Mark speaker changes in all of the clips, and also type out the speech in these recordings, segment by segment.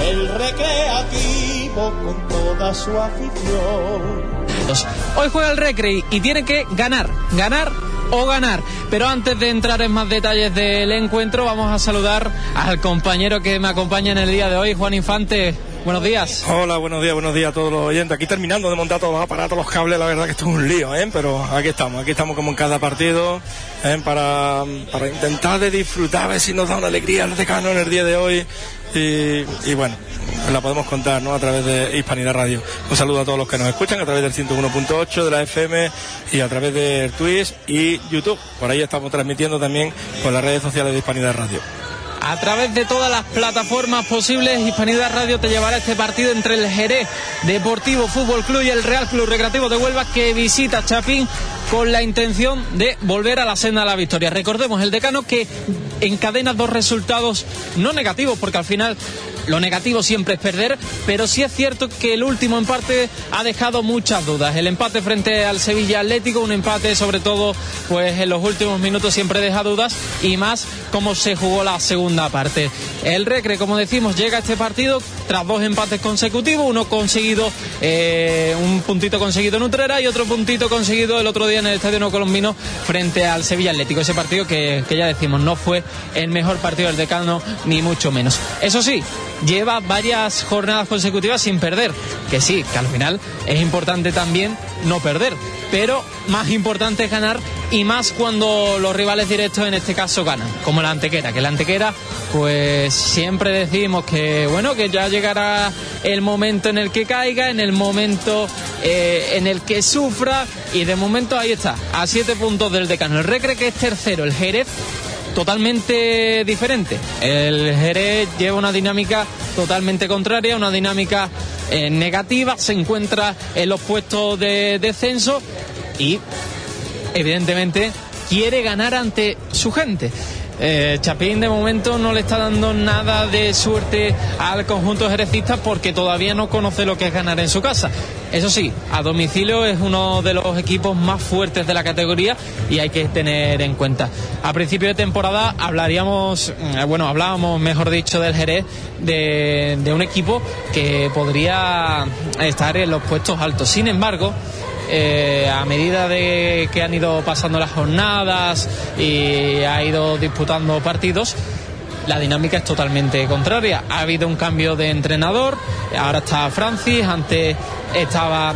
Speaker 1: el Recreativo con toda su afición.
Speaker 2: Hoy juega el Recre y tiene que ganar o ganar. Pero antes de entrar en más detalles del encuentro, vamos a saludar al compañero que me acompaña en el día de hoy, Juan Infante. Buenos días.
Speaker 3: Hola, buenos días a todos los oyentes. Aquí terminando de montar todos los aparatos, los cables, la verdad que esto es un lío, pero aquí estamos como en cada partido, para intentar de disfrutar, a ver si nos da una alegría el Decano en el día de hoy. Y bueno, la podemos contar, ¿no?, a través de Hispanidad Radio. Un saludo a todos los que nos escuchan a través del 101.8 de la FM y a través de Twitch y YouTube. Por ahí estamos transmitiendo también por las redes sociales de Hispanidad Radio.
Speaker 2: A través de todas las plataformas posibles, Hispanidad Radio te llevará este partido entre el Jerez Deportivo Fútbol Club y el Real Club Recreativo de Huelva, que visita Chapín con la intención de volver a la senda de la victoria. Recordemos, el Decano que encadena dos resultados no negativos, porque al final lo negativo siempre es perder, pero sí es cierto que el último empate ha dejado muchas dudas. El empate frente al Sevilla Atlético, un empate sobre todo pues en los últimos minutos, siempre deja dudas, y más cómo se jugó la segunda parte. El Recre, como decimos, llega a este partido tras dos empates consecutivos, uno conseguido, un puntito conseguido en Utrera y otro puntito conseguido el otro día en el Estadio No Colombino frente al Sevilla Atlético. Ese partido que ya decimos no fue el mejor partido del Decano, ni mucho menos. Eso sí, lleva varias jornadas consecutivas sin perder, que sí, que al final es importante también no perder, pero más importante es ganar, y más cuando los rivales directos en este caso ganan, como la Antequera, que la Antequera pues siempre decimos que bueno, que ya llegará el momento en el que caiga, en el momento en el que sufra, y de momento ahí está, a 7 puntos del Decano. El Recre, que es tercero, el Jerez totalmente diferente. El Jerez lleva una dinámica totalmente contraria, una dinámica negativa, se encuentra en los puestos de descenso y evidentemente quiere ganar ante su gente. Chapín de momento no le está dando nada de suerte al conjunto jerezista, porque todavía no conoce lo que es ganar en su casa. Eso sí, a domicilio es uno de los equipos más fuertes de la categoría y hay que tener en cuenta. A principio de temporada hablábamos mejor dicho, del Jerez, de un equipo que podría estar en los puestos altos. Sin embargo, a medida de que han ido pasando las jornadas y ha ido disputando partidos, la dinámica es totalmente contraria. Ha habido un cambio de entrenador, ahora está Francis, antes estaba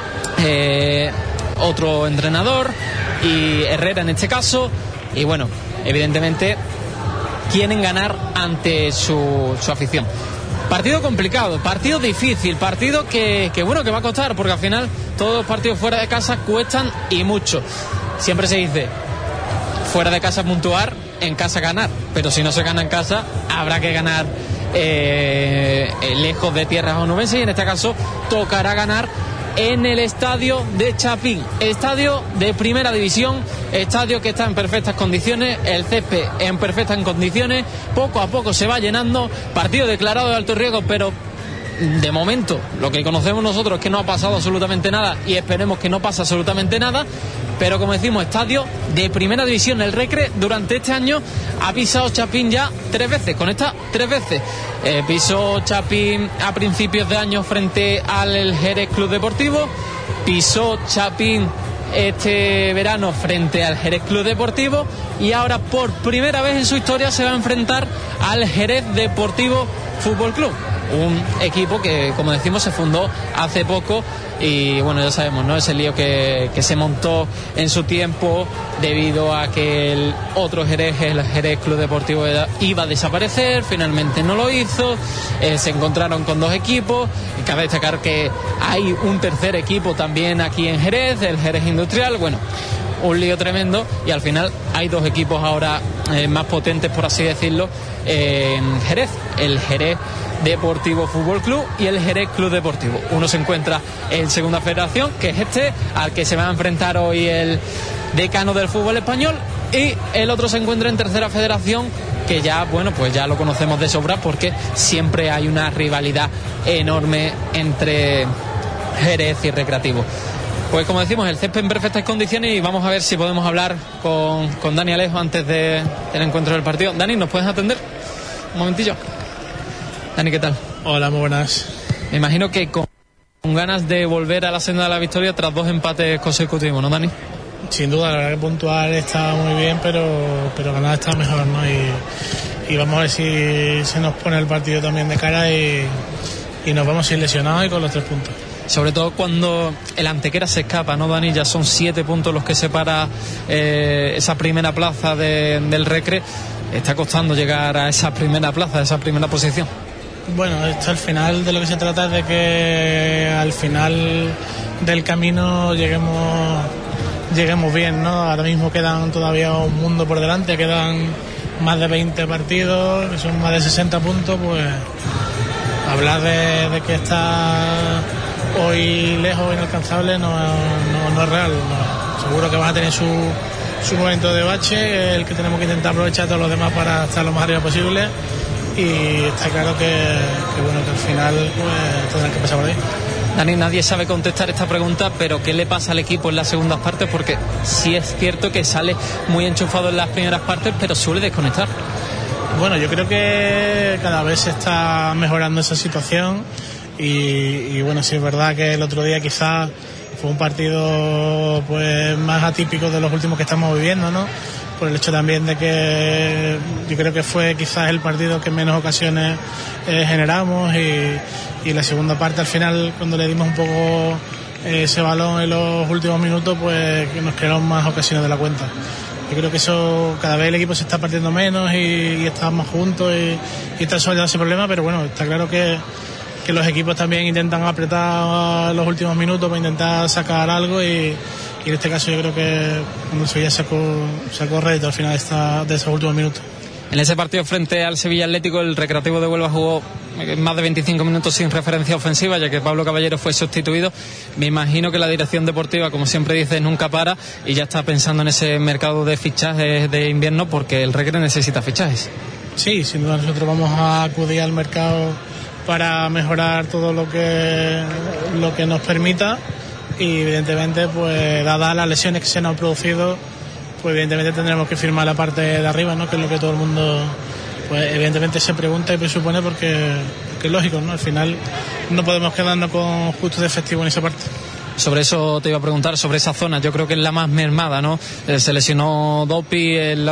Speaker 2: otro entrenador, y Herrera en este caso, y bueno, evidentemente quieren ganar ante su afición. Partido complicado, partido difícil, partido que va a costar, porque al final todos los partidos fuera de casa cuestan y mucho. Siempre se dice, fuera de casa puntuar, en casa ganar, pero si no se gana en casa habrá que ganar lejos de tierras onubenses, y en este caso tocará ganar en el estadio de Chapín, estadio de primera división, estadio que está en perfectas condiciones, el césped en perfectas condiciones, poco a poco se va llenando, partido declarado de alto riesgo, pero de momento lo que conocemos nosotros es que no ha pasado absolutamente nada, y esperemos que no pase absolutamente nada. Pero como decimos, estadio de primera división. El Recre durante este año ha pisado Chapín ya 3 veces, con esta 3 veces. Pisó Chapín a principios de año frente al Jerez Club Deportivo, pisó Chapín este verano frente al Jerez Club Deportivo, y ahora por primera vez en su historia se va a enfrentar al Jerez Deportivo Fútbol Club, un equipo que, como decimos, se fundó hace poco. Y bueno, ya sabemos, ¿no?, ese lío que se montó en su tiempo debido a que el otro Jerez, el Jerez Club Deportivo, iba a desaparecer. Finalmente no lo hizo, se encontraron con 2 equipos, y cabe destacar que hay un tercer equipo también aquí en Jerez, el Jerez Industrial. Bueno, un lío tremendo, y al final hay 2 equipos ahora más potentes, por así decirlo, en Jerez, el Jerez Deportivo Fútbol Club y el Jerez Club Deportivo. Uno se encuentra en segunda federación, que es este al que se va a enfrentar hoy el Decano del fútbol español, y el otro se encuentra en tercera federación, que ya, bueno, pues ya lo conocemos de sobra, porque siempre hay una rivalidad enorme entre Jerez y Recreativo. Pues como decimos, el césped en perfectas condiciones, y vamos a ver si podemos hablar con Dani Alejo antes del encuentro del partido. Dani, ¿nos puedes atender? Un momentillo. Dani, ¿qué tal?
Speaker 4: Hola, muy buenas.
Speaker 2: Me imagino que con ganas de volver a la senda de la victoria tras 2 empates consecutivos, ¿no, Dani?
Speaker 4: Sin duda, la verdad que puntuar está muy bien, pero ganar está mejor, ¿no? Y vamos a ver si se nos pone el partido también de cara y nos vamos sin lesionados y con los 3 puntos.
Speaker 2: Sobre todo cuando el Antequera se escapa, ¿no, Dani? Ya son 7 puntos los que separa esa primera plaza del Recre. Está costando llegar a esa primera plaza, a esa primera posición.
Speaker 4: Bueno, esto al final de lo que se trata es de que al final del camino lleguemos bien, ¿no? Ahora mismo quedan todavía un mundo por delante, quedan más de 20 partidos, que son más de 60 puntos, pues hablar de que está hoy lejos, inalcanzable, no es real. No. Seguro que vas a tener su momento de bache, el que tenemos que intentar aprovechar todos los demás para estar lo más arriba posible, y está claro que al final pues tendrán que pasar por ahí.
Speaker 2: Dani, nadie sabe contestar esta pregunta, pero ¿qué le pasa al equipo en las segundas partes? Porque sí es cierto que sale muy enchufado en las primeras partes, pero suele desconectar.
Speaker 4: Bueno, yo creo que cada vez se está mejorando esa situación y bueno, sí es verdad que el otro día quizás fue un partido pues más atípico de los últimos que estamos viviendo, ¿no? Por el hecho también de que yo creo que fue quizás el partido que menos ocasiones generamos y la segunda parte al final, cuando le dimos un poco ese balón en los últimos minutos, pues nos crearon más ocasiones de la cuenta. Yo creo que eso, cada vez el equipo se está partiendo menos y está más juntos y está resolviendo ese problema, pero bueno, está claro que los equipos también intentan apretar los últimos minutos para intentar sacar algo y en este caso yo creo que el Sevilla sacó rédito al final de esos últimos minutos.
Speaker 2: En ese partido frente al Sevilla Atlético, el Recreativo de Huelva jugó más de 25 minutos sin referencia ofensiva, ya que Pablo Caballero fue sustituido. Me imagino que la dirección deportiva, como siempre dice, nunca para y ya está pensando en ese mercado de fichajes de invierno, porque el Recre necesita fichajes.
Speaker 4: Sí, sin duda nosotros vamos a acudir al mercado para mejorar todo lo que nos permita, y evidentemente pues dadas las lesiones que se nos han producido, pues evidentemente tendremos que firmar la parte de arriba, ¿no? Que es lo que todo el mundo pues evidentemente se pregunta y presupone, porque es lógico, ¿no? Al final no podemos quedarnos con justo de efectivo en esa parte.
Speaker 2: Sobre eso te iba a preguntar, sobre esa zona. Yo creo que es la más mermada, ¿no? Se lesionó Dopi en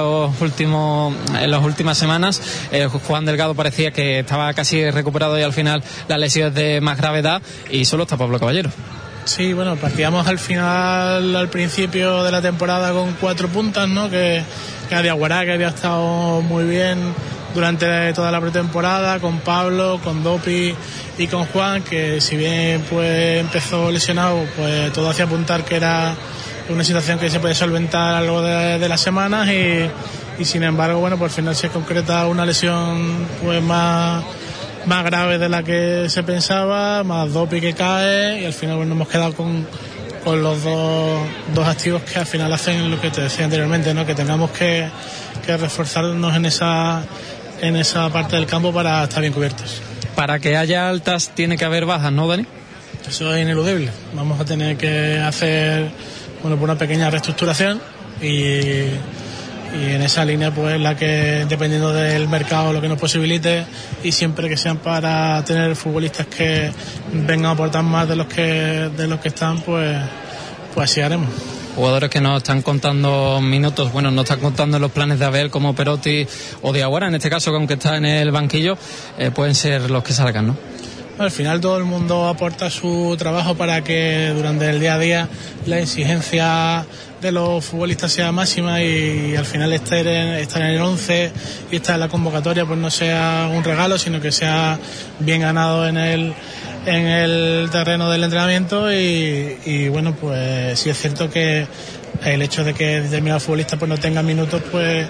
Speaker 2: las últimas semanas. Juan Delgado parecía que estaba casi recuperado y al final la lesión es de más gravedad y solo está Pablo Caballero.
Speaker 4: Sí, bueno, partíamos al principio de la temporada con 4 puntas, ¿no? Que Diaguará, que había estado muy bien durante toda la pretemporada, con Pablo, con Dopi y con Juan, que si bien pues empezó lesionado, pues todo hacía apuntar que era una situación que se puede solventar a lo largo de las semanas y sin embargo, bueno, pues al final se concreta una lesión pues más grave de la que se pensaba, más Dopi que cae, y al final bueno, hemos quedado con los dos activos que al final hacen lo que te decía anteriormente, ¿no? Que tengamos que reforzarnos en esa parte del campo para estar bien cubiertos.
Speaker 2: Para que haya altas tiene que haber bajas, ¿no, Dani?
Speaker 4: Eso es ineludible. Vamos a tener que hacer una pequeña reestructuración y en esa línea pues la que, dependiendo del mercado, lo que nos posibilite, y siempre que sean para tener futbolistas que vengan a aportar más de los que están, pues así haremos.
Speaker 2: Jugadores que no están contando minutos, bueno, no están contando los planes de Abel, como Perotti o Diaguara, en este caso, que aunque está en el banquillo, pueden ser los que salgan, ¿no?
Speaker 4: Al final todo el mundo aporta su trabajo para que durante el día a día la exigencia de los futbolistas sea máxima y al final estar en el 11 y estar en la convocatoria pues no sea un regalo, sino que sea bien ganado en el terreno del entrenamiento y bueno, pues sí es cierto que el hecho de que determinados futbolistas pues no tengan minutos, pues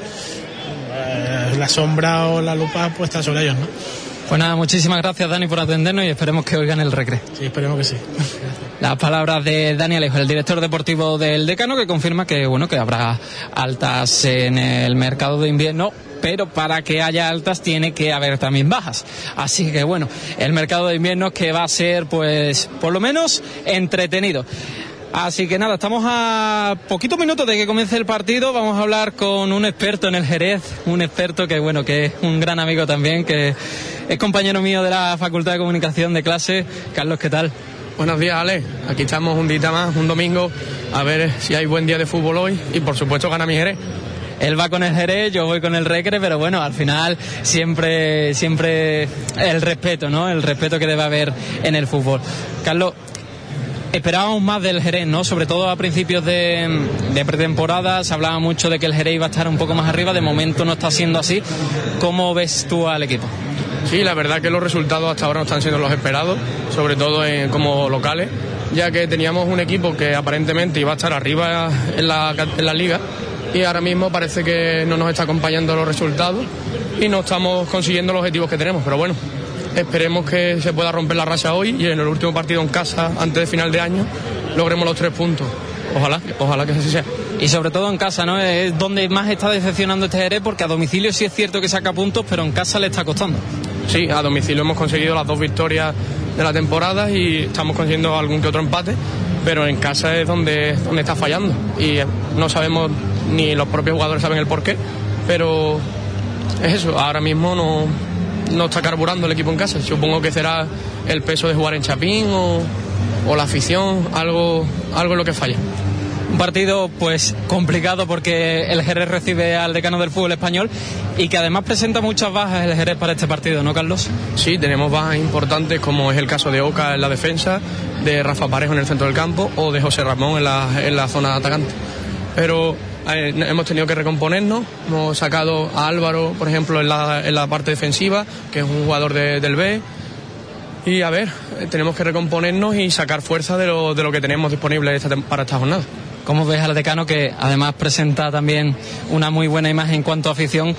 Speaker 4: la sombra o la lupa pues está sobre ellos, ¿no?
Speaker 2: Pues nada, muchísimas gracias, Dani, por atendernos y esperemos que oigan el Recre.
Speaker 4: Sí, esperemos que sí.
Speaker 2: Las palabras de Dani Alejo, el director deportivo del Decano, que confirma que habrá altas en el mercado de invierno, pero para que haya altas tiene que haber también bajas. Así que el mercado de invierno que va a ser, pues, por lo menos entretenido. Así que nada, estamos a poquitos minutos de que comience el partido. Vamos a hablar con un experto en el Jerez, un experto que bueno, que es un gran amigo también, que es compañero mío de la Facultad de Comunicación de clase. Carlos, ¿qué tal?
Speaker 5: Buenos días, Ale. Aquí estamos un día más, un domingo, a ver si hay buen día de fútbol hoy y por supuesto gana mi Jerez.
Speaker 2: Él va con el Jerez, yo voy con el Recre, pero bueno, al final siempre el respeto, ¿no? El respeto que debe haber en el fútbol. Carlos, esperábamos más del Jerez, ¿no? Sobre todo a principios de pretemporada se hablaba mucho de que el Jerez iba a estar un poco más arriba. De momento no está siendo así. ¿Cómo ves tú al equipo?
Speaker 5: Sí, la verdad que los resultados hasta ahora no están siendo los esperados, sobre todo como locales, ya que teníamos un equipo que aparentemente iba a estar arriba en la liga y ahora mismo parece que no nos está acompañando los resultados y no estamos consiguiendo los objetivos que tenemos, pero bueno. Esperemos que se pueda romper la racha hoy y en el último partido en casa, antes de final de año, logremos los 3 puntos. Ojalá que así sea.
Speaker 2: Y sobre todo en casa, ¿no? Es donde más está decepcionando este Jerez, porque a domicilio sí es cierto que saca puntos, pero en casa le está costando.
Speaker 5: Sí, a domicilio hemos conseguido las 2 victorias de la temporada y estamos consiguiendo algún que otro empate, pero en casa es donde está fallando. Y no sabemos, ni los propios jugadores saben el porqué, pero es eso, ahora mismo no está carburando el equipo en casa. Supongo que será el peso de jugar en Chapín o la afición, algo es lo que falla.
Speaker 2: Un partido pues complicado porque el Jerez recibe al decano del fútbol español y que además presenta muchas bajas el Jerez para este partido, ¿no, Carlos?
Speaker 5: Sí, tenemos bajas importantes como es el caso de Oca en la defensa, de Rafa Parejo en el centro del campo o de José Ramón en la zona atacante. Pero hemos tenido que recomponernos, hemos sacado a Álvaro, por ejemplo, en la parte defensiva, que es un jugador del B, y a ver, tenemos que recomponernos y sacar fuerza de lo que tenemos disponible para esta jornada.
Speaker 2: ¿Cómo ves al decano, que además presenta también una muy buena imagen en cuanto a afición?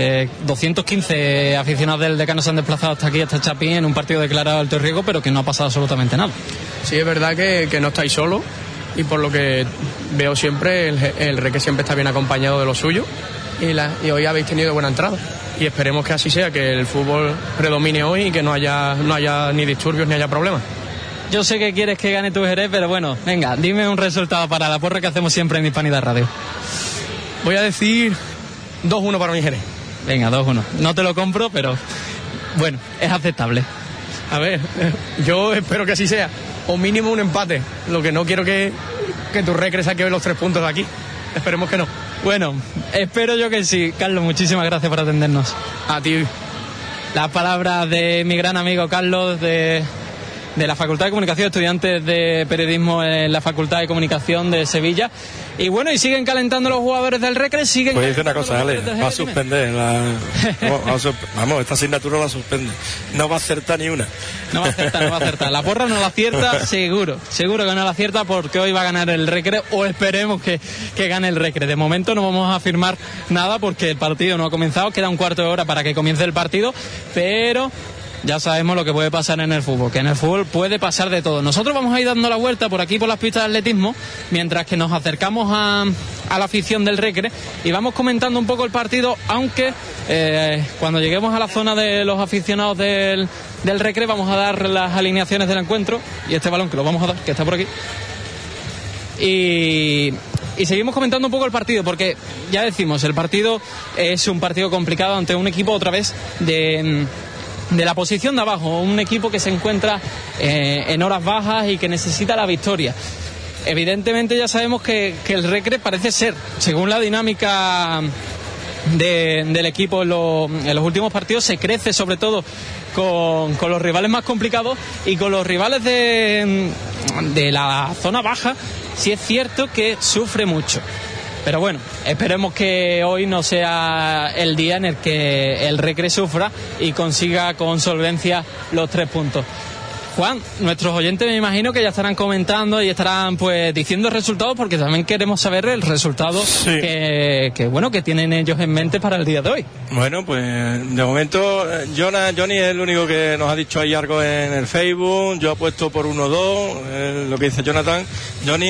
Speaker 2: 215 aficionados del decano se han desplazado hasta aquí, hasta Chapín, en un partido declarado de alto riesgo, pero que no ha pasado absolutamente nada.
Speaker 5: Sí, es verdad que no estáis solos. Y por lo que veo siempre, el Recre siempre está bien acompañado de lo suyo y hoy habéis tenido buena entrada. Y esperemos que así sea, que el fútbol predomine hoy y que no haya ni disturbios ni haya problemas.
Speaker 2: Yo sé que quieres que gane tu Jerez, pero bueno, venga, dime un resultado para la porra que hacemos siempre en Hispanidad Radio.
Speaker 5: Voy a decir 2-1 para mi Jerez.
Speaker 2: Venga, 2-1. No te lo compro, pero bueno, es aceptable.
Speaker 5: A ver, yo espero que así sea. O mínimo un empate. Lo que no quiero que tu Recre saque los 3 puntos de aquí. Esperemos que no.
Speaker 2: Bueno, espero yo que sí. Carlos, muchísimas gracias por atendernos.
Speaker 5: A ti.
Speaker 2: Las palabras de mi gran amigo Carlos de la Facultad de Comunicación, estudiantes de periodismo en la Facultad de Comunicación de Sevilla. Y bueno, y siguen calentando los jugadores del Recre, siguen...
Speaker 3: Pues dice una cosa, Ale, va a suspender vamos, esta asignatura la suspende. No va a acertar ni una.
Speaker 2: No va a acertar. La porra no la acierta, seguro que no la acierta, porque hoy va a ganar el Recre, o esperemos que gane el Recre. De momento no vamos a afirmar nada porque el partido no ha comenzado, queda un cuarto de hora para que comience el partido, pero... ya sabemos lo que puede pasar en el fútbol, que en el fútbol puede pasar de todo. Nosotros vamos a ir dando la vuelta por aquí, por las pistas de atletismo, mientras que nos acercamos a la afición del Recre y vamos comentando un poco el partido, aunque cuando lleguemos a la zona de los aficionados del Recre vamos a dar las alineaciones del encuentro y este balón que lo vamos a dar, que está por aquí. Y seguimos comentando un poco el partido, porque ya decimos, el partido es un partido complicado ante un equipo otra vez de la posición de abajo, un equipo que se encuentra en horas bajas y que necesita la victoria. Evidentemente ya sabemos que el Recre parece ser, según la dinámica del equipo en los últimos partidos, se crece sobre todo con los rivales más complicados y con los rivales de la zona baja. Sí es cierto que sufre mucho. Pero bueno, esperemos que hoy no sea el día en el que el Recre sufra y consiga con solvencia los 3 puntos. Juan, nuestros oyentes me imagino que ya estarán comentando y estarán pues diciendo resultados, porque también queremos saber el resultado que tienen ellos en mente para el día de hoy. Bueno, pues de momento Johnny es el único que nos ha dicho ahí algo en el Facebook. Yo apuesto por 1-2, lo que dice Johnny.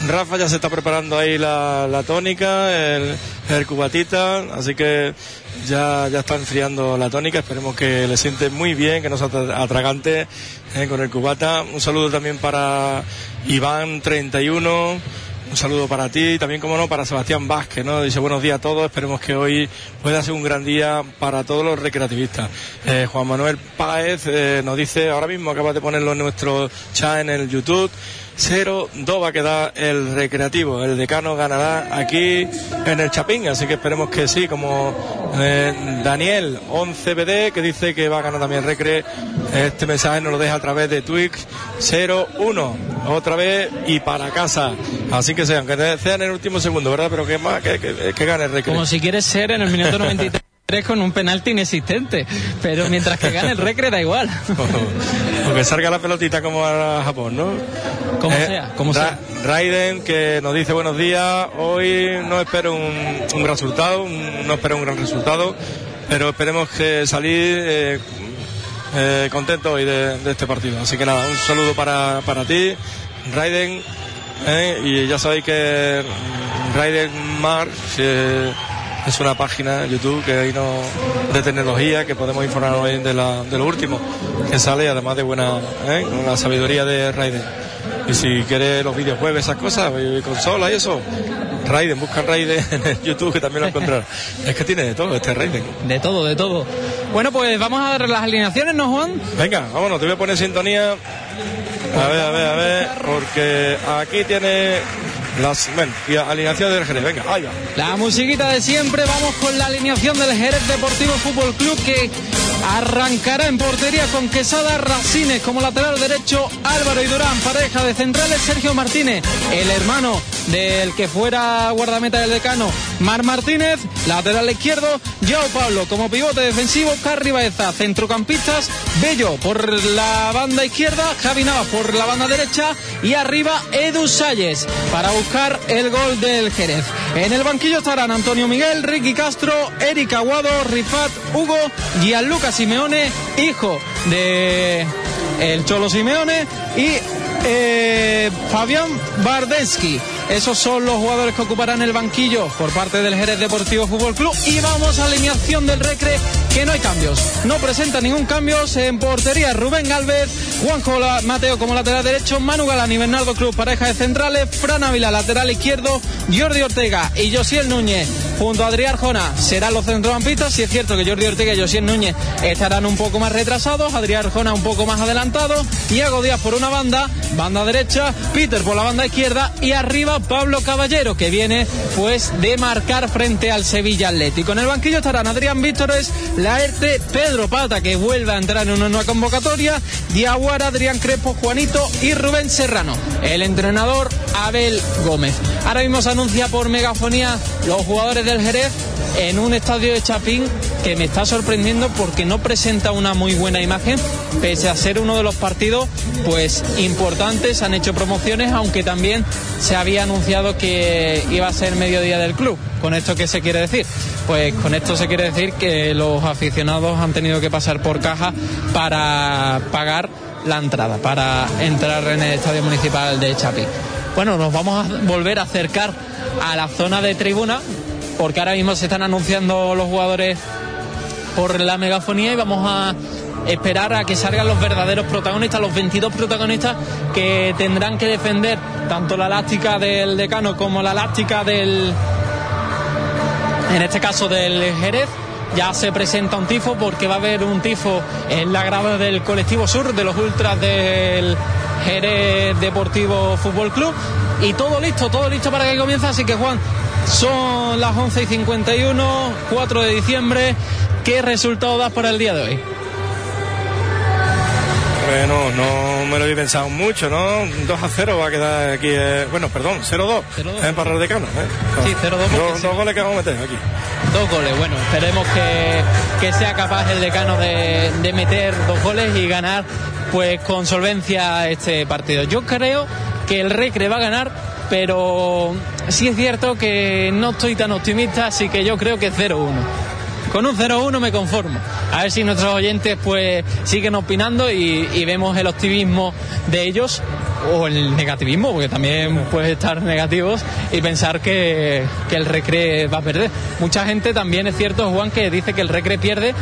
Speaker 3: Rafa ya se está preparando ahí la tónica, el cubatita, así que ya está enfriando la tónica. Esperemos que le siente muy bien, que no sea atragante con el cubata. Un saludo también para Iván 31. Un saludo para ti y también, como no, para Sebastián Vázquez, ¿no? Dice buenos días a todos, esperemos que hoy pueda ser un gran día para todos los recreativistas. Juan Manuel Páez nos dice, ahora mismo acaba de ponerlo en nuestro chat en el YouTube, 0-2 va a quedar el recreativo, el Decano ganará aquí en el Chapín, así que esperemos que sí, como Daniel 11BD que dice que va a ganar también Recre. Este mensaje nos lo deja a través de Twitch. 0-1 otra vez y para casa, así que sean, que sean en el último segundo, ¿verdad? Pero que más que gane el Recre,
Speaker 2: como si quieres ser en el minuto 93 con un penalti inexistente, pero mientras que gane el Recre da igual.
Speaker 3: O que salga la pelotita como a Japón, ¿no?
Speaker 2: Como sea.
Speaker 3: Raiden, que nos dice buenos días, hoy no espero un gran resultado, pero esperemos que salir contento hoy de este partido. Así que nada, un saludo para ti, Raiden, y ya sabéis que Raiden Mar es una página de YouTube que hay de tecnología, que podemos informar hoy de lo último que sale, además de buena con la sabiduría de Raiden. Y si quieres los videojuegos, esas cosas, consolas y eso, Raiden, busca Raiden en el YouTube, que también lo encontrarás. Es que tiene de todo este Raiden.
Speaker 2: De todo. Bueno, pues vamos a ver las alineaciones, ¿no, Juan?
Speaker 3: Venga, vámonos, te voy a poner sintonía. A ver, porque aquí tiene y alineación del Jerez. Venga, ahí va.
Speaker 2: La musiquita de siempre. Vamos con la alineación del Jerez Deportivo Fútbol Club, que arrancará en portería con Quesada, Racines como lateral derecho, Álvaro y Durán, pareja de centrales, Sergio Martínez, el hermano del que fuera guardameta del Decano, Mar Martínez, lateral izquierdo, Joao Pablo como pivote defensivo, Carri Baeza, centrocampistas, Bello por la banda izquierda, Javi Navas por la banda derecha y arriba Edu Salles para buscar el gol del Jerez. En el banquillo estarán Antonio Miguel, Ricky Castro, Eric Aguado, Rifat Hugo, Gianluca Simeone, hijo de el Cholo Simeone, y Fabián Bardensky. Esos son los jugadores que ocuparán el banquillo por parte del Jerez Deportivo Fútbol Club. Y vamos a la alineación del Recre, que no hay cambios, no presenta ningún cambio. En portería Rubén Gálvez, Juanjo Mateo como lateral derecho, Manu Galán y Bernardo Cruz pareja de centrales, Fran Ávila lateral izquierdo, Jordi Ortega y Josiel Núñez junto a Adrián Arjona serán los centrocampistas. Si es cierto que Jordi Ortega y Josiel Núñez estarán un poco más retrasados, Adrián Arjona un poco más adelantado, Iago Díaz por una banda derecha, Peter por la banda izquierda y arriba Pablo Caballero, que viene pues de marcar frente al Sevilla Atlético. En el banquillo estarán Adrián Víctores, Laerte, Pedro Pata, que vuelve a entrar en una nueva convocatoria, Diaguara, Adrián Crespo, Juanito y Rubén Serrano. El entrenador Abel Gómez. Ahora mismo se anuncia por megafonía los jugadores del Jerez en un estadio de Chapín que me está sorprendiendo porque no presenta una muy buena imagen, pese a ser uno de los partidos pues importantes. Han hecho promociones, aunque también se había anunciado que iba a ser mediodía del club. ¿Con esto qué se quiere decir? Pues con esto se quiere decir que los aficionados han tenido que pasar por caja para pagar la entrada, para entrar en el estadio municipal de Chapín. Bueno, nos vamos a volver a acercar a la zona de tribuna, porque ahora mismo se están anunciando los jugadores por la megafonía y vamos a esperar a que salgan los verdaderos protagonistas, los 22 protagonistas que tendrán que defender tanto la elástica del Decano como la elástica del, en este caso, del Jerez. Ya se presenta un tifo, porque va a haber un tifo en la grada del colectivo sur de los ultras del Jerez Deportivo Fútbol Club, y todo listo para que comience. Así que, Juan, son las 11:51, 4 de diciembre. ¿Qué resultado das para el día de hoy?
Speaker 3: Bueno, no me lo había pensado mucho, ¿no? 2-0 va a quedar aquí, 0-2 para el Decano.
Speaker 2: Sí, 0-2.
Speaker 3: Dos goles que vamos a meter aquí.
Speaker 2: 2 goles, bueno, esperemos que sea capaz el Decano de meter 2 goles y ganar pues con solvencia este partido. Yo creo que el Recre va a ganar, pero sí es cierto que no estoy tan optimista, así que yo creo que 0-1. Con un 0-1 me conformo. A ver si nuestros oyentes pues siguen opinando y vemos el optimismo de ellos. o el negativismo, porque también puedes estar negativos y pensar que el Recre va a perder. Mucha gente también, es cierto, Juan, que dice que el Recre pierde,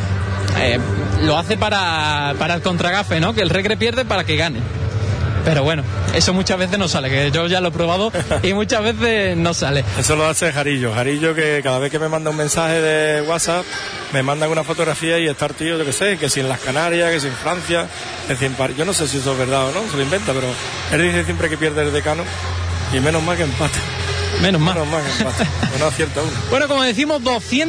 Speaker 2: lo hace para el contragafe, ¿no? Que el Recre pierde para que gane. Pero bueno, eso muchas veces no sale, que yo ya lo he probado y muchas veces no sale. Eso lo hace Jarillo, que cada vez que me manda un mensaje de WhatsApp, me mandan una fotografía y está el tío, yo que sé, que si en las Canarias, que si en Francia, que si en París. Yo no sé si eso es verdad o no, se lo inventa, pero él dice siempre que pierde el Decano y menos mal que empata. Menos mal que empata, no acierta uno. Bueno, como decimos,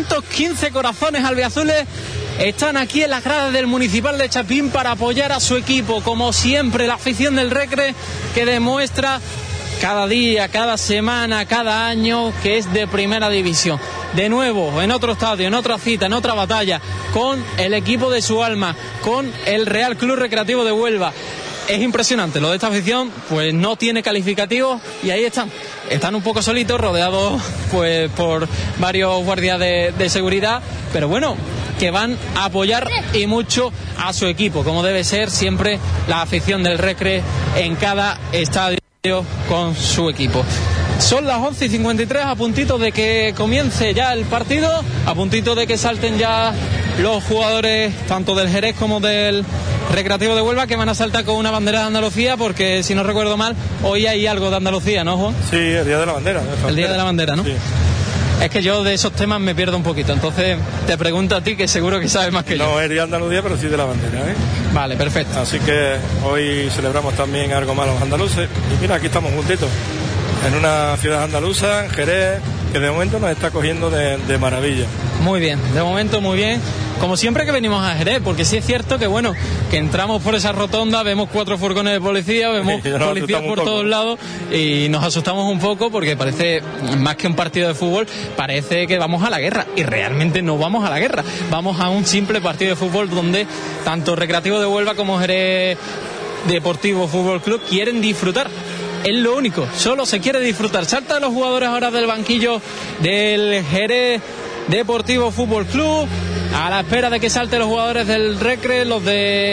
Speaker 2: 215 corazones albiazules están aquí en las gradas del Municipal de Chapín para apoyar a su equipo. Como siempre, la afición del Recre, que demuestra cada día, cada semana, cada año que es de primera división. De nuevo, en otro estadio, en otra cita, en otra batalla, con el equipo de su alma, con el Real Club Recreativo de Huelva. Es impresionante, lo de esta afición pues no tiene calificativos y ahí están un poco solitos, rodeados pues por varios guardias de seguridad, pero bueno, que van a apoyar y mucho a su equipo, como debe ser siempre la afición del Recre en cada estadio con su equipo. Son las 11:53, a puntito de que comience ya el partido, a puntito de que salten ya los jugadores tanto del Jerez como del Recreativo de Huelva, que van a saltar con una bandera de Andalucía, porque si no recuerdo mal, hoy hay algo de Andalucía, ¿no, Juan? Sí, el Día de la Bandera. El Día de la Bandera, ¿no? Sí. Es que yo de esos temas me pierdo un poquito, entonces te pregunto a ti, que seguro que sabes más que yo. No es Día de Andalucía, pero sí de la bandera, ¿eh? Vale, perfecto. Así que hoy celebramos también algo más los andaluces. Y mira, aquí estamos juntitos, en una ciudad andaluza, en Jerez, que de momento nos está cogiendo de maravilla. Muy bien, de momento muy bien. Como siempre que venimos a Jerez, porque sí es cierto que bueno, que entramos por esa rotonda, vemos 4 furgones de policía, vemos policías por todos lados y nos asustamos un poco, porque parece, más que un partido de fútbol, parece que vamos a la guerra, y realmente no vamos a la guerra, vamos a un simple partido de fútbol donde tanto Recreativo de Huelva como Jerez Deportivo Fútbol Club quieren disfrutar. Es lo único, solo se quiere disfrutar. Saltan los jugadores ahora del banquillo del Jerez Deportivo Fútbol Club, a la espera de que salten los jugadores del Recre, los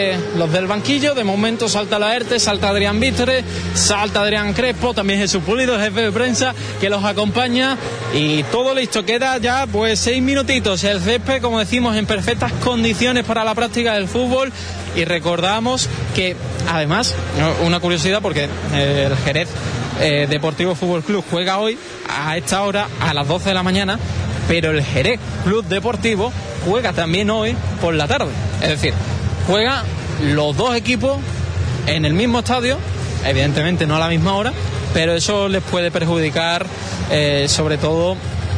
Speaker 2: del banquillo. De momento salta Laerte, salta Adrián Víctor, salta Adrián Crespo, también Jesús Pulido, el jefe de prensa, que los acompaña, y todo listo. Queda ya pues 6 minutitos, el césped, como decimos, en perfectas condiciones para la práctica del fútbol. Y recordamos que, además, una curiosidad, porque el Jerez Deportivo Fútbol Club juega hoy a esta hora, a las 12 de la mañana, pero el Jerez Club Deportivo juega también hoy por la tarde. Es decir, juega los dos equipos en el mismo estadio, evidentemente no a la misma hora, pero eso les puede perjudicar, sobre todo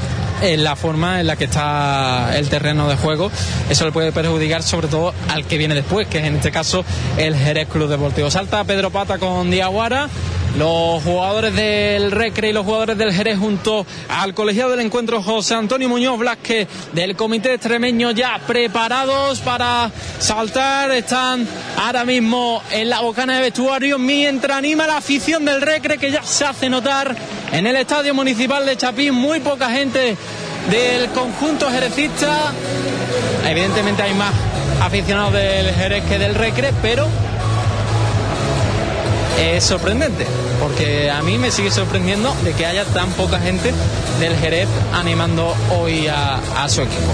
Speaker 2: en la forma en la que está el terreno de juego. Eso le puede perjudicar sobre todo al que viene después, que es en este caso el Jerez Club Deportivo. Salta Pedro Pata con Diaguara, los jugadores del Recre y los jugadores del Jerez, junto al colegiado del encuentro José Antonio Muñoz Blázquez del comité extremeño, ya preparados para saltar. Están ahora mismo en la bocana de vestuario, mientras anima la afición del Recre, que ya se hace notar en el Estadio Municipal de Chapín. Muy poca gente del conjunto jerecista. Evidentemente hay más aficionados del Jerez que del Recre, pero es sorprendente, porque a mí me sigue sorprendiendo de que haya tan poca gente del Jerez animando hoy a su equipo.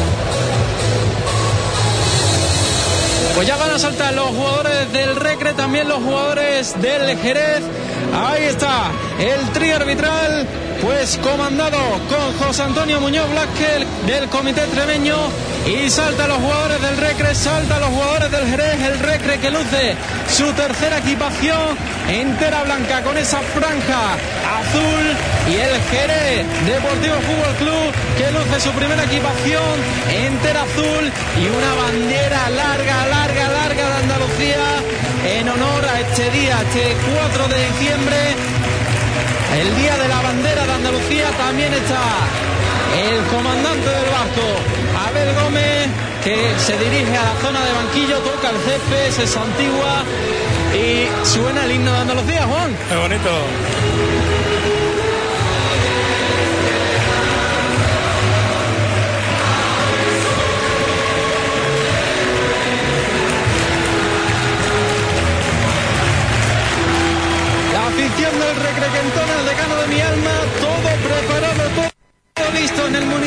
Speaker 2: Pues ya van a saltar los jugadores del Recre, también los jugadores del Jerez. Ahí está el trío arbitral, pues comandado con José Antonio Muñoz Blázquez del comité extremeño, y saltan los jugadores del Recre, saltan los jugadores del Jerez. El Recre, que luce su tercera equipación entera blanca con esa franja azul, y el Jerez Deportivo Fútbol Club, que luce su primera equipación entera azul y una bandera larga de Andalucía en honor a este día, este 4 de diciembre, el día de la bandera de Andalucía. También está el comandante del barco, Abel Gómez, que se dirige a la zona de banquillo, toca el césped, se santigua y suena el himno de Andalucía. Juan, qué bonito.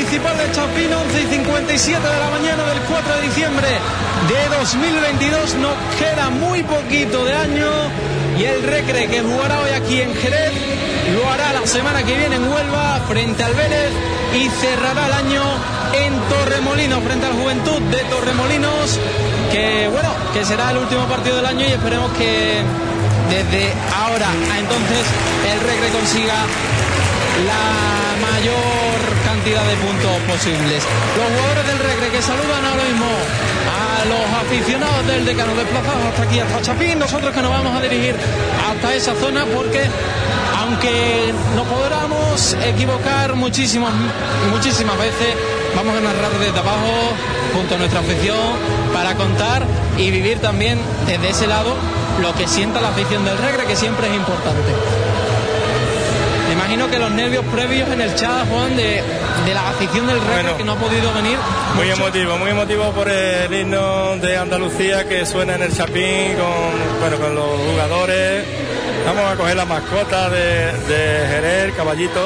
Speaker 2: Municipal de Chapín, 11:57 de la mañana del 4 de diciembre de 2022. Nos queda muy poquito de año y el Recre, que jugará hoy aquí en Jerez, lo hará la semana que viene en Huelva frente al Vélez y cerrará el año en Torremolinos frente al Juventud de Torremolinos, que será el último partido del año, y esperemos que desde ahora a entonces el Recre consiga la mayor cantidad de puntos posibles. Los jugadores del Recre que saludan ahora mismo a los aficionados del Decano desplazados hasta aquí, hasta Chapín. Nosotros que nos vamos a dirigir hasta esa zona, porque aunque nos podamos equivocar muchísimas veces, vamos a narrar desde abajo junto a nuestra afición para contar y vivir también desde ese lado lo que sienta la afición del Recre, que siempre es importante. Me imagino que los nervios previos en el chat, Juan, de la afición del Recre, que no ha podido venir.
Speaker 3: Muy emotivo por el himno de Andalucía que suena en el Chapín con los jugadores. Vamos a coger la mascota de Jerez, el caballito,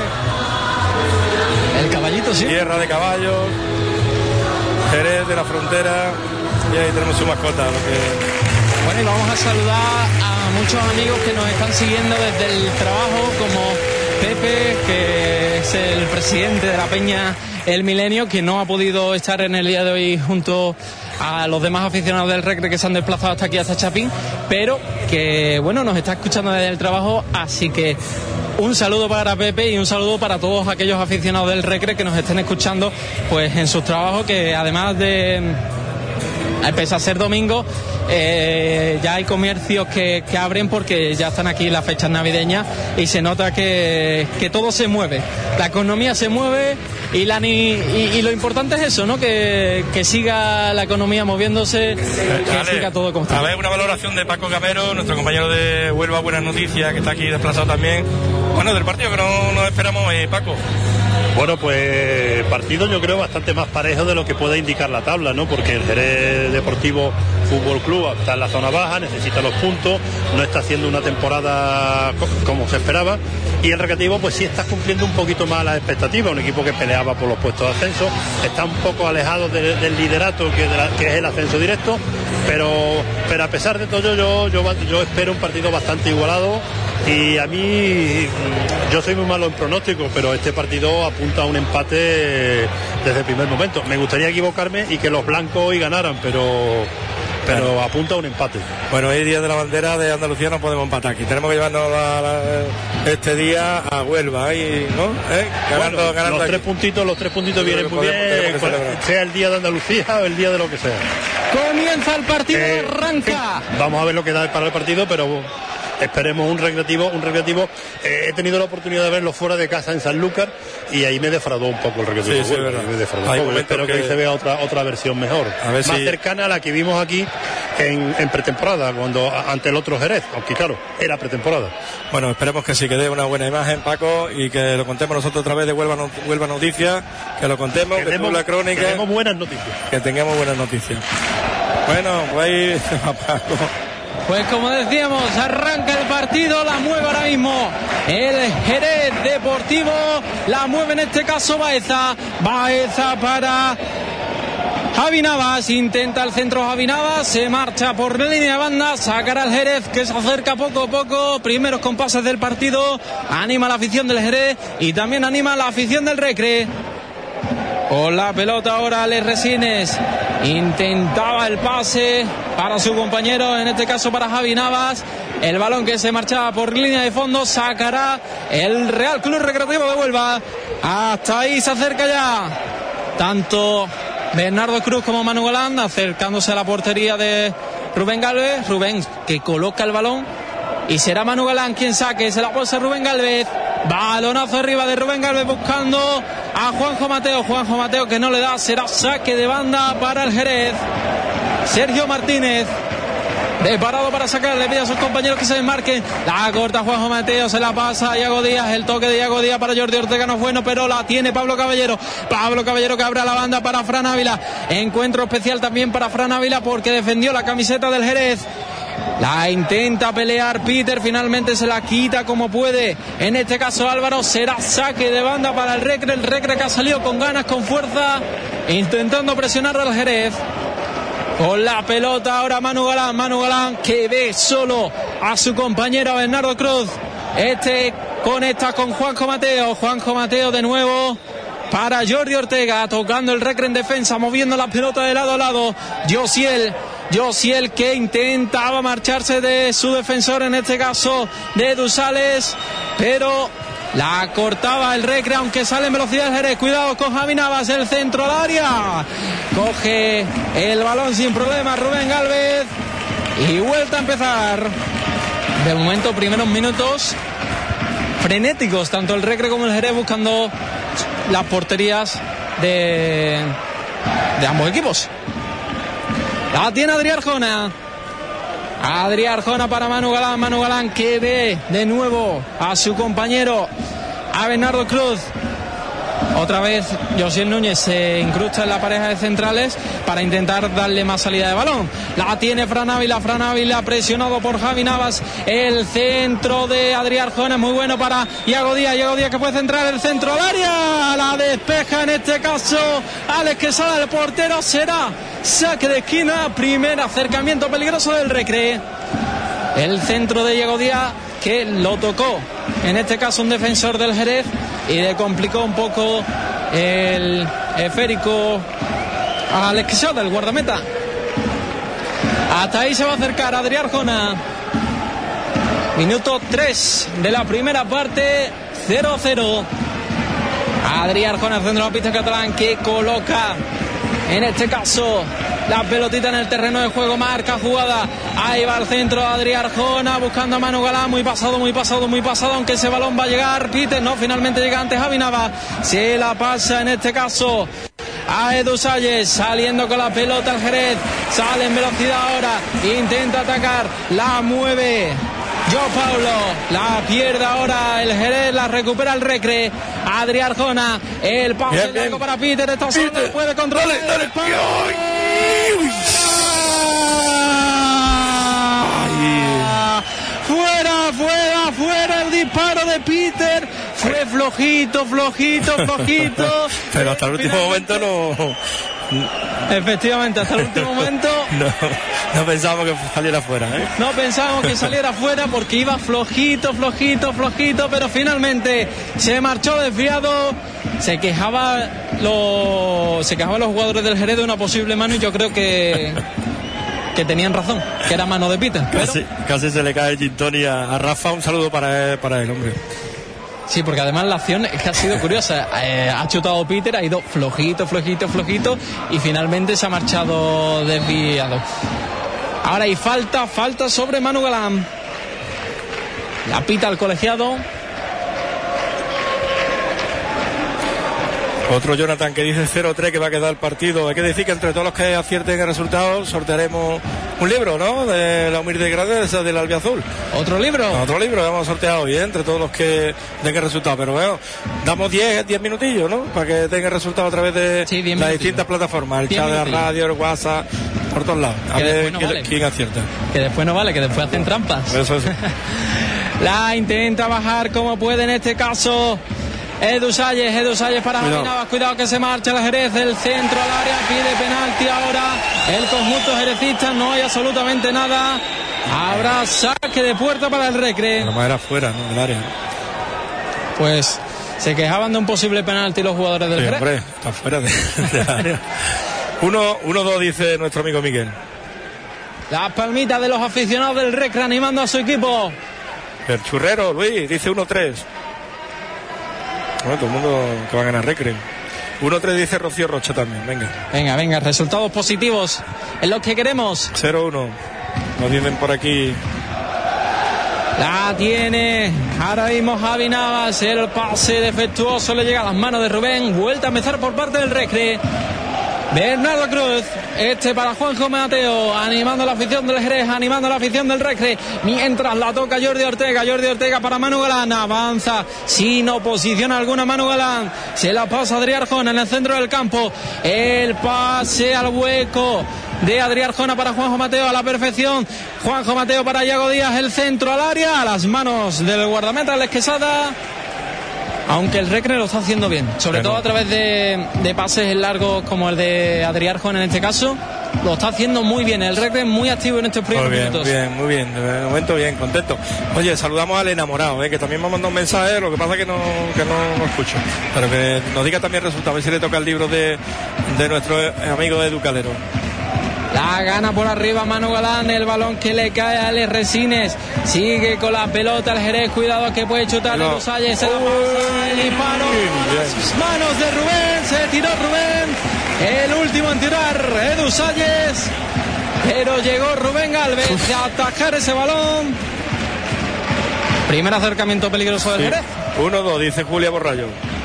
Speaker 2: El caballito, sí.
Speaker 3: Tierra de caballos, Jerez de la Frontera, y ahí tenemos su mascota.
Speaker 2: Bueno, y vamos a saludar a muchos amigos que nos están siguiendo desde el trabajo, como Pepe, que es el presidente de la Peña El Milenio, que no ha podido estar en el día de hoy junto a los demás aficionados del Recre que se han desplazado hasta aquí, hasta Chapín, pero que, nos está escuchando desde el trabajo, así que un saludo para Pepe y un saludo para todos aquellos aficionados del Recre que nos estén escuchando pues en sus trabajos, que además de, pese a ser domingo, ya hay comercios que abren porque ya están aquí las fechas navideñas y se nota que todo se mueve, la economía se mueve y lo importante es eso, ¿no? Que siga la economía moviéndose, que siga todo constante.
Speaker 3: A ver, una valoración de Paco Gamero, nuestro compañero de Huelva Buenas Noticias, que está aquí desplazado también. Bueno, del partido que no nos esperamos, Paco.
Speaker 6: Bueno, pues partido yo creo bastante más parejo de lo que pueda indicar la tabla, ¿no? Porque el Jerez Deportivo Fútbol Club está en la zona baja, necesita los puntos, no está haciendo una temporada como se esperaba, y el Recreativo pues sí está cumpliendo un poquito más las expectativas, un equipo que peleaba por los puestos de ascenso, está un poco alejado del liderato que es el ascenso directo, pero a pesar de todo yo espero un partido bastante igualado. Y a mí, yo soy muy malo en pronósticos, pero este partido apunta a un empate desde el primer momento. Me gustaría equivocarme y que los blancos hoy ganaran, pero apunta a un empate.
Speaker 3: Bueno, hoy día de la bandera de Andalucía no podemos empatar aquí. Tenemos que llevarnos este día a Huelva, ¿no? Ganando
Speaker 6: los tres puntitos vienen muy bien, sea el día de Andalucía o el día de lo que sea.
Speaker 2: Comienza el partido, arranca.
Speaker 6: Vamos a ver lo que da para el partido, pero esperemos un recreativo. He tenido la oportunidad de verlo fuera de casa en Sanlúcar y ahí me defraudó un poco el recreativo.
Speaker 3: Sí, verdad.
Speaker 6: Me defraudó un poco. Espero que ahí se vea otra versión mejor, más cercana a la que vimos aquí en pretemporada, cuando ante el otro Jerez, aunque claro, era pretemporada.
Speaker 3: Bueno, esperemos que sí, que dé una buena imagen, Paco, y que lo contemos nosotros otra vez de Huelva Noticias, que lo contemos, que tengamos la crónica.
Speaker 6: Que tengamos buenas noticias.
Speaker 3: Que tengamos buenas noticias. Bueno, pues ahí Paco.
Speaker 2: Pues como decíamos, arranca el partido, la mueve ahora mismo el Jerez Deportivo, la mueve en este caso Baeza para Javi Navas, intenta el centro Javi Navas, se marcha por la línea de banda, sacará el Jerez que se acerca poco a poco, primeros compases del partido, anima la afición del Jerez y también anima la afición del Recre. Con la pelota ahora Les Resines, intentaba el pase para su compañero, en este caso para Javi Navas, el balón que se marchaba por línea de fondo, sacará el Real Club Recreativo de Huelva, hasta ahí se acerca ya tanto Bernardo Cruz como Manu Galán, acercándose a la portería de Rubén Gálvez, Rubén que coloca el balón y será Manu Galán quien saque, se la pose Rubén Gálvez. Balonazo arriba de Rubén Gálvez buscando a Juanjo Mateo que no le da, será saque de banda para el Jerez. Sergio Martínez preparado para sacar, le pide a sus compañeros que se desmarquen, la corta Juanjo Mateo, se la pasa a Iago Díaz, el toque de Iago Díaz para Jordi Ortega no es bueno, pero la tiene Pablo Caballero que abre la banda para Fran Ávila, encuentro especial también para Fran Ávila porque defendió la camiseta del Jerez. La intenta pelear Peter, finalmente se la quita como puede. En este caso Álvaro, será saque de banda para el Recre que ha salido con ganas, con fuerza, intentando presionar al Jerez. Con la pelota ahora Manu Galán que ve solo a su compañero Bernardo Cruz. Conecta con Juanjo Mateo de nuevo para Jordi Ortega, tocando el Recre en defensa, moviendo la pelota de lado a lado. Josiel que intentaba marcharse de su defensor, en este caso de Dusales, pero la cortaba el Recre, aunque sale en velocidad el Jerez. Cuidado con Javi Navas, el centro al área. Coge el balón sin problema Rubén Gálvez y vuelta a empezar. De momento, primeros minutos frenéticos, tanto el Recre como el Jerez buscando las porterías de ambos equipos. La tiene Adrián Arjona para Manu Galán que ve de nuevo a su compañero, a Bernardo Cruz. Otra vez Josiel Núñez se incrusta en la pareja de centrales para intentar darle más salida de balón. La tiene Fran Ávila presionado por Javi Navas. El centro de Adrián Arjona es muy bueno para Iago Díaz que puede centrar el centro al área. La despeja en este caso Alex Quesada, el portero. Será saque de esquina, primer acercamiento peligroso del Recre. El centro de Iago Díaz que lo tocó, en este caso un defensor del Jerez, y le complicó un poco el esférico a Alex Quesada, el guardameta. Hasta ahí se va a acercar Adrián Arjona. Minuto 3 de la primera parte, 0-0. Adrián Arjona, el centro de la pista catalán, que coloca en este caso la pelotita en el terreno de juego, marca jugada. Ahí va el centro de Adrián Arjona buscando a Manu Galán, muy pasado, aunque ese balón va a llegar Peter, no, finalmente llega antes Javi Navas, se la pasa en este caso a Edu Salles, saliendo con la pelota el Jerez, sale en velocidad ahora, intenta atacar, la mueve Joao Paulo, la pierde ahora el Jerez, la recupera el Recre. Adrián Arjona, el pase largo para Peter, está solo, puede controlar. Dale. Fuera el disparo de Peter. Fue flojito.
Speaker 3: Pero hasta el último momento no.
Speaker 2: Efectivamente, hasta el último momento
Speaker 3: no pensábamos que saliera fuera, ¿eh?
Speaker 2: No pensábamos que saliera fuera porque iba flojito, pero finalmente se marchó desviado. Se quejaban los jugadores del Jerez de una posible mano, y yo creo que tenían razón, que era mano de Peter.
Speaker 3: Casi se le cae el gin tonic a Rafa. Un saludo para él, hombre.
Speaker 2: Sí, porque además la acción es que ha sido curiosa. Ha chutado Peter, ha ido flojito y finalmente se ha marchado desviado. Ahora hay falta sobre Manu Galán. La pita el colegiado.
Speaker 3: Otro Jonathan que dice 0-3, que va a quedar el partido. Hay que decir que entre todos los que acierten el resultado sortearemos un libro, ¿no? De la humilde grandeza del albiazul.
Speaker 2: ¿Otro libro?
Speaker 3: Hemos sorteado hoy, ¿eh? Entre todos los que den el resultado. Pero bueno, damos 10 minutillos, ¿no? Para que tenga el resultado a través de las distintas plataformas. El chat de la radio, el WhatsApp, por todos lados. A ver quién acierta.
Speaker 2: Que después no vale, que después hacen trampas.
Speaker 3: Eso.
Speaker 2: La intenta bajar como puede en este caso Edu Salles para Javi Navas. Cuidado que se marcha el Jerez, el centro al área, pide penalti ahora el conjunto jerecista, no hay absolutamente nada. Habrá saque de puerta para el Recre.
Speaker 3: La era fuera, ¿no? Del área.
Speaker 2: Pues se quejaban de un posible penalti los jugadores del Jerez.
Speaker 3: Hombre, está fuera del área. 1-2 dice nuestro amigo Miguel.
Speaker 2: Las palmitas de los aficionados del Recre animando a su equipo.
Speaker 3: El churrero, Luis, dice 1-3. Bueno, todo el mundo que va a ganar Recre. 1-3 dice Rocío Rocha también. Venga,
Speaker 2: resultados positivos es lo que queremos.
Speaker 3: 0-1. Nos dicen por aquí.
Speaker 2: La tiene ahora mismo Javi Navas, el pase defectuoso le llega a las manos de Rubén. Vuelta a empezar por parte del Recre. Bernardo Cruz, para Juanjo Mateo, animando a la afición del Jerez, animando a la afición del Recre, mientras la toca Jordi Ortega para Manu Galán, avanza sin oposición alguna Manu Galán, se la pasa Adrián Arjona en el centro del campo, el pase al hueco de Adrián Arjona para Juanjo Mateo a la perfección. Juanjo Mateo para Iago Díaz, el centro al área, a las manos del guardameta Alex Quesada. Aunque el Recre lo está haciendo bien, sobre todo a través de pases largos como el de Adrián Arjona en este caso. Lo está haciendo muy bien, el Recre muy activo en estos primeros minutos.
Speaker 3: Muy bien, de momento bien, contento. Oye, saludamos al enamorado, que también me ha mandado un mensaje, lo que pasa es que no escucho, pero que nos diga también el resultado, a ver si le toca el libro de nuestro amigo Edu Calero.
Speaker 2: La gana por arriba Manu Galán, el balón que le cae a Alex Resines, sigue con la pelota el Jerez, cuidado que puede chutar Edu Salles, se la pasa, el disparo a las manos de Rubén, se tiró Rubén, el último en tirar Edu Salles, pero llegó Rubén Galvez a atajar ese balón. Primer acercamiento peligroso del Jerez.
Speaker 3: 1-2, dice Julia Borrallo.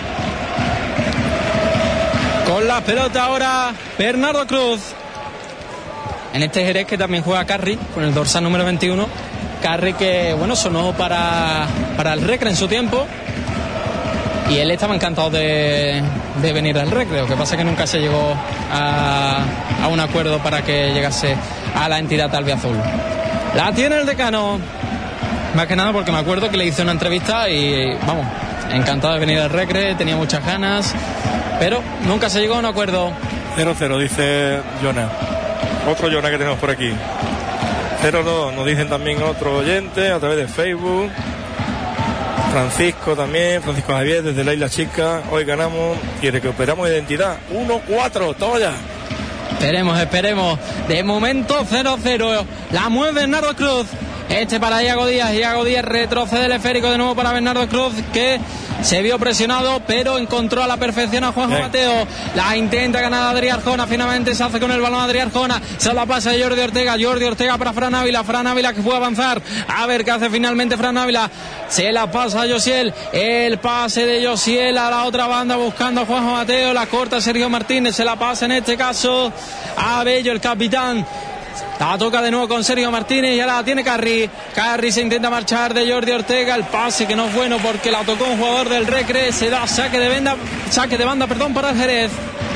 Speaker 2: Con la pelota ahora Bernardo Cruz. En este Jerez que también juega Carri, con el dorsal número 21. Carri que, bueno, sonó para el Recre en su tiempo. Y él estaba encantado de venir al Recre. Lo que pasa es que nunca se llegó a un acuerdo para que llegase a la entidad albiazul. La tiene el decano. Más que nada porque me acuerdo que le hice una entrevista y, vamos, encantado de venir al Recre, tenía muchas ganas. Pero nunca se llegó a un acuerdo.
Speaker 3: 0-0, dice Jonah. Otro Jonah que tenemos por aquí. 0-2, nos dicen también otro oyente a través de Facebook. Francisco también, Francisco Javier desde la Isla Chica. Hoy ganamos y recuperamos identidad. 1-4, toma ya.
Speaker 2: Esperemos. De momento 0-0. La mueve Bernardo Cruz. Este para Iago Díaz. Iago Díaz retrocede el esférico de nuevo para Bernardo Cruz, que se vio presionado, pero encontró a la perfección a Juanjo Mateo. La intenta ganar Adrián Arjona. Finalmente se hace con el balón Adrián Arjona. Se la pasa a Jordi Ortega. Jordi Ortega para Fran Ávila. Fran Ávila que puede avanzar. A ver qué hace finalmente Fran Ávila. Se la pasa a Josiel. El pase de Josiel a la otra banda buscando a Juanjo Mateo. La corta Sergio Martínez. Se la pasa en este caso a Bello, el capitán. La toca de nuevo con Sergio Martínez y ahora la tiene Carri. Carri se intenta marchar de Jordi Ortega. El pase que no es bueno porque la tocó un jugador del Recre. Se da saque de banda para el Jerez.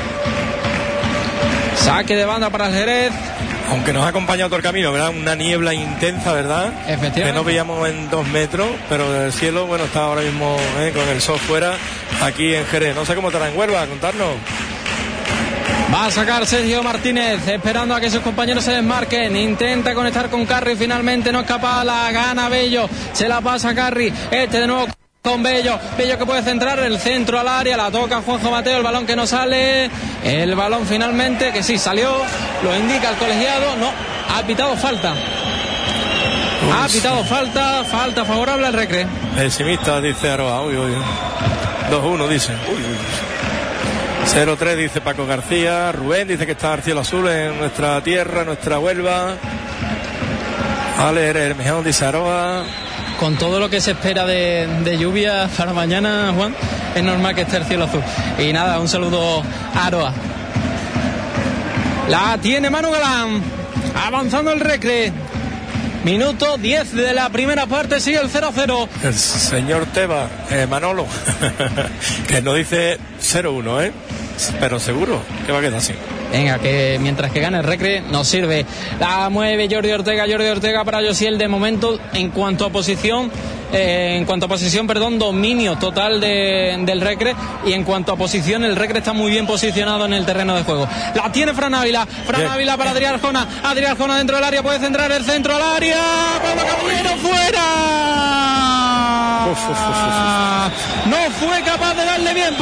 Speaker 2: Saque de banda para el Jerez.
Speaker 3: Aunque nos ha acompañado todo el camino, ¿verdad? Una niebla intensa, ¿verdad?
Speaker 2: Efectivamente.
Speaker 3: Que no veíamos en 2 metros, pero el cielo, bueno, está ahora mismo con el sol fuera aquí en Jerez. No sé cómo estará en Huelva, contarnos.
Speaker 2: Va a sacar Sergio Martínez, esperando a que sus compañeros se desmarquen. Intenta conectar con Carri, finalmente no es capaz, la gana Bello. Se la pasa a Carri, de nuevo con Bello. Bello que puede centrar el centro al área, la toca Juanjo Mateo, el balón que no sale. El balón finalmente, que sí salió, lo indica el colegiado, no, ha pitado falta. Ha pitado falta favorable al Recre.
Speaker 3: Pesimista, dice Aroa. 2-1, dice. 0-3, dice Paco García. Rubén dice que está el cielo azul en nuestra tierra, nuestra Huelva. Ale Hermejón, dice Aroa.
Speaker 2: Con todo lo que se espera de lluvia para mañana, Juan, es normal que esté el cielo azul. Y nada, un saludo a Aroa. La tiene Manu Galán, avanzando el Recre. Minuto 10 de la primera parte, sigue el 0-0.
Speaker 3: El señor Teba, Manolo, que nos dice 0-1, pero seguro que va a quedar así.
Speaker 2: Venga, que mientras que gane el Recre nos sirve. La mueve Jordi Ortega para Josiel. De momento, en cuanto a posición, dominio total del Recre. Y en cuanto a posición, el Recre está muy bien posicionado en el terreno de juego. La tiene Fran Ávila para Adrián Arjona. Adrián Arjona dentro del área, puede centrar el centro al área. Pablo Caballero fuera. No fue capaz de darle bien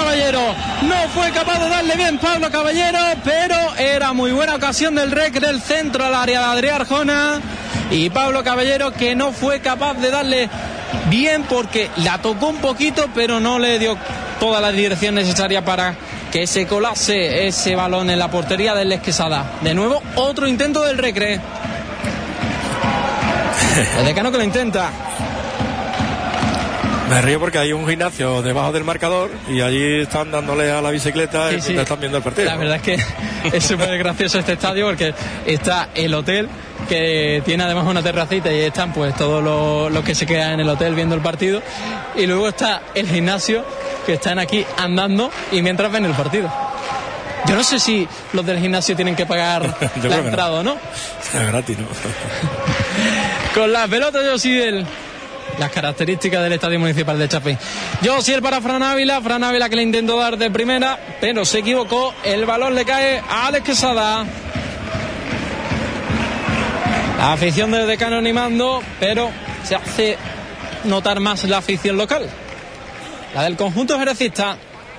Speaker 2: Pablo Caballero, pero era muy buena ocasión del Recre, el centro al área de Adrián Arjona. Y Pablo Caballero que no fue capaz de darle bien porque la tocó un poquito, pero no le dio toda la dirección necesaria para que se colase ese balón en la portería del Alex Quesada. De nuevo, otro intento del Recre. El decano que lo intenta.
Speaker 3: Me río porque hay un gimnasio debajo del marcador y allí están dándole a la bicicleta y están viendo el partido.
Speaker 2: La verdad es que es súper gracioso este estadio porque está el hotel, que tiene además una terracita, y están pues todos los que se quedan en el hotel viendo el partido, y luego está el gimnasio, que están aquí andando y mientras ven el partido. Yo no sé si los del gimnasio tienen que pagar la entrada o no.
Speaker 3: Está gratis, ¿no?
Speaker 2: Con la pelota Josiel. Las características del Estadio Municipal de Chapín. Josiel para Fran Ávila que le intentó dar de primera, pero se equivocó. El balón le cae a Alex Quesada. La afición del Decano animando, pero se hace notar más la afición local, la del conjunto jerecista.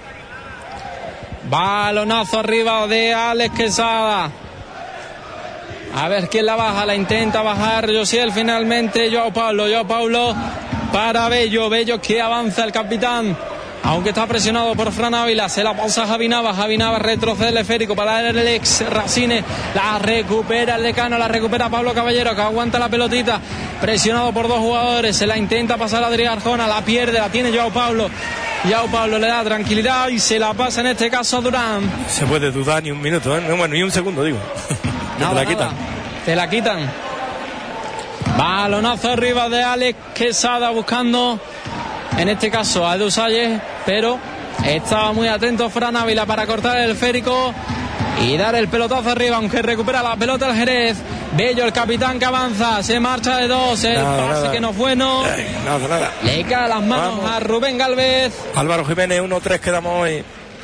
Speaker 2: Balonazo arriba de Alex Quesada. A ver quién la baja, la intenta bajar Josiel finalmente. Joao Paulo para Bello que avanza el capitán, aunque está presionado por Fran Ávila. Se la pasa a Javi Navas retrocede el esférico para el Alex Racines. La recupera el Decano, la recupera Pablo Caballero, que aguanta la pelotita, presionado por dos jugadores. Se la intenta pasar a Adrián Arjona, la pierde, la tiene Joao Paulo le da tranquilidad y se la pasa en este caso a Durán.
Speaker 3: Se puede dudar ni un minuto, ¿eh? Bueno, ni un segundo, digo.
Speaker 2: Te la quitan. Balonazo arriba de Alex Quesada, buscando en este caso a Edu Salles, pero estaba muy atento Fran Ávila para cortar el esférico y dar el pelotazo arriba, aunque recupera la pelota el Jerez. Bello, el capitán, que avanza, se marcha de dos, el pase que no es bueno.
Speaker 3: Nada.
Speaker 2: Le cae las manos a Rubén Gálvez.
Speaker 3: Álvaro Jiménez, 1-3 quedamos hoy.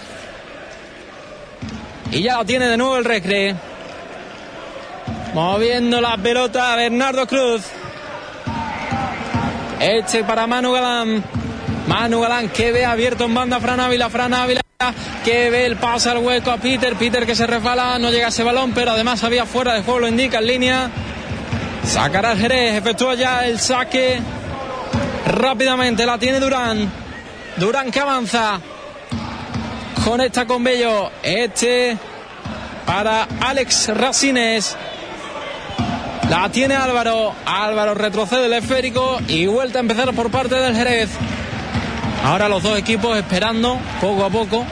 Speaker 2: Y ya la tiene de nuevo el Recre. Moviendo la pelota Bernardo Cruz. Para Manu Galán que ve abierto en banda Fran Ávila que ve el pase al hueco a Peter que se resbala, no llega a ese balón, pero además había fuera de juego, lo indica en línea. Sacará el Jerez, efectúa ya el saque rápidamente, la tiene Durán que avanza, conecta con Bello, para Alex Racines. La tiene Álvaro retrocede el esférico y vuelta a empezar por parte del Jerez. Ahora los dos equipos esperando poco a poco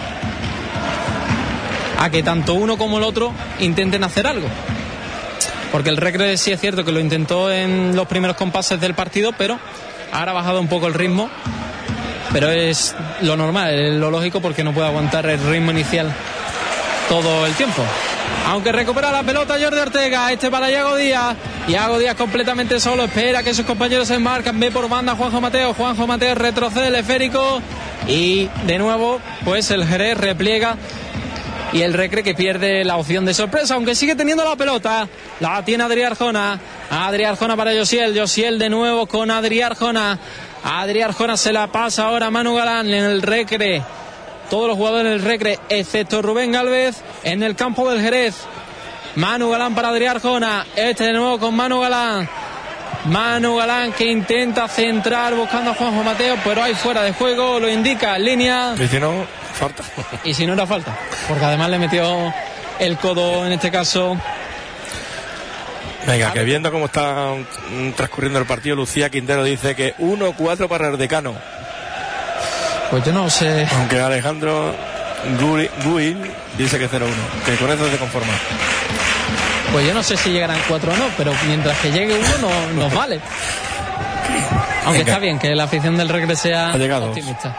Speaker 2: a que tanto uno como el otro intenten hacer algo, porque el Recre sí es cierto que lo intentó en los primeros compases del partido, pero ahora ha bajado un poco el ritmo, pero es lo normal, es lo lógico, porque no puede aguantar el ritmo inicial todo el tiempo. Aunque recupera la pelota Jordi Ortega, para Iago Díaz completamente solo, espera que sus compañeros se enmarcan, ve por banda Juanjo Mateo retrocede el esférico y de nuevo pues el Jerez repliega y el Recre que pierde la opción de sorpresa, aunque sigue teniendo la pelota. La tiene Adrián Arjona para Josiel de nuevo con Adrián Arjona se la pasa ahora a Manu Galán en el Recre. Todos los jugadores del Recre, excepto Rubén Gálvez, en el campo del Jerez. Manu Galán para Adrián Arjona. De nuevo con Manu Galán que intenta centrar buscando a Juanjo Mateo, pero hay fuera de juego, lo indica en línea.
Speaker 3: Y si no, falta.
Speaker 2: Y si no era falta, porque además le metió el codo en este caso.
Speaker 3: Venga, que viendo cómo está transcurriendo el partido, Lucía Quintero dice que 1-4 para el Decano.
Speaker 2: Pues yo no sé.
Speaker 3: Aunque Alejandro Guil dice que 0-1, que con eso se conforma.
Speaker 2: Pues yo no sé si llegarán 4 o no, pero mientras que llegue uno nos vale. Aunque está bien que la afición del Recre sea optimista.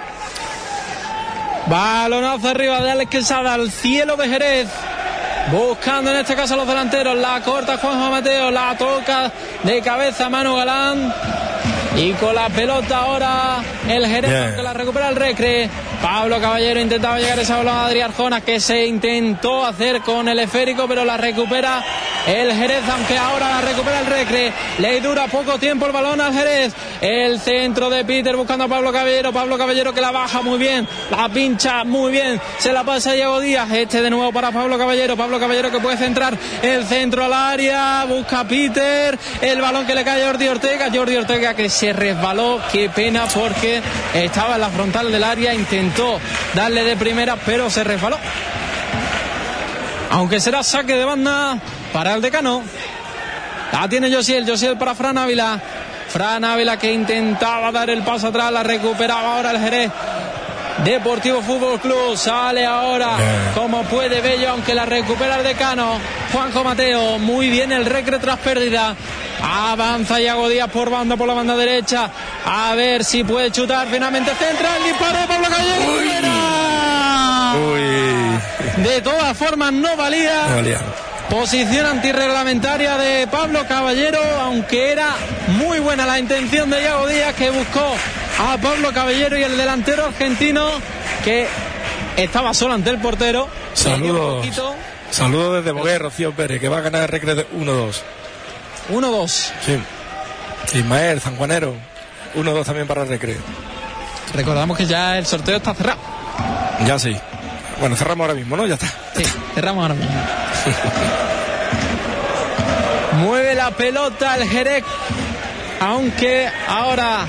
Speaker 2: Balonazo arriba de Alex Quesada al cielo de Jerez. Buscando en este caso a los delanteros. La corta Juanjo Mateo, la toca de cabeza Manu Galán. Y con la pelota ahora el Jerez, que la recupera el Recre. Pablo Caballero intentaba llegar esa bola a Adrián Arjona, que se intentó hacer con el esférico, pero la recupera el Jerez, aunque ahora la recupera el Recre. Le dura poco tiempo el balón al Jerez. El centro de Peter buscando a Pablo Caballero que la baja muy bien, la pincha muy bien, se la pasa a Iago Díaz. De nuevo para Pablo Caballero que puede centrar el centro al área, busca a Peter, el balón que le cae a Jordi Ortega que se resbaló, qué pena, porque estaba en la frontal del área, intentó darle de primera pero se resbaló, aunque será saque de banda para el Decano. La tiene Josiel para Fran Ávila que intentaba dar el paso atrás, la recuperaba ahora el Jerez Deportivo Fútbol Club. Sale ahora como puede Bello, aunque la recupera el Decano. Juanjo Mateo, muy bien el Recre tras pérdida. Avanza Iago Díaz por la banda derecha, a ver si puede chutar, finalmente centra el disparo de Pablo Caballero. De todas formas no valía.
Speaker 3: No valía.
Speaker 2: Posición antirreglamentaria de Pablo Caballero, aunque era muy buena la intención de Iago Díaz, que buscó a Pablo Caballero, y el delantero argentino, que estaba solo ante el portero.
Speaker 3: Saludos desde Bogué, Rocío Pérez, que va a ganar el Recre de 1-2.
Speaker 2: 1-2.
Speaker 3: Sí. Ismael, Sanjuanero, 1-2 también para el Recre.
Speaker 2: Recordamos que ya el sorteo está cerrado.
Speaker 3: Ya sí. Bueno, cerramos ahora mismo, ¿no? Ya está.
Speaker 2: Sí, cerramos ahora mismo. Mueve la pelota el Jerez, aunque ahora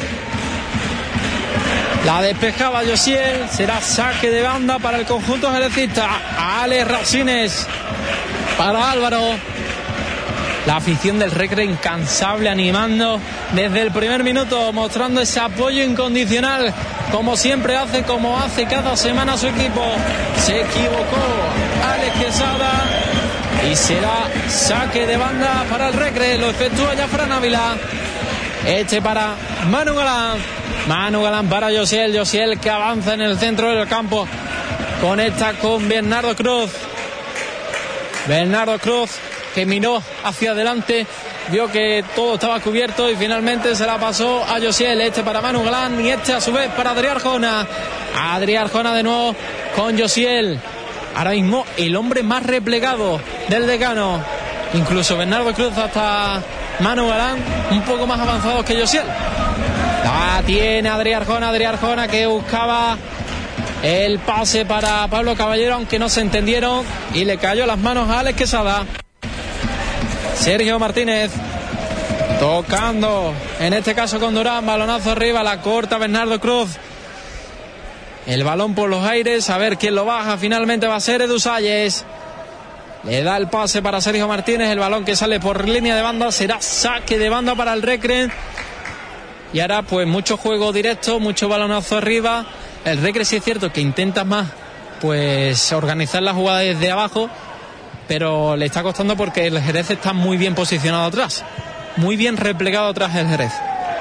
Speaker 2: la despejaba Josiel. Será saque de banda para el conjunto jerecista. Alex Rasines para Álvaro. La afición del Recre incansable, animando desde el primer minuto, mostrando ese apoyo incondicional, como siempre hace, como hace cada semana su equipo. Se equivocó Alex Quesada y será saque de banda para el Recre. Lo efectúa ya Fran Ávila. Para Manu Galán. Manu Galán para Josiel. Josiel, que avanza en el centro del campo. Conecta con Bernardo Cruz. Bernardo Cruz, que miró hacia adelante, vio que todo estaba cubierto y finalmente se la pasó a Josiel. Para Manu Galán, y a su vez para Adrián Arjona. Adrián Arjona de nuevo con Josiel. Ahora mismo el hombre más replegado del decano. Incluso Bernardo Cruz hasta Manu Galán, un poco más avanzados que Josiel. La tiene Adrián Arjona, que buscaba el pase para Pablo Caballero, aunque no se entendieron, y le cayó a las manos a Alex Quesada. Sergio Martínez tocando, en este caso con Durán, balonazo arriba, la corta Bernardo Cruz. El balón por los aires, a ver quién lo baja. Finalmente va a ser Edu Salles. Le da el pase para Sergio Martínez, el balón que sale por línea de banda, será saque de banda para el Recre. Y ahora pues mucho juego directo, mucho balonazo arriba. El Recre sí es cierto que intenta más pues organizar la jugada desde abajo, pero le está costando porque el Jerez está muy bien posicionado atrás, muy bien replegado atrás el Jerez.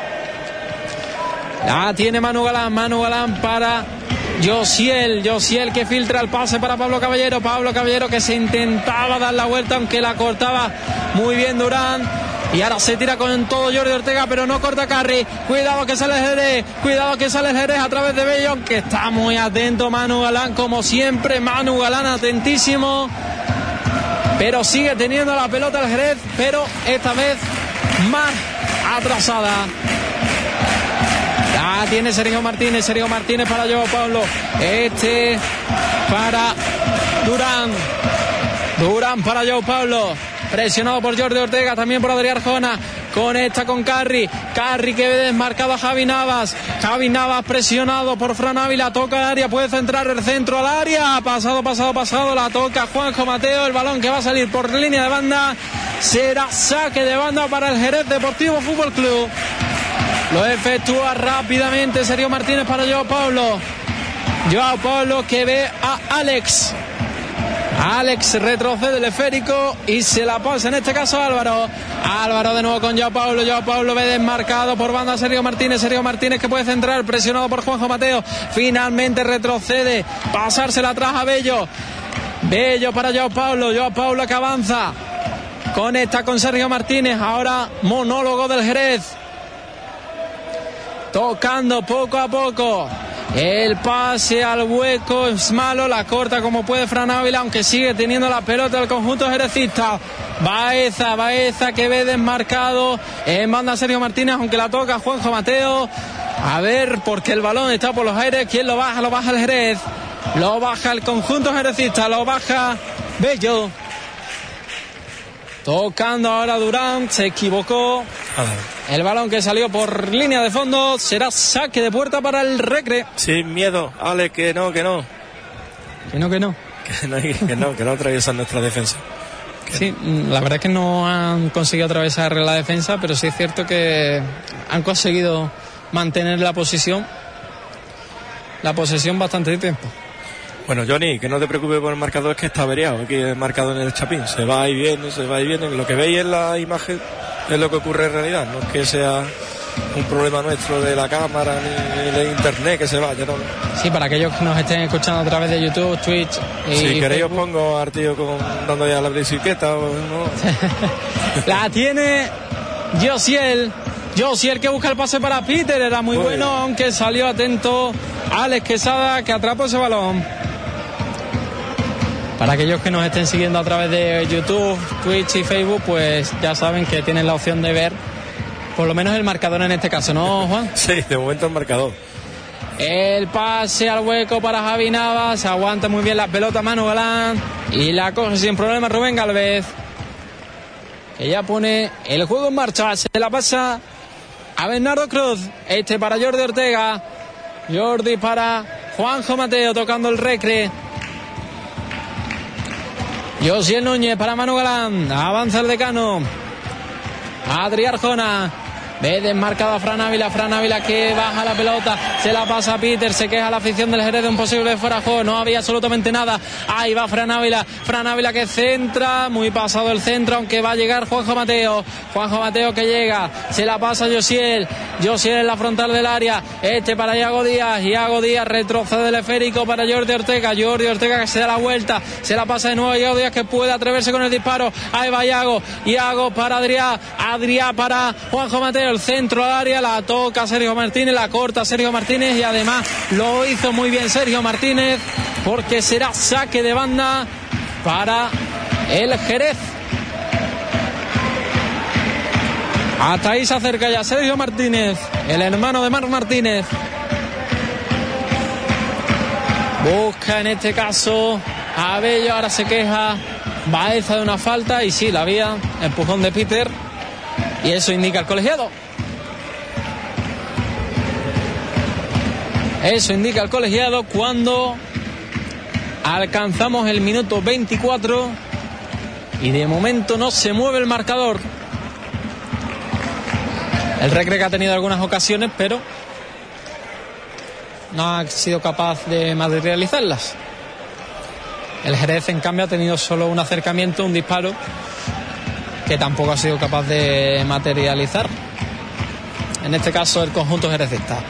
Speaker 2: La tiene Manu Galán para Josiel, que filtra el pase para Pablo Caballero, que se intentaba dar la vuelta, aunque la cortaba muy bien Durán. Y ahora se tira con todo Jordi Ortega, pero no corta Carri. Cuidado que sale el Jerez a través de Bello, que está muy atento Manu Galán, como siempre. Manu Galán atentísimo, pero sigue teniendo la pelota el Jerez, pero esta vez más atrasada. La tiene Sergio Martínez para Joao Paulo. Para Durán para Joao Paulo. Presionado por Jordi Ortega, también por Adrián Arjona. Conecta con Carri que ve desmarcado a Javi Navas presionado por Fran Ávila. Toca el área, puede centrar el centro al área. Pasado. La toca Juanjo Mateo. El balón que va a salir por línea de banda. Será saque de banda para el Jerez Deportivo Fútbol Club. Lo efectúa rápidamente Sergio Martínez para Joao Paulo, que ve a Alex retrocede el esférico y se la pasa en este caso Álvaro de nuevo con Joao Paulo ve desmarcado por banda Sergio Martínez que puede centrar, presionado por Juanjo Mateo. Finalmente retrocede, pasársela atrás a Bello para Joao Paulo, que avanza, conecta con Sergio Martínez. Ahora monólogo del Jerez, tocando poco a poco. El pase al hueco es malo, la corta como puede Fran Ávila, aunque sigue teniendo la pelota el conjunto jerecista. Baeza que ve desmarcado en banda Sergio Martínez, aunque la toca Juanjo Mateo. A ver, porque el balón está por los aires. ¿Quién lo baja? Lo baja el Jerez, lo baja el conjunto jerecista, lo baja Bello. Tocando ahora Durán, se equivocó. El balón que salió por línea de fondo, será saque de puerta para el Recre.
Speaker 3: Sin miedo, Ale, que no atraviesan nuestra defensa.
Speaker 2: Sí, la verdad es que no han conseguido atravesar la defensa, pero sí es cierto que han conseguido mantener la posesión bastante tiempo.
Speaker 3: Bueno, Johnny, que no te preocupes por el marcador, es que está averiado aquí el marcador en el Chapín. Se va y viene. Lo que veis en la imagen es lo que ocurre en realidad, no es que sea un problema nuestro de la cámara ni de internet que se vaya, ¿no?
Speaker 2: Sí, para aquellos que nos estén escuchando a través de YouTube, Twitch y
Speaker 3: si queréis os
Speaker 2: Facebook.
Speaker 3: pongo a Artillo dando ya la bicicleta o no.
Speaker 2: La tiene Josiel que busca el pase para Peter, era muy bueno, aunque salió atento Alex Quesada, que atrapó ese balón. Para aquellos que nos estén siguiendo a través de YouTube, Twitch y Facebook, pues ya saben que tienen la opción de ver por lo menos el marcador en este caso, ¿no, Juan?
Speaker 3: Sí, de momento el marcador.
Speaker 2: El pase al hueco para Javi Navas, aguanta muy bien la pelota Manu Galán y la coge sin problema Rubén Gálvez, que ya pone el juego en marcha. Se la pasa a Bernardo Cruz, para Jordi Ortega, Jordi para Juanjo Mateo tocando el recre. Josiel Núñez para Manu Galán, avanza el decano, Adrián Arjona, ve desmarcado a Fran Ávila que baja la pelota, se la pasa a Peter, se queja la afición del Jerez de un posible fuera de juego, no había absolutamente nada, ahí va Fran Ávila que centra, muy pasado el centro, aunque va a llegar Juanjo Mateo que llega, se la pasa a Josiel en la frontal del área, para Iago Díaz retrocede el esférico para Jordi Ortega que se da la vuelta, se la pasa de nuevo a Iago Díaz que puede atreverse con el disparo, ahí va Iago para Adrián para Juanjo Mateo, el centro al área, la toca Sergio Martínez, la corta Sergio Martínez y además lo hizo muy bien Sergio Martínez porque será saque de banda para el Jerez. Hasta ahí se acerca ya Sergio Martínez, el hermano de Marc Martínez. Busca en este caso a Bello, ahora se queja Baeza de una falta y sí, la había, empujón de Peter y eso indica el colegiado. Eso indica el colegiado cuando alcanzamos el minuto 24 y de momento no se mueve el marcador. El Recre que ha tenido algunas ocasiones, pero no ha sido capaz de materializarlas. El Jerez, en cambio, ha tenido solo un acercamiento, un disparo, que tampoco ha sido capaz de materializar. En este caso, el conjunto jerecista.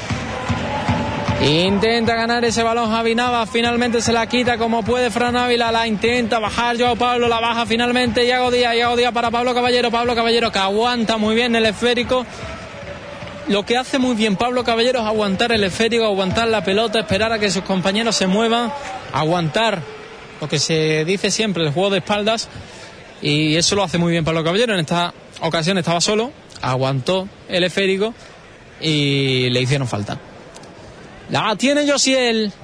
Speaker 2: Intenta ganar ese balón Javi Navas, finalmente se la quita como puede Fran Ávila, la intenta bajar Joao Pablo, la baja finalmente Iago Díaz para Pablo Caballero que aguanta muy bien el esférico. Lo que hace muy bien Pablo Caballero es aguantar el esférico, aguantar la pelota, esperar a que sus compañeros se muevan, aguantar lo que se dice siempre, el juego de espaldas, y eso lo hace muy bien Pablo Caballero. En esta ocasión estaba solo, aguantó el esférico y le hicieron falta. La tiene Josiel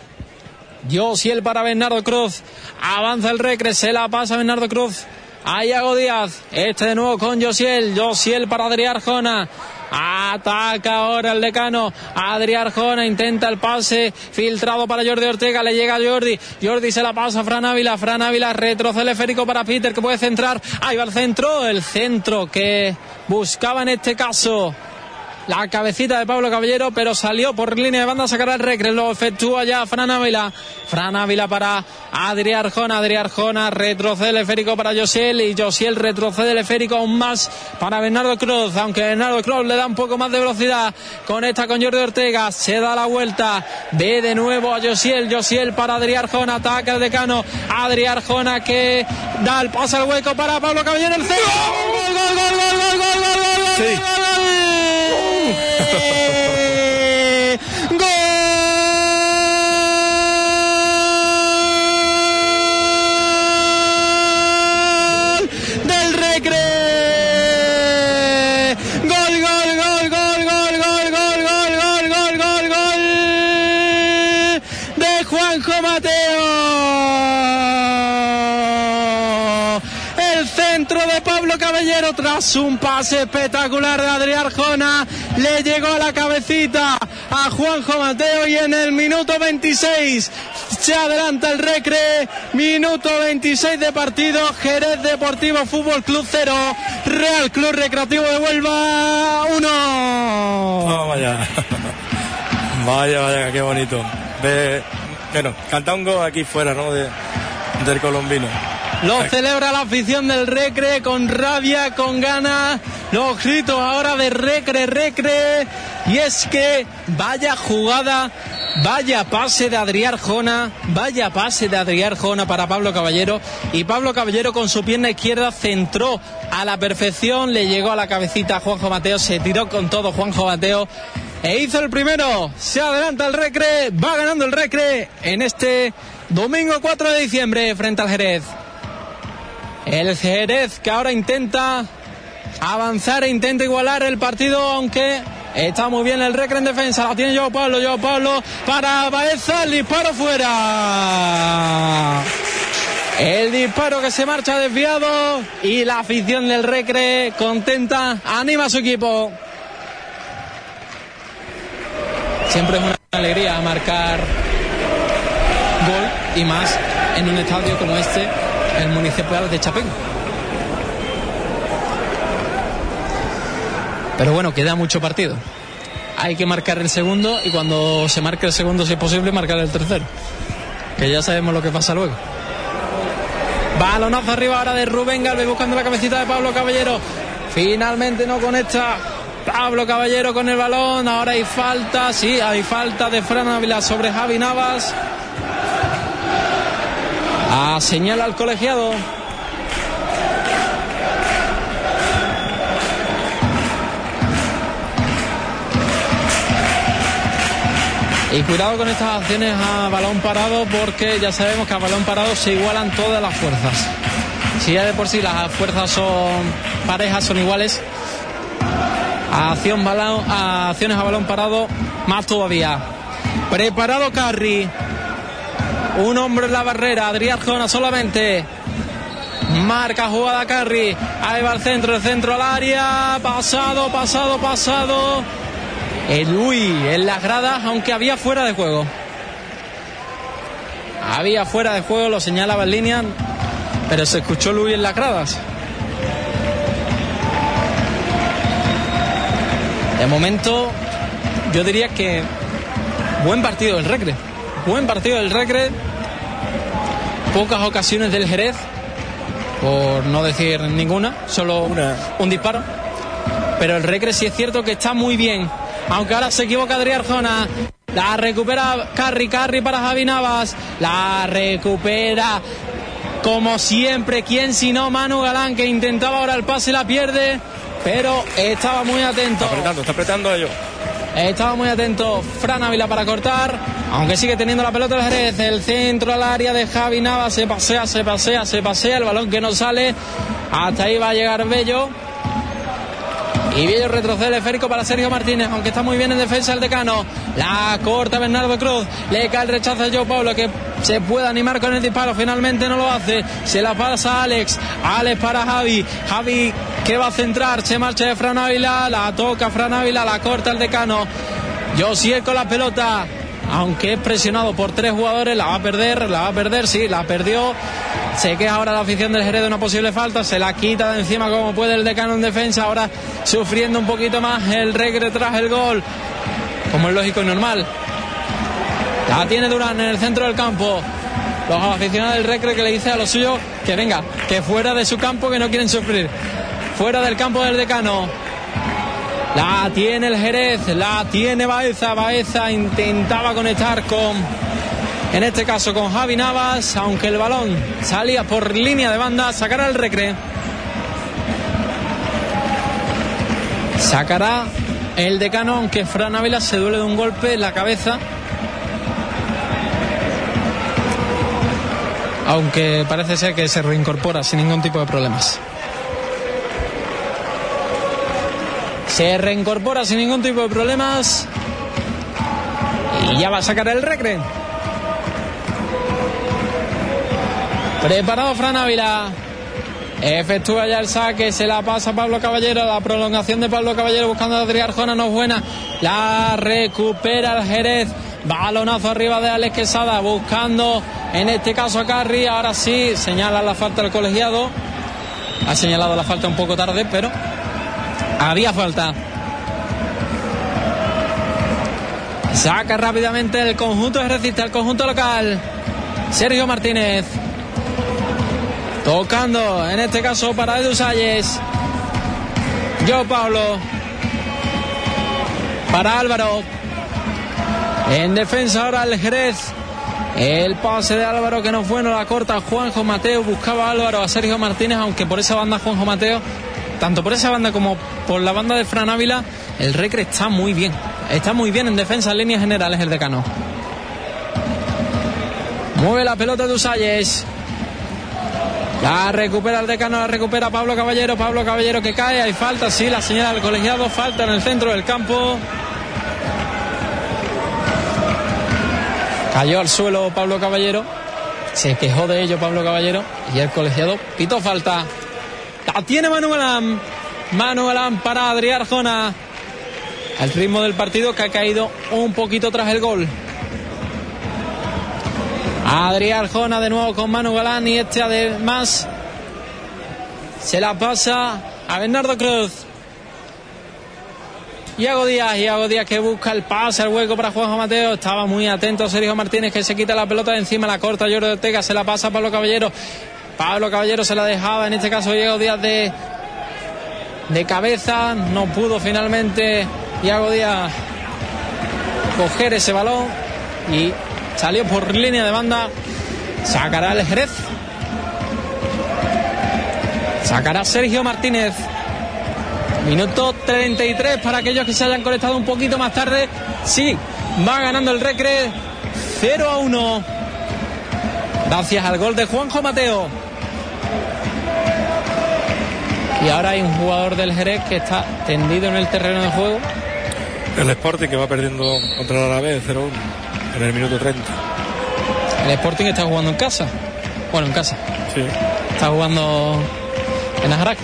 Speaker 2: para Bernardo Cruz, avanza el Recre, se la pasa Bernardo Cruz a Iago Díaz, de nuevo con Josiel para Adrián Arjona, ataca ahora el decano, Adrián Arjona intenta el pase filtrado para Jordi Ortega, le llega a Jordi se la pasa a Fran Ávila retrocede el esférico para Peter que puede centrar, ahí va el centro que buscaba en este caso la cabecita de Pablo Caballero, pero salió por línea de banda a sacar al Recre, lo efectúa ya Fran Ávila para Adrián Arjona retrocede el esférico para Josiel y Josiel retrocede el esférico aún más para Bernardo Cruz, aunque Bernardo Cruz le da un poco más de velocidad, conecta con Jordi Ortega, se da la vuelta, ve de nuevo a Josiel para Adrián Arjona, ataca el decano, Adrián Arjona que da el pase al hueco para Pablo Caballero, el centro, gol.
Speaker 3: Sí.
Speaker 2: ¡Gol del Recre! ¡Gol de Juanjo Mateo! El centro de Pablo Caballero tras un pase espectacular de Adrián Arjona le llegó a la cabecita a Juanjo Mateo y en el minuto 26 se adelanta el Recre, minuto 26 de partido, Jerez Deportivo Fútbol Club 0, Real Club Recreativo de Huelva 1.
Speaker 3: Oh, vaya, qué bonito. Bueno, canta un gol aquí fuera, ¿no? Del colombino.
Speaker 2: Lo celebra la afición del Recre con rabia, con ganas, los gritos ahora de Recre, y es que vaya jugada, vaya pase de Adrián Arjona para Pablo Caballero, y Pablo Caballero con su pierna izquierda centró a la perfección, le llegó a la cabecita a Juanjo Mateo, se tiró con todo Juanjo Mateo e hizo el primero. Se adelanta el Recre, va ganando el Recre en este domingo 4 de diciembre frente al Jerez. El Jerez que ahora intenta avanzar e intenta igualar el partido, aunque está muy bien el Recre en defensa. La tiene Joao Pablo para Baeza, el disparo fuera. El disparo que se marcha desviado, y la afición del Recre contenta, anima a su equipo. Siempre es una alegría marcar gol, y más en un estadio como este, el Municipal de Chapín. Pero bueno, queda mucho partido. Hay que marcar el segundo, y cuando se marque el segundo, si es posible, marcar el tercero, que ya sabemos lo que pasa luego. Balonazo arriba ahora de Rubén Galvez, buscando la cabecita de Pablo Caballero. Finalmente no conecta Pablo Caballero con el balón. Ahora hay falta, sí, hay falta de Fran Ávila sobre Javi Navas. Señala al colegiado. Y cuidado con estas acciones a balón parado, porque ya sabemos que a balón parado se igualan todas las fuerzas. Si ya de por sí las fuerzas son parejas, son iguales, a acciones a balón parado, más todavía. Preparado Carri, un hombre en la barrera, Adrián Arjona solamente. Marca jugada Carri, ahí va el centro al área, pasado. El Luis en las gradas, aunque había fuera de juego. Lo señalaba en línea, pero se escuchó Luis en las gradas. De momento, yo diría que buen partido del Recre. Pocas ocasiones del Jerez, por no decir ninguna, solo un disparo. Pero el Recre sí es cierto que está muy bien. Aunque ahora se equivoca Adrián Arjona. La recupera Carri para Javi Navas. La recupera como siempre, ¿quién si no? Manu Galán, que intentaba ahora el pase y la pierde, pero estaba muy atento.
Speaker 3: Está apretando a ellos.
Speaker 2: Estaba muy atento Fran Ávila para cortar, aunque sigue teniendo la pelota el Jerez. El centro al área de Javi Navas, se pasea, el balón que no sale. Hasta ahí va a llegar Bello. Y Bello retrocede el esférico para Sergio Martínez, aunque está muy bien en defensa el decano. La corta Bernardo Cruz, le cae el rechazo a Joao Pablo, que se puede animar con el disparo, finalmente no lo hace. Se la pasa a Alex para Javi que va a centrar, se marcha de Fran Ávila, la toca Fran Ávila, la corta el decano. Josiel con la pelota, aunque es presionado por tres jugadores, la va a perder, sí, la perdió. Se queja ahora la afición del Jerez de una posible falta, se la quita de encima como puede el decano en defensa, ahora sufriendo un poquito más el Recre tras el gol, como es lógico y normal. La tiene Durán en el centro del campo. Los aficionados del Recre que le dice a los suyos que venga, que fuera de su campo, que no quieren sufrir. Fuera del campo del decano. La tiene el Jerez, la tiene Baeza intentaba conectar en este caso con Javi Navas, aunque el balón salía por línea de banda. Sacará el Recre. Sacará el decano, aunque Fran Ávila se duele de un golpe en la cabeza. Aunque parece ser que se reincorpora sin ningún tipo de problemas. Se reincorpora sin ningún tipo de problemas. Y ya va a sacar el Recre. Preparado Fran Ávila. Efectúa ya el saque. Se la pasa a Pablo Caballero. La prolongación de Pablo Caballero buscando a Adrián Arjona. No es buena. La recupera el Jerez. Balonazo arriba de Alex Quesada. Buscando en este caso a Carri. Ahora sí señala la falta del colegiado. Ha señalado la falta un poco tarde, pero había falta. Saca rápidamente el conjunto jerezista, el conjunto local. Sergio Martínez. Tocando, en este caso para Edu Salles. Joao Paulo. Para Álvaro. En defensa ahora el Jerez. El pase de Álvaro que no fue, no la corta Juanjo Mateo. Buscaba Álvaro a Sergio Martínez, aunque por esa banda Juanjo Mateo, tanto por esa banda como por la banda de Fran Ávila, el Recre está muy bien. Está muy bien en defensa en líneas generales el Decano. Mueve la pelota de Usalles. La recupera el Decano, la recupera Pablo Caballero. Pablo Caballero que cae, hay falta, sí, la señala del colegiado, falta en el centro del campo. Cayó al suelo Pablo Caballero, se quejó de ello Pablo Caballero y el colegiado pitó falta. La tiene Manu Galán. Manu Galán para Adrián Arjona. Al ritmo del partido que ha caído un poquito tras el gol. Adrián Arjona de nuevo con Manu Galán y este además se la pasa a Bernardo Cruz. Iago Díaz que busca el pase, el hueco para Juanjo Mateo. Estaba muy atento Sergio Martínez que se quita la pelota de encima, la corta Jordi Ortega, se la pasa a Pablo Caballero. Pablo Caballero se la dejaba, en este caso Iago Díaz de cabeza. No pudo finalmente Iago Díaz coger ese balón y salió por línea de banda. Sacará el Jerez. Sacará Sergio Martínez. Minuto 33 para aquellos que se hayan conectado un poquito más tarde. Sí, va ganando el Recre 0-1. Gracias al gol de Juanjo Mateo. Y ahora hay un jugador del Jerez que está tendido en el terreno de juego.
Speaker 3: El Sporting que va perdiendo contra el Alavés 0-1 en el minuto 30.
Speaker 2: El Sporting está jugando en casa. Bueno, en casa.
Speaker 3: Sí.
Speaker 2: Está jugando en Ajaraque.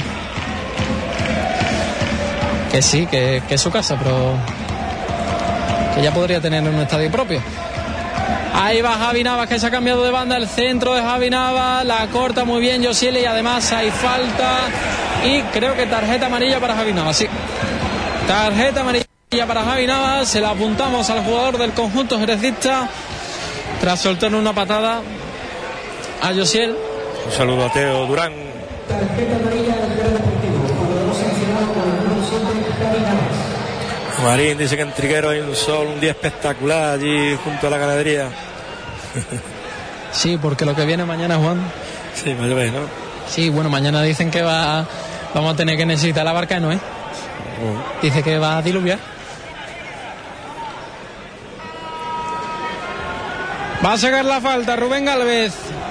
Speaker 2: Que sí, que es su casa, pero que ya podría tener un estadio propio. Ahí va Javi Navas que se ha cambiado de banda. El centro de Javi Navas, la corta muy bien Josiel y además hay falta y creo que tarjeta amarilla para Javi Navas. Sí, tarjeta amarilla para Javi Navas. Se la apuntamos al jugador del conjunto jerecista tras soltar una patada a Josiel.
Speaker 3: Un saludo a Teo Durán.
Speaker 2: Tarjeta amarilla del Deportivo.
Speaker 3: Marín dice que en Triguero hay un día espectacular allí junto a la ganadería.
Speaker 2: Sí, porque lo que viene mañana, Juan.
Speaker 3: Sí, me lo ves, ¿no?
Speaker 2: Sí, bueno, mañana dicen que vamos a tener que necesitar la barca de Noé. Dice que va a diluviar. Va a sacar la falta Rubén Gálvez.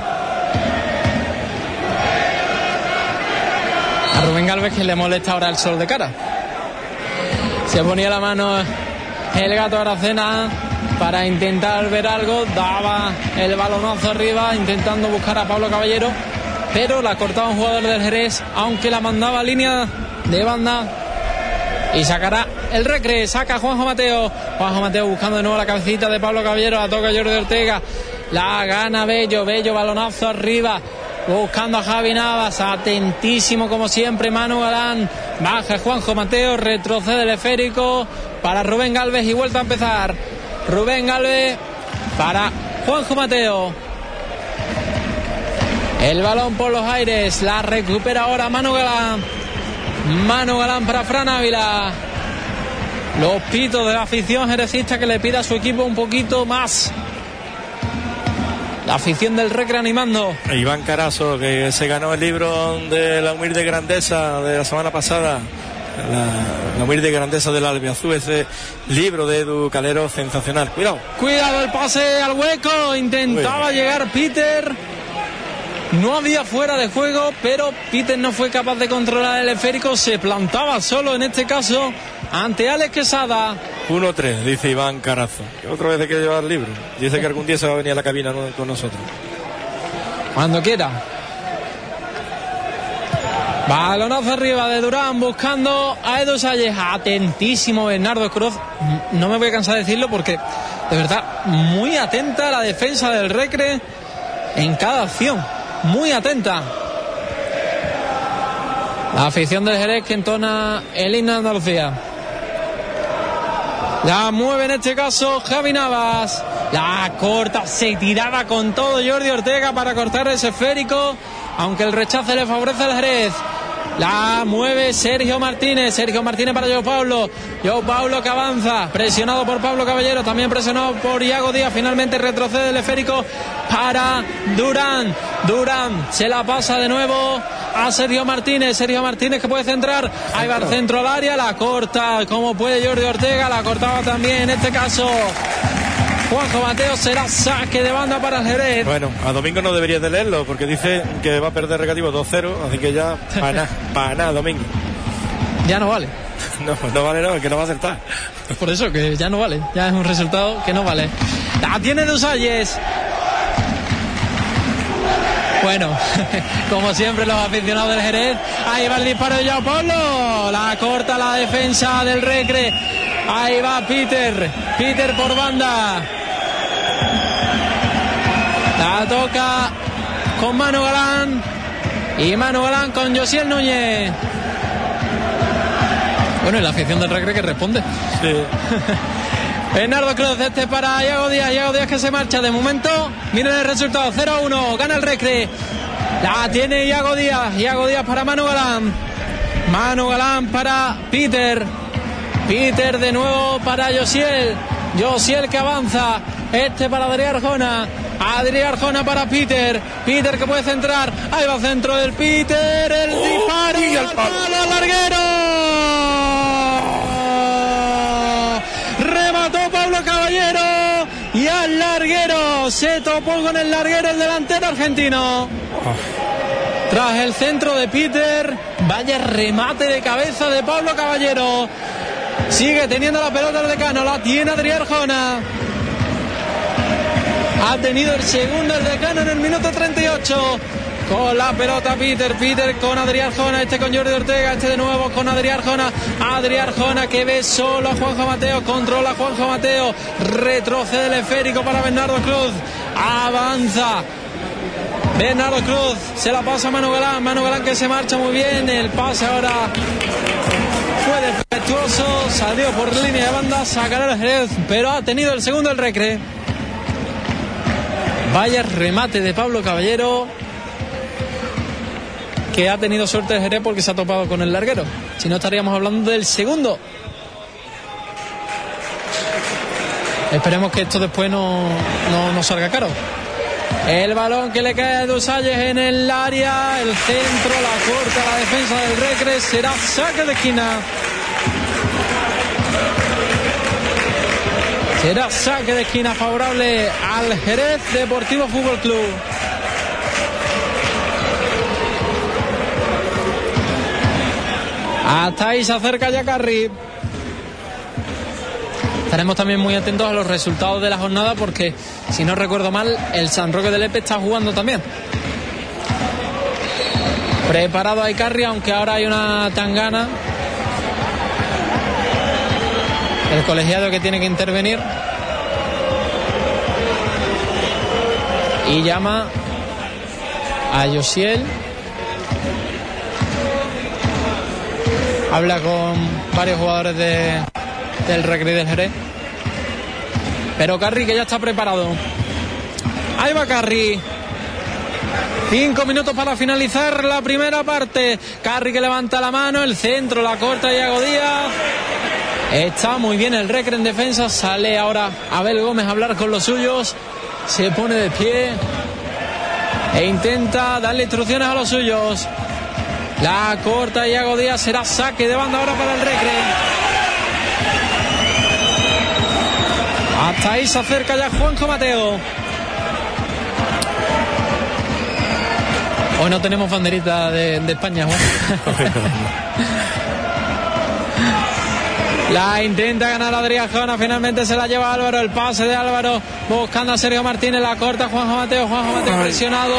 Speaker 2: A Rubén Gálvez que le molesta ahora el sol de cara. Se ponía la mano el Gato Aracena para intentar ver algo. Daba el balonazo arriba intentando buscar a Pablo Caballero, pero la cortaba un jugador del Jerez, aunque la mandaba a línea de banda. Y sacará el Recre. Saca Juanjo Mateo. Juanjo Mateo buscando de nuevo la cabecita de Pablo Caballero. La toca Jordi Ortega. La gana Bello. Bello balonazo arriba. Buscando a Javi Navas, atentísimo como siempre Manu Galán. Baja Juanjo Mateo, retrocede el esférico para Rubén Gálvez y vuelta a empezar. Rubén Gálvez para Juanjo Mateo. El balón por los aires, la recupera ahora Manu Galán. Manu Galán para Fran Ávila. Los pitos de la afición jerecista que le pide a su equipo un poquito más. La afición del Recre animando.
Speaker 3: Iván Carazo, que se ganó el libro de la humilde grandeza de la semana pasada. La humilde grandeza del Albiazú, ese libro de Edu Calero sensacional. Cuidado
Speaker 2: el pase al hueco. Intentaba llegar Peter. No había fuera de juego, pero Peter no fue capaz de controlar el esférico. Se plantaba solo en este caso ante Alex Quesada.
Speaker 3: 1-3, dice Iván Carazo. Otra vez hay que llevar el libro. Dice que algún día se va a venir a la cabina con nosotros.
Speaker 2: Cuando quiera. Balonazo arriba de Durán buscando a Edu Salles. Atentísimo Bernardo Cruz. No me voy a cansar de decirlo porque de verdad muy atenta a la defensa del Recre en cada acción. Muy atenta. La afición del Jerez que entona el himno de Andalucía. La mueve en este caso Javi Navas. La corta, se tiraba con todo Jordi Ortega para cortar ese esférico, aunque el rechace le favorece al Jerez. La mueve Sergio Martínez para Joao Paulo que avanza, presionado por Pablo Caballero, también presionado por Iago Díaz, finalmente retrocede el esférico para Durán se la pasa de nuevo a Sergio Martínez que puede centrar, ahí va el centro al área, la corta como puede Jordi Ortega, la cortaba también en este caso Juanjo Mateo, será saque de banda para el Jerez.
Speaker 3: Bueno, a Domingo no deberías de leerlo porque dice que va a perder Recreativo 2-0, así que ya para nada Domingo.
Speaker 2: Ya no vale.
Speaker 3: No vale, no, que no va a acertar.
Speaker 2: Por eso que ya no vale, ya es un resultado que no vale. La tiene Dusalles. Bueno, como siempre los aficionados del Jerez. Ahí va el disparo de Joao Paulo, la corta la defensa del Recre. Ahí va Peter por banda. La toca con Manu Galán. Y Manu Galán con Josiel Núñez. Bueno, y la afición del Recre que responde.
Speaker 3: Sí.
Speaker 2: Bernardo Cruz, para Iago Díaz que se marcha de momento. Miren el resultado, 0-1, gana el Recre. La tiene Iago Díaz para Manu Galán para Peter de nuevo para Josiel que avanza, para Adrián Arjona para Peter que puede centrar, ahí va centro del Peter, el disparo y al palo larguero, remató Pablo Caballero y al larguero, se topó con el larguero el delantero argentino. Tras el centro de Peter, vaya remate de cabeza de Pablo Caballero. Sigue teniendo la pelota el Decano, la tiene Adrián Arjona. Ha tenido el segundo el Decano en el minuto 38. Con la pelota Peter con Adrián Arjona, con Jordi Ortega, de nuevo con Adrián Arjona que ve solo a Juanjo Mateo, controla a Juanjo Mateo, retrocede el esférico para Bernardo Cruz, avanza Bernardo Cruz, se la pasa a Manu Galán que se marcha muy bien, el pase ahora fue defectuoso, salió por línea de banda, sacará el Jerez, pero ha tenido el segundo el Recre. Vaya remate de Pablo Caballero, que ha tenido suerte el Jerez porque se ha topado con el larguero, si no estaríamos hablando del segundo. Esperemos que esto después no salga caro. El balón que le cae a Dusalles en el área, el centro, la corta, la defensa del Recre, será saque de esquina. Será saque de esquina favorable al Jerez Deportivo Fútbol Club. Hasta ahí se acerca ya Carri. Estaremos también muy atentos a los resultados de la jornada porque, si no recuerdo mal, el San Roque de Lepe está jugando también. Preparado a Icarri, aunque ahora hay una tangana. El colegiado que tiene que intervenir. Y llama a Josiel. Habla con varios jugadores del Recre del Jerez. Pero Carri que ya está preparado. Ahí va Carri. 5 minutos para finalizar la primera parte. Carri que levanta la mano, el centro, la corta Iago Díaz. Está muy bien el Recre en defensa. Sale ahora Abel Gómez a hablar con los suyos. Se pone de pie e intenta darle instrucciones a los suyos. La corta Iago Díaz, será saque de banda ahora para el Recre. Hasta ahí se acerca ya Juanjo Mateo. Hoy no tenemos banderita de España, Juan. La intenta ganar Adrián Arjona, finalmente se la lleva Álvaro, el pase de Álvaro buscando a Sergio Martínez, la corta Juanjo Mateo presionado.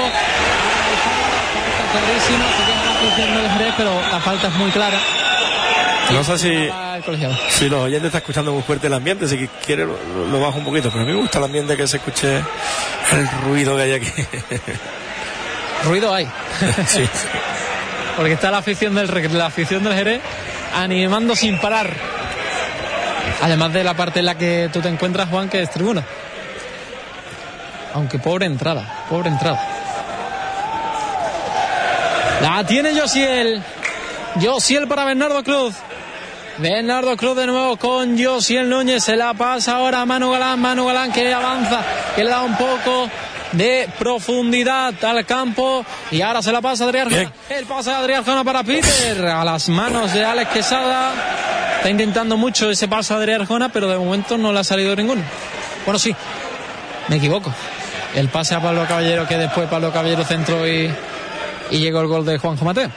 Speaker 2: Pero la falta es muy clara.
Speaker 3: No sé si los oyentes están escuchando muy fuerte el ambiente, si quiere lo bajo un poquito, pero a mí me gusta el ambiente, que se escuche el ruido que hay aquí.
Speaker 2: Ruido hay.
Speaker 3: Sí.
Speaker 2: Porque está la afición del Jerez animando sin parar. Además de la parte en la que tú te encuentras, Juan, que es tribuna. Aunque pobre entrada. La tiene Josiel. Josiel para Bernardo Cruz. Bernardo Cruz de nuevo con Josiel Núñez. Se la pasa ahora a Manu Galán. Manu Galán que avanza, que le da un poco de profundidad al campo. Y ahora se la pasa a Adrián Jona. El pase de Adrián Jona para Peter. A las manos de Alex Quesada. Está intentando mucho ese pase a Adrián Jona, pero de momento no le ha salido ninguno. Bueno, sí, me equivoco. El pase a Pablo Caballero, que después Pablo Caballero centró y llegó el gol de Juanjo Mateo.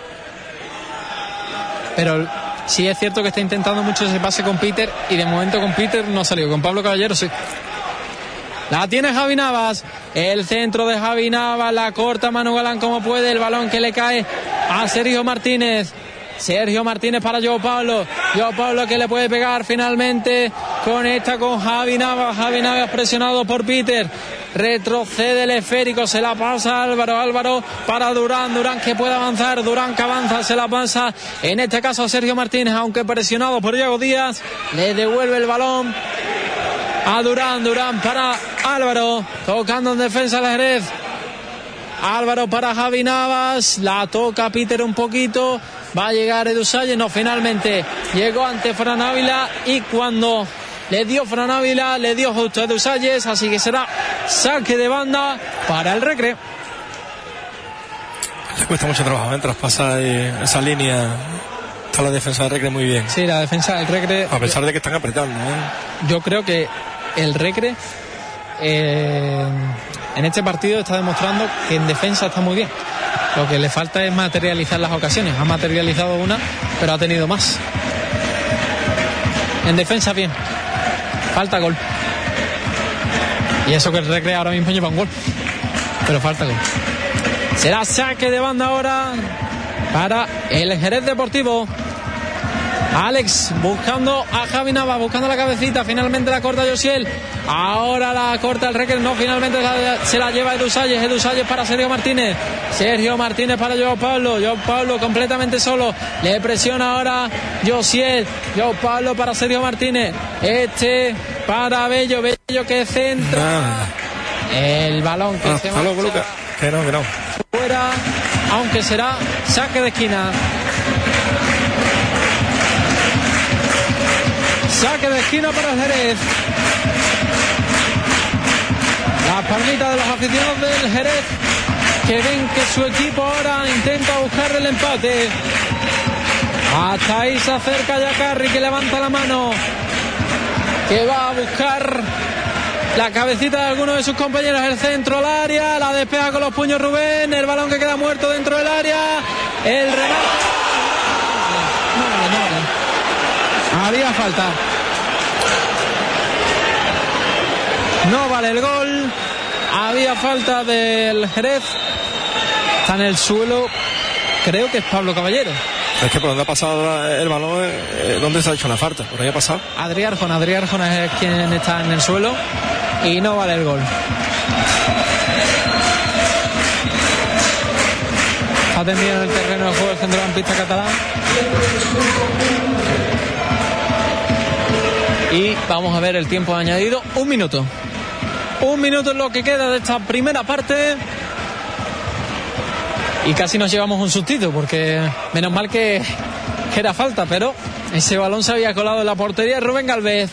Speaker 2: Pero sí es cierto que está intentando mucho ese pase con Peter y de momento con Peter no ha salido. Con Pablo Caballero sí. La tiene Javi Navas. El centro de Javi Navas. La corta Manu Galán como puede. El balón que le cae a Sergio Martínez. Sergio Martínez para Joao Paulo. Joao Paulo que le puede pegar finalmente. Conecta con Javi Navas. Javi Navas presionado por Peter. Retrocede el esférico. Se la pasa Álvaro. Álvaro para Durán. Durán que puede avanzar. Durán que avanza. Se la pasa en este caso a Sergio Martínez. Aunque presionado por Diego Díaz. Le devuelve el balón a Durán. Durán para Álvaro. Tocando en defensa el Jerez. Álvaro para Javi Navas. La toca Peter un poquito. Va a llegar Edu Salles. No, finalmente llegó ante Fran Ávila. Y cuando le dio Fran Ávila, le dio justo a Edu Salles. Así que será saque de banda para el Recre.
Speaker 3: Le cuesta mucho trabajo, traspasar esa línea. Está la defensa del Recre muy bien.
Speaker 2: Sí, la defensa del Recre.
Speaker 3: A pesar de que están apretando.
Speaker 2: Yo creo que el Recre en este partido está demostrando que en defensa está muy bien. Lo que le falta es materializar las ocasiones. Ha materializado una, pero ha tenido más. En defensa bien. Falta gol. Y eso que el Recre ahora mismo lleva un gol. Pero falta gol. Será saque de banda ahora para el Jerez Deportivo. Alex buscando a Javi Navas, buscando la cabecita. Finalmente la corta Josiel. Ahora la corta el Recre. No, finalmente se la lleva Edu Salles. Edu Salles para Sergio Martínez. Sergio Martínez para Joao Paulo. Joao Paulo completamente solo. Le presiona ahora Josiel. Joao Paulo para Sergio Martínez. Para Bello. Bello que centra. El balón que se marcha.
Speaker 3: Que no.
Speaker 2: Fuera, aunque será saque de esquina. Saque de esquina para el Jerez. La palmita de los aficionados del Jerez, que ven que su equipo ahora intenta buscar el empate. Hasta ahí se acerca Yacarri, que levanta la mano, que va a buscar la cabecita de alguno de sus compañeros. El centro al área, la despeja con los puños Rubén. El balón que queda muerto dentro del área. El remate. Había falta. No vale el gol. Había falta del Jerez. Está en el suelo. Creo que es Pablo Caballero.
Speaker 3: Es que por donde ha pasado el balón, ¿dónde se ha hecho la falta? ¿Por ahí ha pasado?
Speaker 2: Adrián Jona es quien está en el suelo. Y no vale el gol. Ha tendido en el terreno de juego el centrocampista catalán. Y vamos a ver el tiempo añadido. 1 minuto. 1 minuto es lo que queda de esta primera parte. Y casi nos llevamos un sustito, porque menos mal que era falta, pero ese balón se había colado en la portería de Rubén Galvez.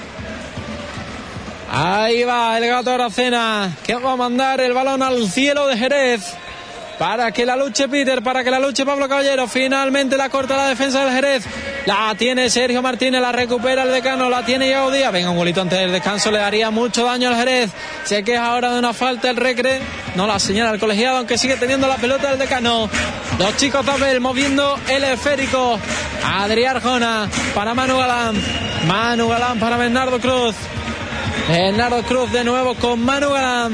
Speaker 2: Ahí va el Gato Aracena, que va a mandar el balón al cielo de Jerez. Para que la luche Peter, para que la luche Pablo Caballero. Finalmente la corta la defensa del Jerez. La tiene Sergio Martínez, la recupera el decano, la tiene Diego Díaz. Venga, un golito antes del descanso le daría mucho daño al Jerez. Se queja ahora de una falta el Recre. No la señala el colegiado, aunque sigue teniendo la pelota del decano. Los chicos de Abel moviendo el esférico. Adrián Jona para Manu Galán. Manu Galán para Bernardo Cruz. Bernardo Cruz de nuevo con Manu Galán.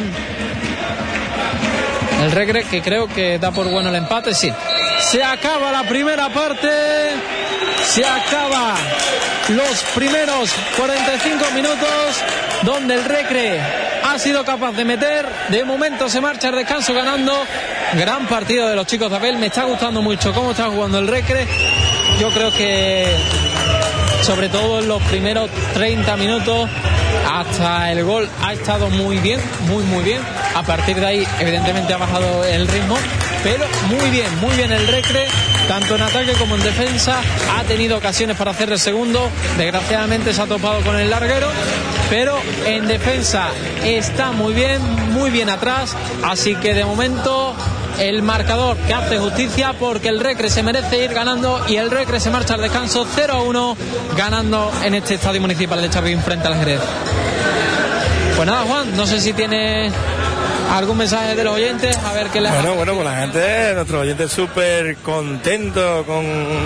Speaker 2: El Recre, que creo que da por bueno el empate, sí. Se acaba la primera parte. Se acaba los primeros 45 minutos, donde el Recre ha sido capaz de meter. De momento se marcha el descanso ganando. Gran partido de los chicos de Abel. Me está gustando mucho cómo está jugando el Recre. Yo creo que sobre todo en los primeros 30 minutos hasta el gol ha estado muy bien, muy bien. A partir de ahí evidentemente ha bajado el ritmo, pero muy bien el Recre, tanto en ataque como en defensa. Ha tenido ocasiones para hacer el segundo, desgraciadamente se ha topado con el larguero, pero en defensa está muy bien atrás, así que de momento el marcador que hace justicia, porque el Recre se merece ir ganando y el Recre se marcha al descanso 0-1, ganando en este estadio municipal de Chapín frente al Jerez. Pues nada, Juan, no sé si tiene algún mensaje de los oyentes, a ver qué les...
Speaker 3: Bueno, pues la gente, nuestros oyentes súper contentos con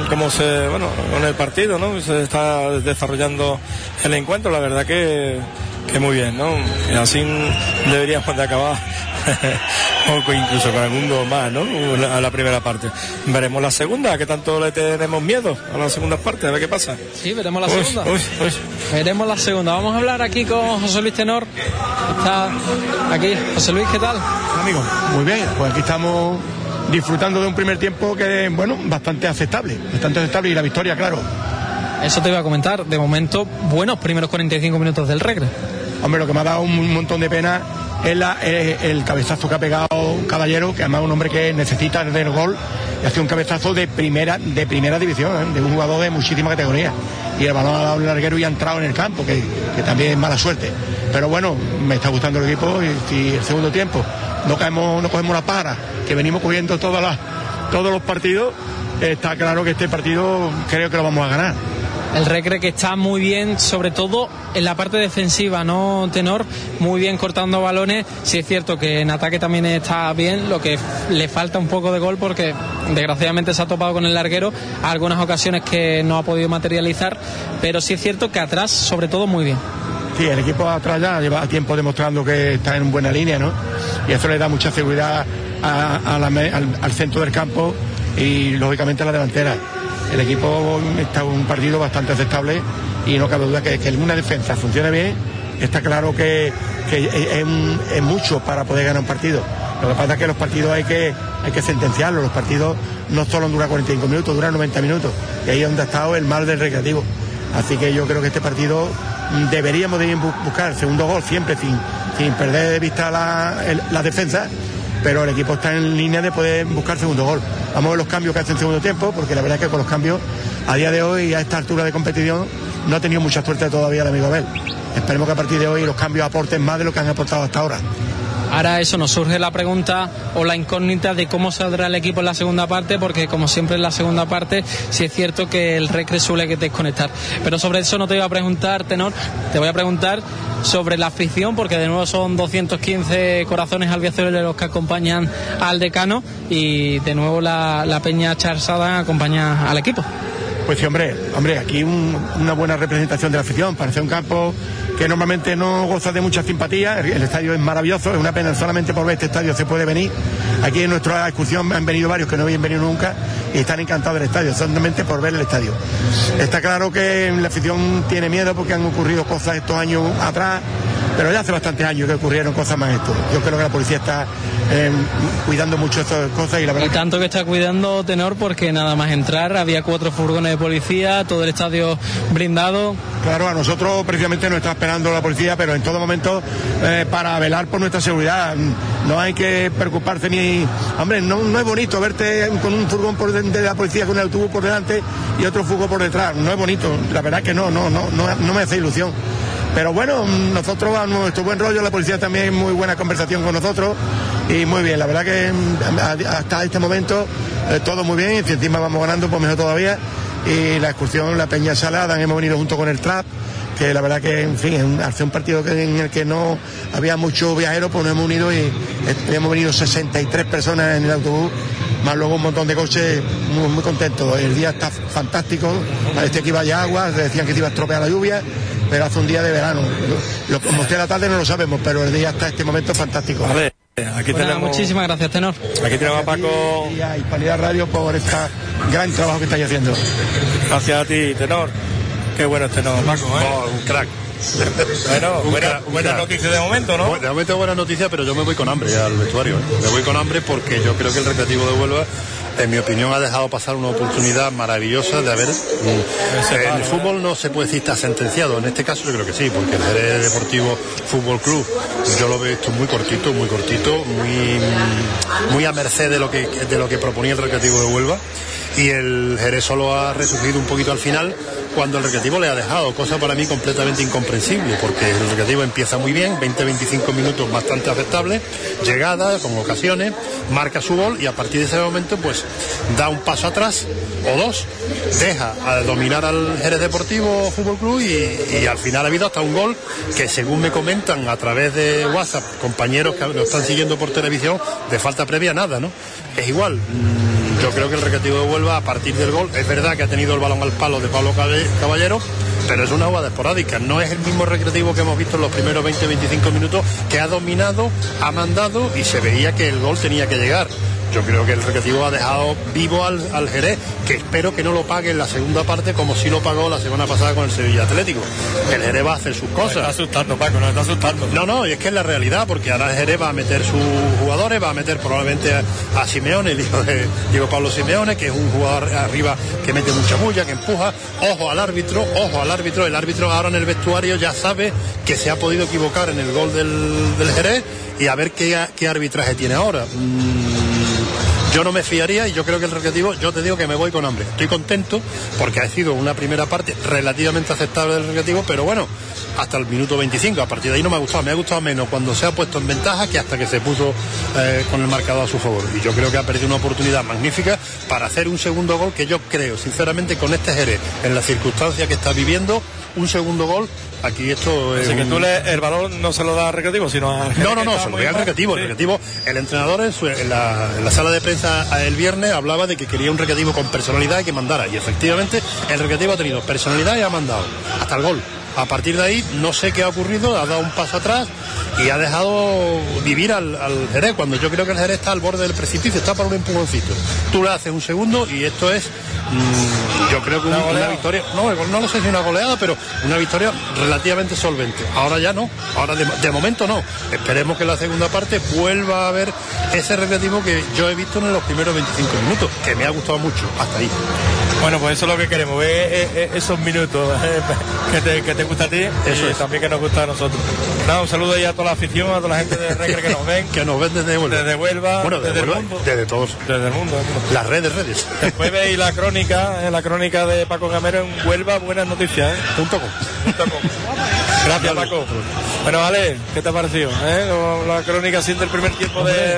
Speaker 3: el partido, ¿no? Se está desarrollando el encuentro, la verdad que muy bien, ¿no? Y así deberíamos de acabar o incluso con algún gol más, ¿no? A la primera parte. Veremos la segunda, que tanto le tenemos miedo a la segunda parte, a ver qué pasa.
Speaker 2: Sí, veremos la segunda. Veremos la segunda. Vamos a hablar aquí con José Luis Tenor. Está aquí. José Luis, ¿qué tal?
Speaker 7: Amigo, muy bien. Pues aquí estamos disfrutando de un primer tiempo que, bastante aceptable y la victoria, claro.
Speaker 2: Eso te iba a comentar. De momento, buenos primeros 45 minutos del Recre.
Speaker 7: Hombre, lo que me ha dado un montón de pena es el cabezazo que ha pegado Caballero, que además es un hombre que necesita del gol, y ha sido un cabezazo de primera división, de un jugador de muchísima categoría, y el balón ha dado el larguero y ha entrado en el campo, que también es mala suerte. Pero bueno, me está gustando el equipo, y si el segundo tiempo no cogemos la para que venimos cogiendo todos los partidos, está claro que este partido creo que lo vamos a ganar.
Speaker 2: El Recre que está muy bien, sobre todo en la parte defensiva, ¿no, Tenor? Muy bien cortando balones. Sí es cierto que en ataque también está bien, lo que le falta un poco de gol porque desgraciadamente se ha topado con el larguero, algunas ocasiones que no ha podido materializar, pero sí es cierto que atrás, sobre todo, muy bien.
Speaker 7: Sí, el equipo atrás ya lleva tiempo demostrando que está en buena línea, ¿no? Y eso le da mucha seguridad al centro del campo y lógicamente a la delantera. El equipo está en un partido bastante aceptable y no cabe duda que una defensa funcione bien. Está claro que es mucho para poder ganar un partido. Lo que pasa es que los partidos hay que sentenciarlos. Los partidos no solo duran 45 minutos, duran 90 minutos. Y ahí es donde ha estado el mal del Recreativo. Así que yo creo que este partido deberíamos de buscar el segundo gol siempre sin perder de vista la defensa, pero el equipo está en línea de poder buscar segundo gol. Vamos a ver los cambios que hace en segundo tiempo, porque la verdad es que con los cambios a día de hoy, a esta altura de competición, no ha tenido mucha suerte todavía el amigo Abel. Esperemos que a partir de hoy los cambios aporten más de lo que han aportado hasta ahora.
Speaker 2: Ahora eso nos surge la pregunta o la incógnita de cómo saldrá el equipo en la segunda parte, porque como siempre en la segunda parte sí es cierto que el Recre suele desconectar. Pero sobre eso no te voy a preguntar, Tenor, te voy a preguntar sobre la afición, porque de nuevo son 215 corazones albiazules los que acompañan al decano y de nuevo la Peña Charzada acompaña al equipo.
Speaker 7: Pues sí, hombre, aquí una buena representación de la afición. Parece un campo que normalmente no goza de mucha simpatía. El estadio es maravilloso, es una pena, solamente por ver este estadio se puede venir. Aquí en nuestra excursión han venido varios que no habían venido nunca y están encantados del estadio, solamente por ver el estadio. Está claro que la afición tiene miedo porque han ocurrido cosas estos años atrás, pero ya hace bastantes años que ocurrieron cosas más esto. Yo creo que la policía está cuidando mucho estas cosas y la verdad.
Speaker 2: Y tanto que está cuidando, Tenor, porque nada más entrar había 4 furgones de policía, todo el estadio blindado.
Speaker 7: Claro, a nosotros precisamente nos está esperando la policía, pero en todo momento para velar por nuestra seguridad. No hay que preocuparse ni... Hombre, no es bonito verte con un furgón de la policía con el autobús por delante y otro furgón por detrás. No es bonito, la verdad es que no me hace ilusión. Pero bueno, nosotros a nuestro buen rollo, la policía también muy buena conversación con nosotros y muy bien, la verdad que hasta este momento todo muy bien y si encima vamos ganando pues mejor todavía. Y la excursión, la Peña Salada, hemos venido junto con el Trap, que la verdad que, en fin, hace un partido en el que no había muchos viajeros, pues nos hemos unido y hemos venido 63 personas en el autobús, más luego un montón de coches, muy contentos. El día está fantástico, parecía que iba a haber agua, decían que se iba a estropear la lluvia, pero hace un día de verano. Como esté la tarde no lo sabemos, pero el día hasta este momento fantástico.
Speaker 3: A ver, aquí tenemos...
Speaker 2: Muchísimas gracias, Tenor.
Speaker 3: Aquí tenemos a Paco.
Speaker 7: Y a Hispanidad Radio por este gran trabajo que estáis haciendo.
Speaker 3: Gracias a ti, Tenor. Qué bueno este Tenor, Paco,
Speaker 6: un crack.
Speaker 3: Bueno, buena noticia de momento, ¿no?
Speaker 6: De momento buena noticia, pero yo me voy con hambre al vestuario. Me voy con hambre porque yo creo que el Recreativo de Huelva en mi opinión ha dejado pasar una oportunidad maravillosa de haber... en el fútbol no se puede decir está sentenciado, en este caso yo creo que sí, porque el Jerez Deportivo Fútbol Club yo lo veo esto muy cortito, muy a merced de lo que proponía el Recreativo de Huelva, y el Jerez solo ha resurgido un poquito al final cuando el Recreativo le ha dejado, cosa para mí completamente incomprensible, porque el Recreativo empieza muy bien, 20-25 minutos bastante aceptables, llegada, con ocasiones, marca su gol y a partir de ese momento pues da un paso atrás o dos, deja a dominar al Jerez Deportivo Fútbol Club y al final ha habido hasta un gol que, según me comentan a través de WhatsApp compañeros que lo están siguiendo por televisión, de falta previa nada, ¿no? Es igual. Yo creo que el Recreativo de Huelva, a partir del gol, es verdad que ha tenido el balón al palo de Pablo Caballero, pero es una jugada esporádica, no es el mismo Recreativo que hemos visto en los primeros 20-25 minutos, que ha dominado, ha mandado y se veía que el gol tenía que llegar. Yo creo que el Recreativo ha dejado vivo al Jerez, que espero que no lo pague en la segunda parte como sí lo pagó la semana pasada con el Sevilla Atlético. El Jerez va a hacer sus cosas.
Speaker 3: Nos está asustando, Paco, nos está asustando.
Speaker 6: No, y es que es la realidad, porque ahora el Jerez va a meter sus jugadores, va a meter probablemente a Simeone, el hijo de Diego Pablo Simeone, que es un jugador arriba que mete mucha bulla, que empuja. Ojo al árbitro, el árbitro ahora en el vestuario ya sabe que se ha podido equivocar en el gol del Jerez, y a ver qué arbitraje tiene ahora. Yo no me fiaría, y yo creo que el Recreativo, yo te digo que me voy con hambre. Estoy contento porque ha sido una primera parte relativamente aceptable del Recreativo, pero bueno, hasta el minuto 25. A partir de ahí no me ha gustado. Me ha gustado menos cuando se ha puesto en ventaja que hasta que se puso con el marcador a su favor. Y yo creo que ha perdido una oportunidad magnífica para hacer un segundo gol, que yo creo, sinceramente, con este Jerez, en la circunstancia que está viviendo, un segundo gol, aquí esto es...
Speaker 3: Así que tú el balón no se lo da al Recreativo, sino a...
Speaker 6: No, se lo da al Recreativo. Sí. El Recreativo, el entrenador en la sala de prensa el viernes hablaba de que quería un Recreativo con personalidad y que mandara. Y efectivamente el Recreativo ha tenido personalidad y ha mandado hasta el gol. A partir de ahí no sé qué ha ocurrido, ha dado un paso atrás y ha dejado vivir al Jerez, cuando yo creo que el Jerez está al borde del precipicio, está para un empujoncito. Tú le haces un segundo y esto es, yo creo que una victoria, no lo sé si una goleada, pero una victoria relativamente solvente. Ahora ya no, ahora de momento no. Esperemos que en la segunda parte vuelva a haber ese Recreativo que yo he visto en los primeros 25 minutos, que me ha gustado mucho, hasta ahí.
Speaker 3: Bueno, pues eso es lo que queremos, ver esos minutos que te gusta a ti, eso y es. También que nos gusta a nosotros. Un saludo ya a toda la afición, a toda la gente de Recre que nos ven.
Speaker 6: Que nos ven desde Huelva.
Speaker 3: Desde Huelva,
Speaker 6: bueno, desde
Speaker 3: el
Speaker 6: Huelva,
Speaker 3: mundo.
Speaker 6: Desde todos.
Speaker 3: Desde el mundo.
Speaker 6: Las redes.
Speaker 3: Después veis la crónica de Paco Gamero en Huelva, buenas noticias,
Speaker 6: .com.
Speaker 3: Gracias, Paco. Bueno, Ale, ¿qué te ha parecido? La crónica así del primer tiempo de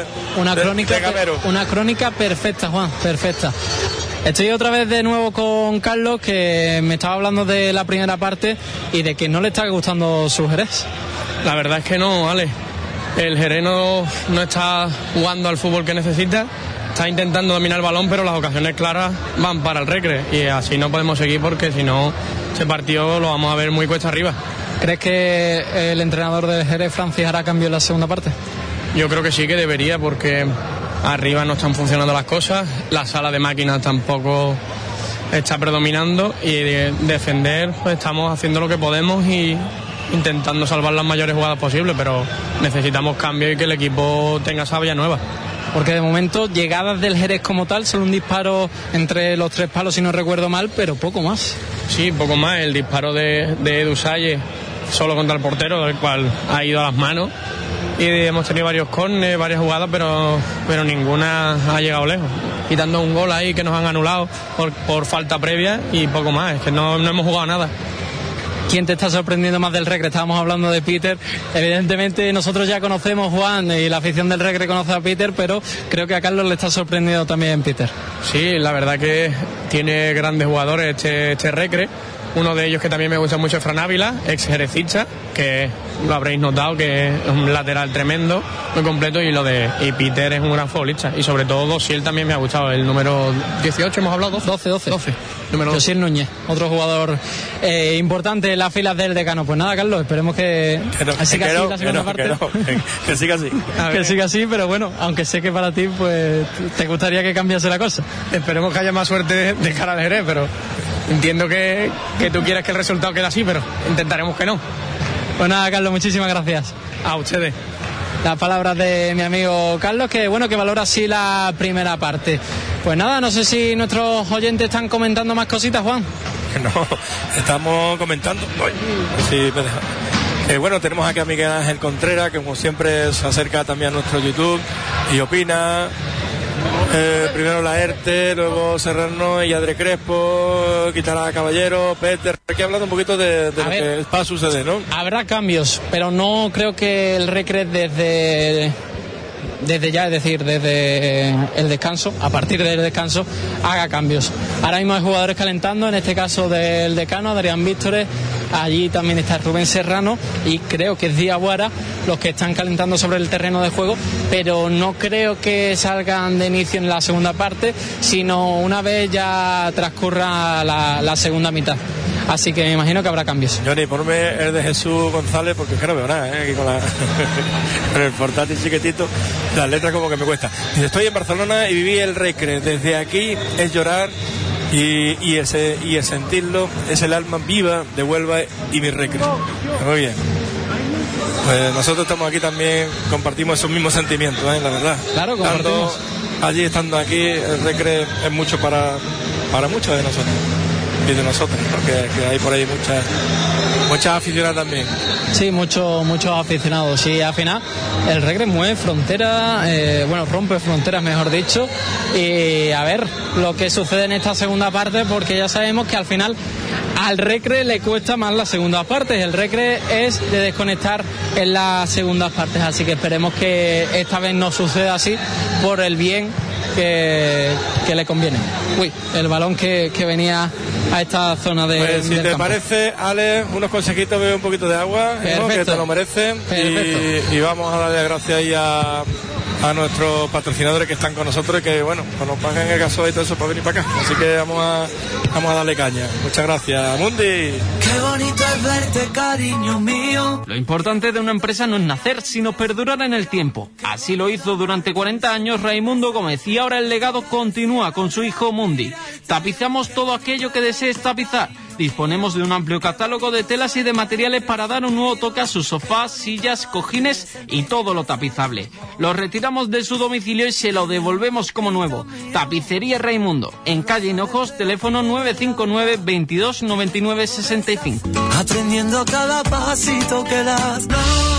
Speaker 3: Gamero.
Speaker 2: Una crónica perfecta, Juan, perfecta. Estoy otra vez de nuevo con Carlos, que me estaba hablando de la primera parte y de que no le está gustando su Jerez.
Speaker 5: La verdad es que no, Ale. El Jerez no está jugando al fútbol que necesita. Está intentando dominar el balón, pero las ocasiones claras van para el Recre. Y así no podemos seguir, porque si no, ese partido lo vamos a ver muy cuesta arriba.
Speaker 2: ¿Crees que el entrenador del Jerez, Francis, hará cambio en la segunda parte?
Speaker 5: Yo creo que sí, que debería, porque arriba no están funcionando las cosas, la sala de máquinas tampoco está predominando, y de defender pues estamos haciendo lo que podemos y intentando salvar las mayores jugadas posibles, pero necesitamos cambio y que el equipo tenga sabia nueva.
Speaker 2: Porque de momento llegadas del Jerez como tal, solo un disparo entre los tres palos si no recuerdo mal, pero poco más.
Speaker 5: Sí, poco más. El disparo de Edu Salle solo contra el portero, del cual ha ido a las manos, y hemos tenido varios córneres, varias jugadas, pero ninguna ha llegado lejos, quitando un gol ahí que nos han anulado por falta previa, y poco más. Es que no hemos jugado nada.
Speaker 2: ¿Quién te está sorprendiendo más del Recre? Estábamos hablando de Peter. Evidentemente nosotros ya conocemos, Juan, y la afición del Recre conoce a Peter, pero creo que a Carlos le está sorprendiendo también Peter.
Speaker 5: Sí, la verdad que tiene grandes jugadores este Recre. Uno de ellos que también me gusta mucho es Fran Ávila, ex jerezista, que lo habréis notado, que es un lateral tremendo, muy completo, y Peter es un gran futbolista. Y sobre todo Dosiel también me ha gustado, el número 18, hemos hablado, 12.
Speaker 2: Dosiel Núñez, otro jugador importante en las filas del Decano. Pues nada, Carlos, esperemos que siga así la segunda parte.
Speaker 3: Que siga así.
Speaker 2: Que siga así, pero bueno, aunque sé que para ti pues te gustaría que cambiase la cosa.
Speaker 5: Esperemos que haya más suerte de cara al Jerez, pero entiendo que tú quieres que el resultado quede así, pero intentaremos que no.
Speaker 2: Pues nada, Carlos, muchísimas gracias.
Speaker 5: A ustedes.
Speaker 2: las palabras de mi amigo Carlos, que bueno, que valora así la primera parte. Pues nada, no sé si nuestros oyentes están comentando más cositas, Juan.
Speaker 3: No, estamos comentando. Sí, me deja. Bueno, tenemos aquí a Miguel Ángel Contreras, que como siempre se acerca también a nuestro YouTube y opina. Primero Laerte, luego Serrano y Adre Crespo, Quitará Caballero, Peter. Aquí hablando un poquito de lo que va a suceder, ¿no?
Speaker 2: Habrá cambios, pero no creo que el Recre desde ya, es decir, desde el descanso, a partir del descanso, haga cambios. Ahora mismo hay jugadores calentando, en este caso del decano, Adrián Víctores, allí también está Rubén Serrano y creo que es Diaguara los que están calentando sobre el terreno de juego, pero no creo que salgan de inicio en la segunda parte, sino una vez ya transcurra la segunda mitad. Así que me imagino que habrá cambios.
Speaker 3: Johnny, ponme el de Jesús González, porque es que no veo nada, aquí con el portátil chiquitito, las letras como que me cuesta. Estoy en Barcelona y viví el Recre. Desde aquí es llorar y el sentirlo, es el alma viva de Huelva y mi Recre. Muy bien. Pues nosotros estamos aquí también, compartimos esos mismos sentimientos, la verdad.
Speaker 2: Claro, compartimos.
Speaker 3: Allí, estando aquí, el Recre es mucho para muchos de nosotros. Y de nosotros, porque que hay por ahí muchas aficionadas también.
Speaker 2: Sí, muchos aficionados. Y al final el Recre mueve fronteras, rompe fronteras, mejor dicho. Y a ver lo que sucede en esta segunda parte, porque ya sabemos que al final al Recre le cuesta más las segundas partes. El Recre es de desconectar en las segundas partes, así que esperemos que esta vez no suceda así por el bien que le conviene. Uy, el balón que venía a esta zona de
Speaker 3: pues, si
Speaker 2: del
Speaker 3: te
Speaker 2: campo.
Speaker 3: Parece, Ale, unos consejitos, bebe un poquito de agua, ¿no? Que te lo merecen. Y vamos a darle gracias ahí a nuestros patrocinadores que están con nosotros y que, bueno, pues nos pagan el gasoil y todo eso para venir para acá. Así que vamos a darle caña. Muchas gracias, Mundi.
Speaker 8: Qué bonito es verte, cariño mío.
Speaker 9: Lo importante de una empresa no es nacer, sino perdurar en el tiempo. Así lo hizo durante 40 años Raimundo Gómez y ahora el legado continúa con su hijo Mundi. Tapizamos todo aquello que desees tapizar. Disponemos de un amplio catálogo de telas y de materiales para dar un nuevo toque a sus sofás, sillas, cojines y todo lo tapizable. Lo retiramos de su domicilio y se lo devolvemos como nuevo. Tapicería Raimundo, en calle Hinojos, teléfono 959 22 99 65.
Speaker 8: Aprendiendo cada pasito que das.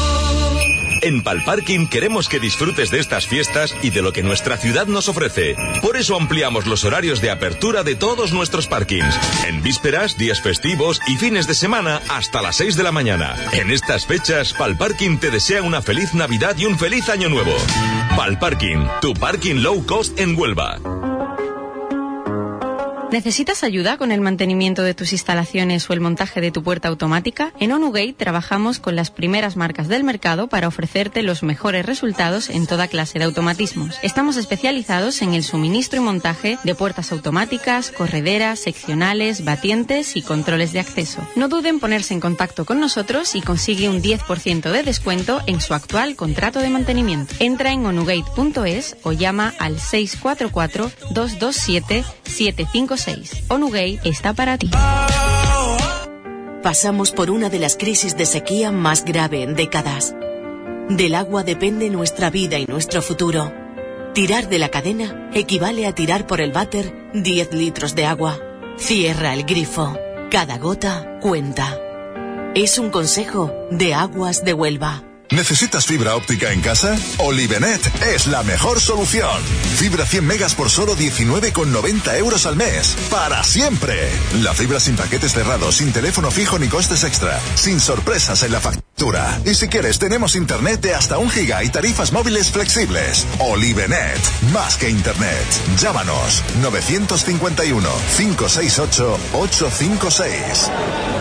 Speaker 10: En Palparking queremos que disfrutes de estas fiestas y de lo que nuestra ciudad nos ofrece. Por eso ampliamos los horarios de apertura de todos nuestros parkings. En vísperas, días festivos y fines de semana hasta las 6 de la mañana. En estas fechas, Palparking te desea una feliz Navidad y un feliz Año Nuevo. Palparking, tu parking low cost en Huelva.
Speaker 11: ¿Necesitas ayuda con el mantenimiento de tus instalaciones o el montaje de tu puerta automática? En OnuGate trabajamos con las primeras marcas del mercado para ofrecerte los mejores resultados en toda clase de automatismos. Estamos especializados en el suministro y montaje de puertas automáticas, correderas, seccionales, batientes y controles de acceso. No duden en ponerse en contacto con nosotros y consigue un 10% de descuento en su actual contrato de mantenimiento. Entra en onugate.es o llama al 644-227-756. OnuGate está para ti.
Speaker 12: Pasamos por una de las crisis de sequía más grave en décadas. Del agua depende nuestra vida y nuestro futuro. Tirar de la cadena equivale a tirar por el váter 10 litros de agua. Cierra el grifo. Cada gota cuenta. Es un consejo de Aguas de Huelva.
Speaker 13: ¿Necesitas fibra óptica en casa? Olivenet es la mejor solución. Fibra 100 megas por solo 19,90 euros al mes. ¡Para siempre! La fibra sin paquetes cerrados, sin teléfono fijo ni costes extra, sin sorpresas en la factura. Y si quieres, tenemos internet de hasta 1 giga y tarifas móviles flexibles. Olivenet, más que internet. Llámanos 951 568 856.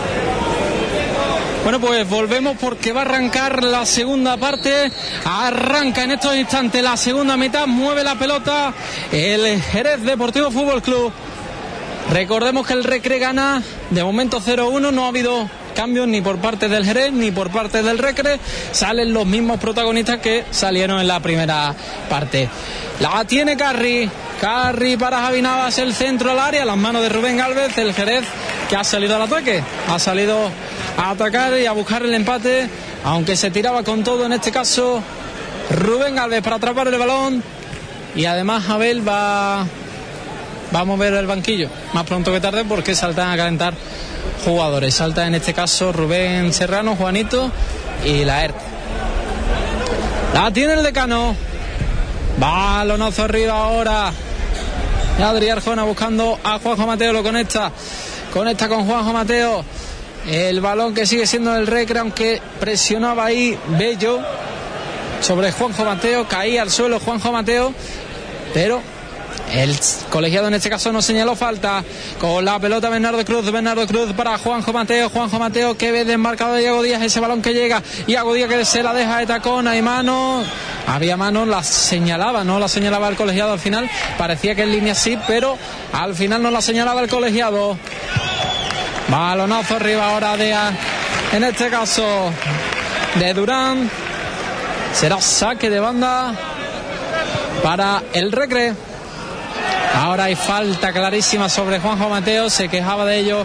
Speaker 2: Bueno, pues volvemos porque va a arrancar la segunda parte. Arranca en estos instantes la segunda mitad. Mueve la pelota el Jerez Deportivo Fútbol Club. Recordemos que el Recre gana de momento 0-1. No ha habido cambios ni por parte del Jerez ni por parte del Recre. Salen los mismos protagonistas que salieron en la primera parte. La tiene Carri para Javi Navas, el centro al área, las manos de Rubén Gálvez. El Jerez que ha salido al ataque, ha salido a atacar y a buscar el empate, aunque se tiraba con todo en este caso Rubén Gálvez para atrapar el balón. Y además Abel va a mover el banquillo más pronto que tarde, porque saltan a calentar jugadores. Salta en este caso Rubén Serrano, Juanito y Laerte. La tiene el Decano. Balonazo arriba ahora. Adrián Arjona buscando a Juanjo Mateo. Lo conecta con Juanjo Mateo. El balón que sigue siendo el Recre, aunque presionaba ahí Bello sobre Juanjo Mateo. Caía al suelo Juanjo Mateo, pero el colegiado en este caso no señaló falta. Con la pelota Bernardo Cruz para Juanjo Mateo que ve desmarcado de Iago Díaz. Ese balón que llega, Iago Díaz que se la deja de tacón. Hay mano, había mano, no la señalaba el colegiado al final. Parecía que en línea sí, pero al final no la señalaba el colegiado. Balonazo arriba ahora en este caso de Durán. Será saque de banda para el Recre. Ahora hay falta clarísima sobre Juanjo Mateo. Se quejaba de ello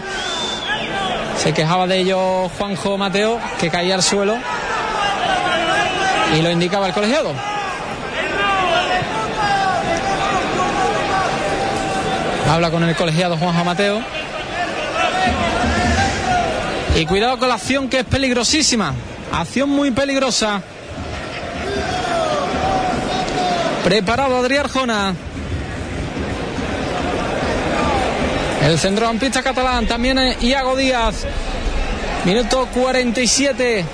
Speaker 2: Juanjo Mateo, que caía al suelo, y lo indicaba el colegiado. Habla con el colegiado Juanjo Mateo. Y cuidado con la acción, que es peligrosísima. Acción muy peligrosa. Preparado Adrián Arjona. El centrocampista catalán, también Iago Díaz. Minuto 47.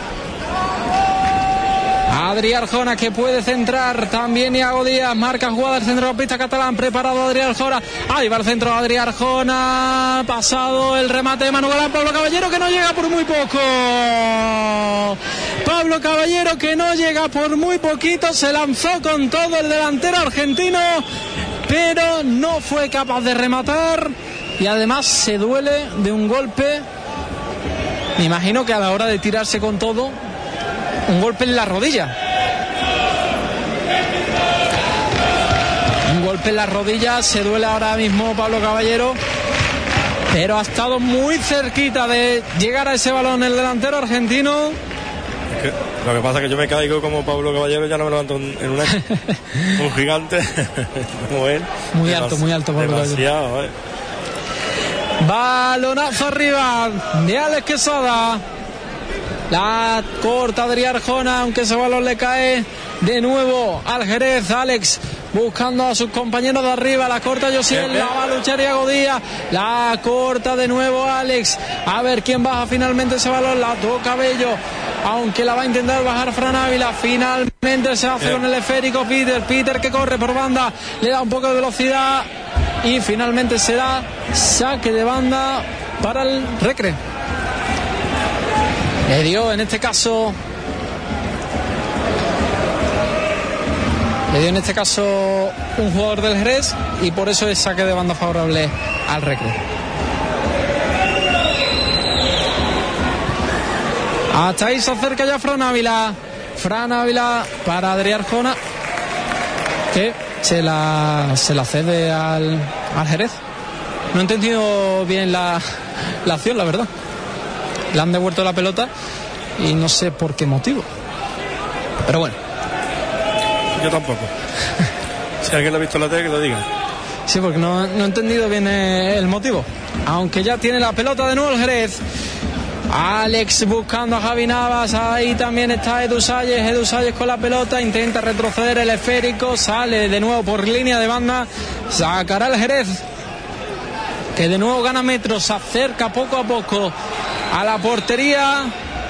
Speaker 2: Adrián Arjona, que puede centrar. También Iago Díaz. Marca jugada el centrocampista catalán. Preparado Adrián Arjona. Ahí va el centro Adrián Arjona. Pasado el remate de Manu Galán. Pablo Caballero, que no llega por muy poco. Pablo Caballero, que no llega por muy poquito. Se lanzó con todo el delantero argentino, pero no fue capaz de rematar, y además se duele de un golpe. Me imagino que a la hora de tirarse con todo, un golpe en la rodilla. Un golpe en la rodilla, se duele ahora mismo Pablo Caballero, pero ha estado muy cerquita de llegar a ese balón el delantero argentino.
Speaker 3: Lo que pasa es que yo me caigo como Pablo Caballero, ya no me levanto en un año. Un gigante como él.
Speaker 2: Muy alto Pablo Caballero. Balonazo arriba de Alex Quesada. La corta Adrián Arjona, aunque ese balón le cae de nuevo al Jerez. Alex buscando a sus compañeros de arriba. La corta Josiel, la va a luchar Iago Díaz. La corta de nuevo Alex. A ver quién baja finalmente ese balón. La toca Bello, aunque la va a intentar bajar Fran Ávila. Finalmente se hace con el esférico Peter que corre por banda, le da un poco de velocidad, y finalmente será saque de banda para el Recre. Le dio en este caso un jugador del Jerez, y por eso es saque de banda favorable al Recre. Hasta ahí se acerca ya Fran Ávila para Adrián Arjona, que se la cede al Jerez. No he entendido bien la acción, la verdad. Le han devuelto la pelota y no sé por qué motivo, pero bueno.
Speaker 3: Yo tampoco. Si alguien lo ha visto en la tele, que lo diga.
Speaker 2: Sí, porque no he entendido bien el motivo. Aunque ya tiene la pelota de nuevo el Jerez. Alex buscando a Javi Navas. Ahí también está Edu Salles con la pelota. Intenta retroceder el esférico. Sale de nuevo por línea de banda. Sacará el Jerez, que de nuevo gana metros. Se acerca poco a poco a la portería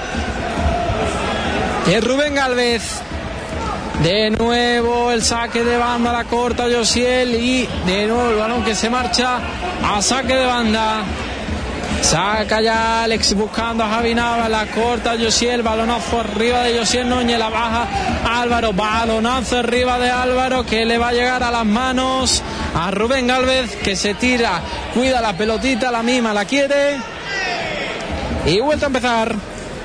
Speaker 2: de Rubén Gálvez. De nuevo el saque de banda, la corta Josiel, y de nuevo el balón que se marcha a saque de banda. Saca ya Alex buscando a Javi Navas, la corta Josiel, balonazo arriba de Josiel Núñez, la baja Álvaro, balonazo arriba de Álvaro, que le va a llegar a las manos a Rubén Gálvez, que se tira, cuida la pelotita, la misma la quiere, y vuelta a empezar.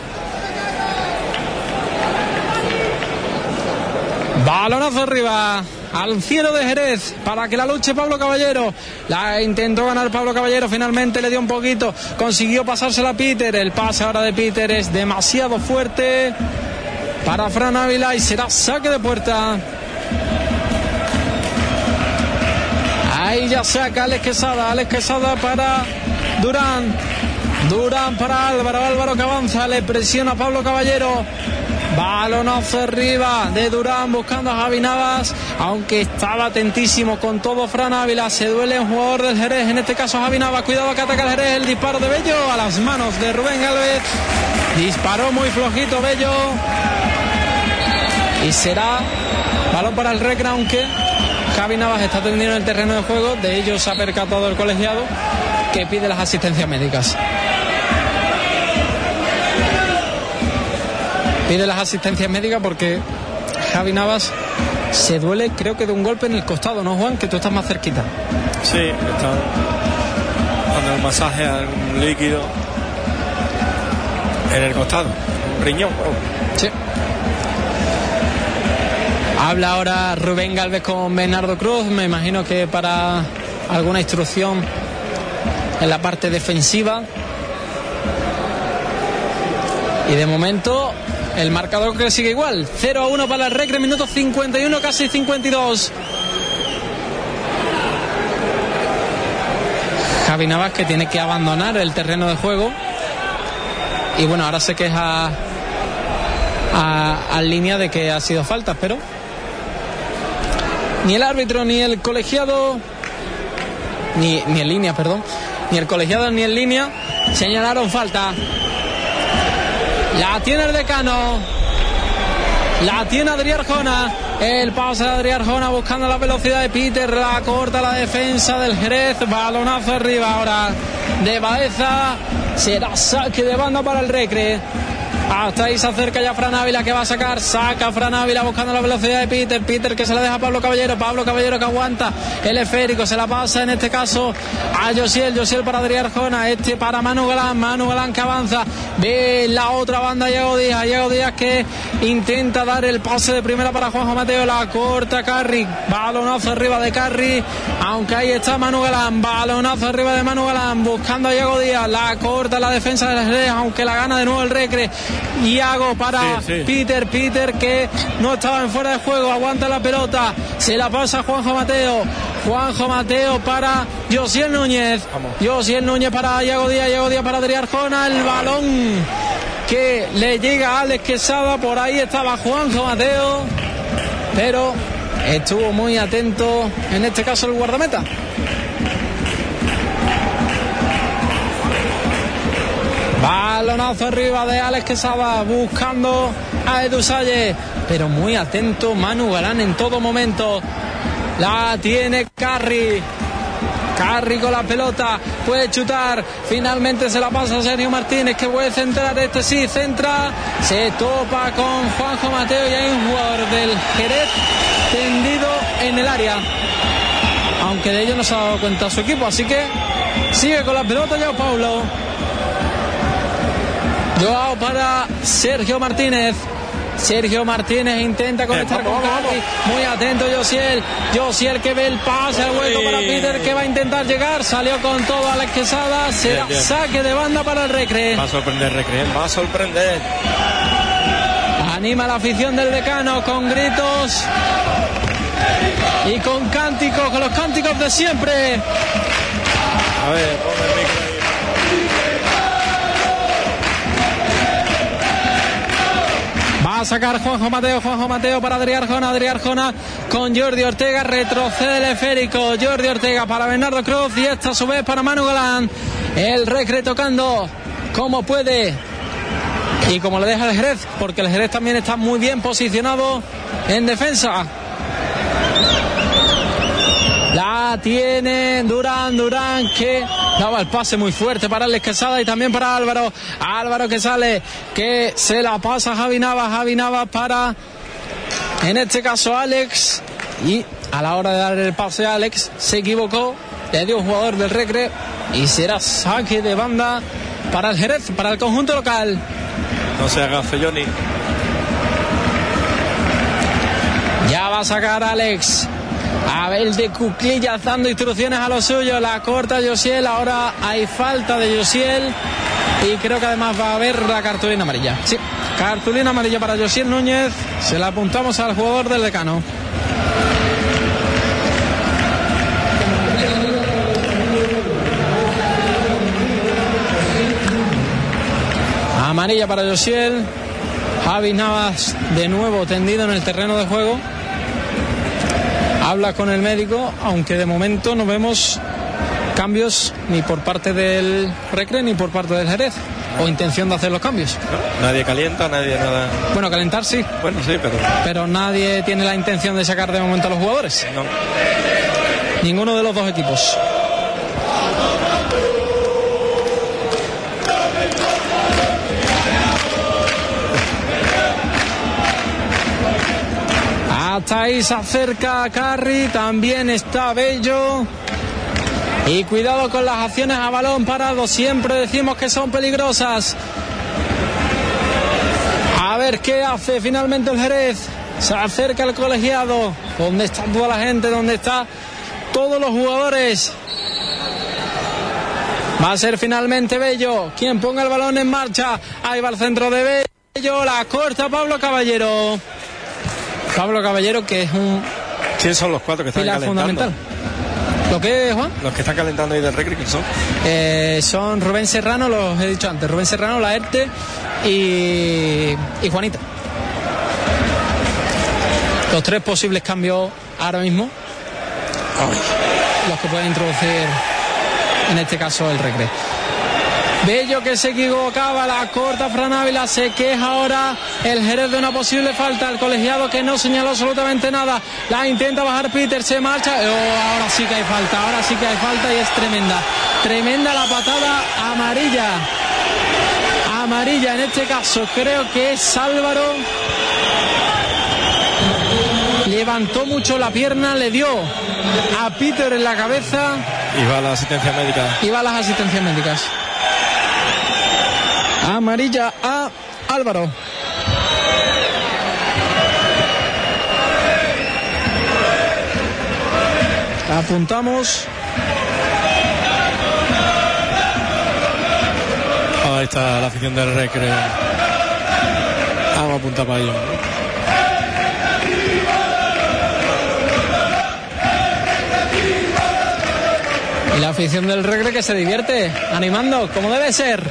Speaker 2: Balonazo arriba al cielo de Jerez para que la luche Pablo Caballero. La intentó ganar Pablo Caballero, finalmente le dio un poquito, consiguió pasársela a Peter. El pase ahora de Peter es demasiado fuerte para Fran Ávila y será saque de puerta. Ahí ya saca Alex Quesada para Durán para Álvaro que avanza, le presiona a Pablo Caballero. Balonazo arriba de Durán buscando a Javi Navas, aunque estaba atentísimo con todo Fran Ávila. Se duele un jugador del Jerez, en este caso Javi Navas. Cuidado que ataca el Jerez, el disparo de Bello a las manos de Rubén Gálvez. Disparó muy flojito Bello y será balón para el Recre, aunque Javi Navas está tendido en el terreno de juego. De ello se ha percatado el colegiado, que pide las asistencias médicas. Pide las asistencias médicas porque Javi Navas se duele, creo que de un golpe en el costado, ¿no, Juan? Que tú estás más cerquita.
Speaker 3: Sí, está dando el masaje al líquido en el costado, un riñón.
Speaker 2: Sí. Habla ahora Rubén Gálvez con Bernardo Cruz, me imagino que para alguna instrucción en la parte defensiva. Y de momento el marcador que sigue igual, 0-1 para el Recre, minuto 51, casi 52. Javi Navas, que tiene que abandonar el terreno de juego. Y bueno, ahora se queja a línea de que ha sido falta, pero ni el árbitro ni el colegiado, ni en línea, perdón, ni el colegiado ni en línea señalaron falta. La tiene el decano, la tiene Adrián Arjona, el pase de Adrián Arjona buscando la velocidad de Peter, la corta la defensa del Jerez, balonazo arriba ahora de Baeza, será saque de banda para el Recre. Hasta ahí se acerca ya Fran Ávila, que va a saca Fran Ávila buscando la velocidad de Peter que se la deja a Pablo Caballero que aguanta el esférico, se la pasa en este caso a Josiel para Adrián Arjona, para Manu Galán que avanza, ve la otra banda Diego Díaz que intenta dar el pase de primera para Juanjo Mateo, la corta Carri, balonazo arriba de Carri, aunque ahí está Manu Galán, balonazo arriba de Manu Galán buscando a Diego Díaz, la corta la defensa del Jerez, aunque la gana de nuevo el Recre. Iago para Peter que no estaba en fuera de juego, aguanta la pelota, se la pasa Juanjo Mateo para Josiel Núñez para Iago Díaz para Adrián Arjona, el balón que le llega a Alex Quesada, por ahí estaba Juanjo Mateo, pero estuvo muy atento en este caso el guardameta. Balonazo arriba de Alex Quesada buscando a Edu Salle, pero muy atento Manu Galán en todo momento. La tiene Carri con la pelota, puede chutar, finalmente se la pasa a Sergio Martínez, que puede centrar, centra, se topa con Juanjo Mateo y hay un jugador del Jerez tendido en el área, aunque de ello no se ha dado cuenta su equipo, así que sigue con la pelota Joao Paulo. Joao para Sergio Martínez intenta conectar con Carri, muy atento Josiel que ve el pase al hueco para Peter, que va a intentar llegar, salió con todo Alex Quesada, será saque de banda para el Recre.
Speaker 3: Va a sorprender.
Speaker 2: Anima la afición del decano con gritos y con cánticos, con los cánticos de siempre.
Speaker 3: A ver, ponme el micro ahí.
Speaker 2: Va a sacar Juanjo Mateo para Adrián Arjona con Jordi Ortega, retrocede el esférico, Jordi Ortega para Bernardo Cruz y esta a su vez para Manu Galán. El Recre tocando como puede y como le deja el Jerez, porque el Jerez también está muy bien posicionado en defensa. La tiene Durán que daba el pase muy fuerte para Alex Quesada y también para Álvaro que sale, que se la pasa a Javi Navas para, en este caso, Alex, y a la hora de dar el pase a Alex se equivocó, le dio un jugador del Recre y será saque de banda para el Jerez, para el conjunto local.
Speaker 3: No se haga Felloni.
Speaker 2: Ya va a sacar Alex. Abel de Cuclillas dando instrucciones a los suyos, la corta Josiel, ahora hay falta de Josiel y creo que además va a haber la cartulina amarilla. Sí, cartulina amarilla para Josiel Núñez, se la apuntamos al jugador del Decano. Amarilla para Josiel. Javi Navas de nuevo tendido en el terreno de juego. Habla con el médico, aunque de momento no vemos cambios ni por parte del Recre ni por parte del Jerez, o intención de hacer los cambios.
Speaker 3: No, nadie calienta, nadie nada.
Speaker 2: Bueno, calentar sí.
Speaker 3: Bueno, sí,
Speaker 2: pero nadie tiene la intención de sacar de momento a los jugadores.
Speaker 3: No.
Speaker 2: Ninguno de los dos equipos. Hasta ahí se acerca Carri, también está Bello. Y cuidado con las acciones a balón parado, siempre decimos que son peligrosas. A ver qué hace finalmente el Jerez. Se acerca el colegiado. ¿Dónde está toda la gente? ¿Dónde están todos los jugadores? Va a ser finalmente Bello quien ponga el balón en marcha. Ahí va el centro de Bello, la corta Pablo Caballero. Pablo Caballero, que es un...
Speaker 3: ¿Quién son los cuatro que están calentando?
Speaker 2: Fundamental. ¿Lo que, Juan?
Speaker 3: Los que están calentando ahí del Recre, ¿quién son?
Speaker 2: Son Rubén Serrano, los he dicho antes. Rubén Serrano, Laerte y Juanita. Los tres posibles cambios ahora mismo. Los que pueden introducir, en este caso, el Recre. Bello que se equivocaba, la corta Fran Ávila, se queja ahora el Jerez de una posible falta, el colegiado que no señaló absolutamente nada, la intenta bajar Peter, se marcha, ahora sí que hay falta y es tremenda la patada amarilla en este caso, creo que es Álvaro, levantó mucho la pierna, le dio a Peter en la cabeza
Speaker 3: y va a las asistencias médicas.
Speaker 2: Amarilla a Álvaro. Apuntamos.
Speaker 3: Ahí está la afición del Recre. Vamos a apuntar para ello.
Speaker 2: Y la afición del Recre que se divierte, animando, como debe ser.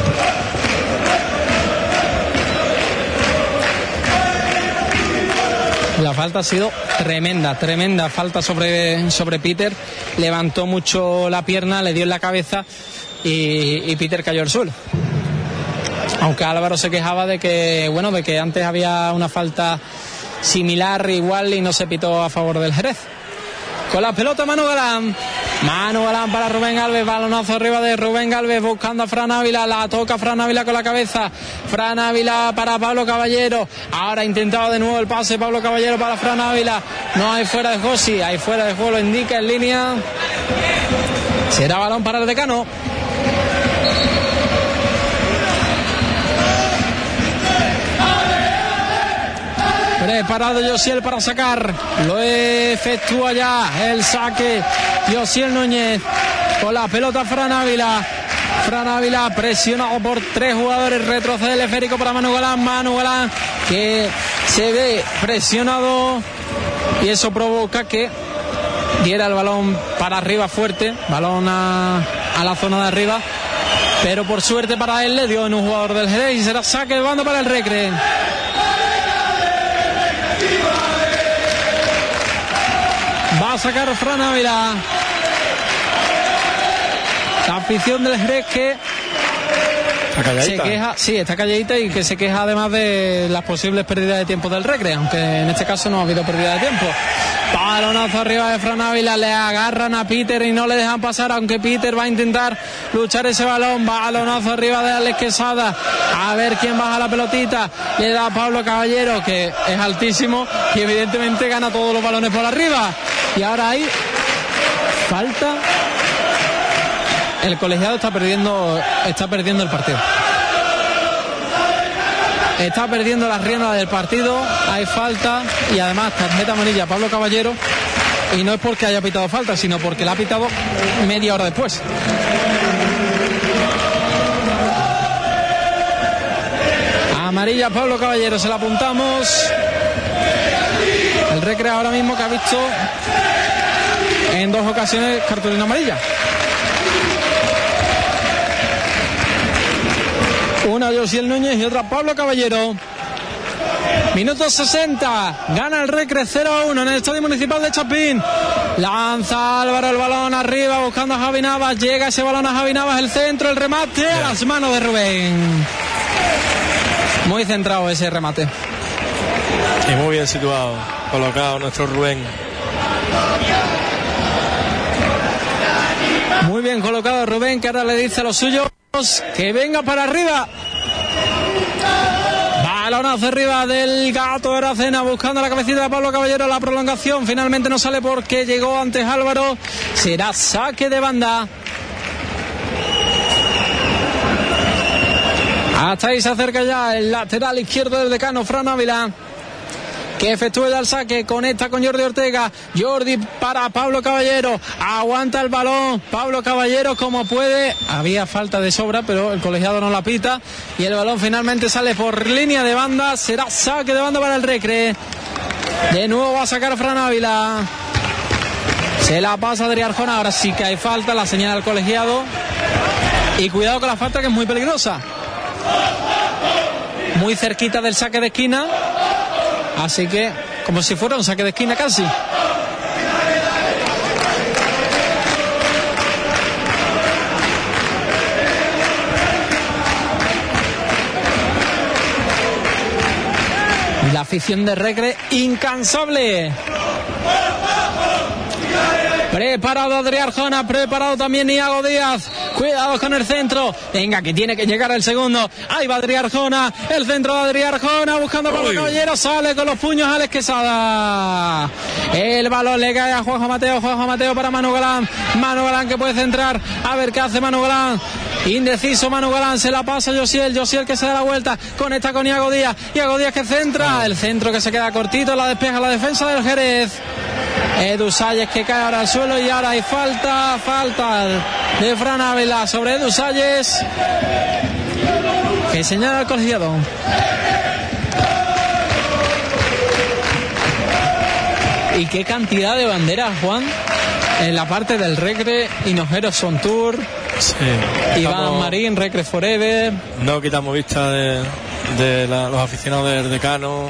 Speaker 2: La falta ha sido tremenda falta sobre Peter, levantó mucho la pierna, le dio en la cabeza y Peter cayó al suelo. Aunque Álvaro se quejaba de que antes había una falta similar, igual, y no se pitó a favor del Jerez. Con la pelota Manu Galán para Rubén Alves, balonazo arriba de Rubén Alves buscando a Fran Ávila, la toca Fran Ávila con la cabeza, Fran Ávila para Pablo Caballero, ahora intentaba de nuevo el pase Pablo Caballero para Fran Ávila, no hay fuera de juego, sí, hay fuera de juego, lo indica en línea, será balón para el Decano. Preparado Josiel para sacar, lo efectúa ya el saque Josiel Núñez con la pelota Fran Ávila presionado por tres jugadores, retrocede el esférico para Manu Galán que se ve presionado y eso provoca que diera el balón para arriba fuerte, balón a la zona de arriba, pero por suerte para él le dio en un jugador del Jerez y será saque de banda para el Recre. Va a sacar Fran Ávila. La afición del Jerez que se queja, sí, está calladita y que se queja además de las posibles pérdidas de tiempo del Recre, aunque en este caso no ha habido pérdida de tiempo. Balonazo arriba de Fran Ávila, le agarran a Peter y no le dejan pasar, aunque Peter va a intentar luchar ese balón. Balonazo arriba de Alex Quesada, a ver quién baja la pelotita, le da a Pablo Caballero, que es altísimo y evidentemente gana todos los balones por arriba. Y ahora hay falta. El colegiado está perdiendo el partido. Está perdiendo las riendas del partido. Hay falta y además tarjeta amarilla a Pablo Caballero. Y no es porque haya pitado falta, sino porque la ha pitado media hora después. amarilla Pablo Caballero, se la apuntamos. El Recre ahora mismo que ha visto en 2 ocasiones cartulina amarilla. Una Josiel Núñez y otra Pablo Caballero. Minuto 60, gana el Recre 0-1 en el Estadio Municipal de Chapín. Lanza Álvaro el balón arriba buscando a Javi Navas. Llega ese balón a Javi Navas, el centro, el remate a las manos de Rubén. Muy centrado ese remate.
Speaker 3: Y muy bien situado, colocado nuestro Rubén.
Speaker 2: Muy bien colocado Rubén, que ahora le dice a los suyos que venga para arriba. Balonazo arriba del Gato de Aracena buscando la cabecita de Pablo Caballero. La prolongación finalmente no sale porque llegó antes Álvaro. Será saque de banda. Hasta ahí se acerca ya el lateral izquierdo del Decano, Fran Ávila, que efectúa ya el saque, conecta con Jordi Ortega. Jordi para Pablo Caballero, aguanta el balón Pablo Caballero como puede. Había falta de sobra, pero el colegiado no la pita y el balón finalmente sale por línea de banda. Será saque de banda para el Recre. De nuevo va a sacar Fran Ávila. Se la pasa Adrián Arjona. Ahora sí que hay falta, la señala el colegiado. Y cuidado con la falta, que es muy peligrosa. Muy cerquita del saque de esquina. Así que, como si fuera un saque de esquina casi. La afición de Recre incansable. Preparado Adrián Arjona, preparado también Iago Díaz. Cuidado con el centro. Venga, que tiene que llegar el segundo. Ahí va Adrián Arjona. El centro de Adrián Arjona buscando a Pablo Caballero. Sale con los puños Alex Quesada. El balón le cae a Juanjo Mateo. Juanjo Mateo para Manu Galán. Manu Galán que puede centrar. A ver qué hace Manu Galán. Indeciso Manu Galán. Se la pasa Josiel. Josiel que se da la vuelta. Conecta con Iago Díaz. Iago Díaz que centra. El centro que se queda cortito. La despeja la defensa del Jerez. Edu Salles que cae ahora al suelo y ahora hay falta de Fran Ávila sobre Edu Salles, que señala el colegiado. Y qué cantidad de banderas, Juan, en la parte del Recre. Hinojero Son Tour, sí, Iván Marín, Recre Forever.
Speaker 3: No quitamos vista de los aficionados del Decano.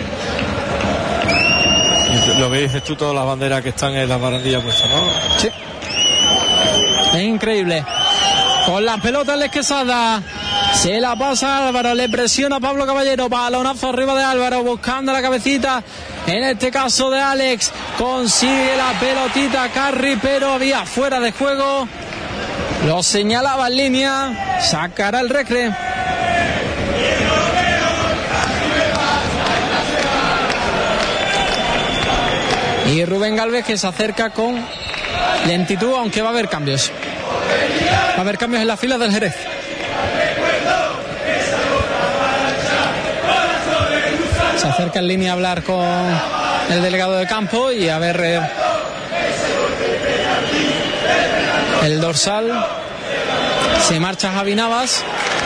Speaker 3: Lo que dices tú, todas las banderas que están en las barandillas puestas, ¿no?
Speaker 2: Sí. Es increíble. Con la pelota Les Quesada. Se la pasa Álvaro, le presiona a Pablo Caballero. Balonazo arriba de Álvaro, buscando la cabecita, en este caso de Alex. Consigue la pelotita Carri, pero había fuera de juego. Lo señalaba en línea. Sacará el Recre. Y Rubén Gálvez que se acerca con lentitud, aunque va a haber cambios. Va a haber cambios en las filas del Jerez. Se acerca en línea a hablar con el delegado de campo y a ver el dorsal. Se marcha Javi Navas.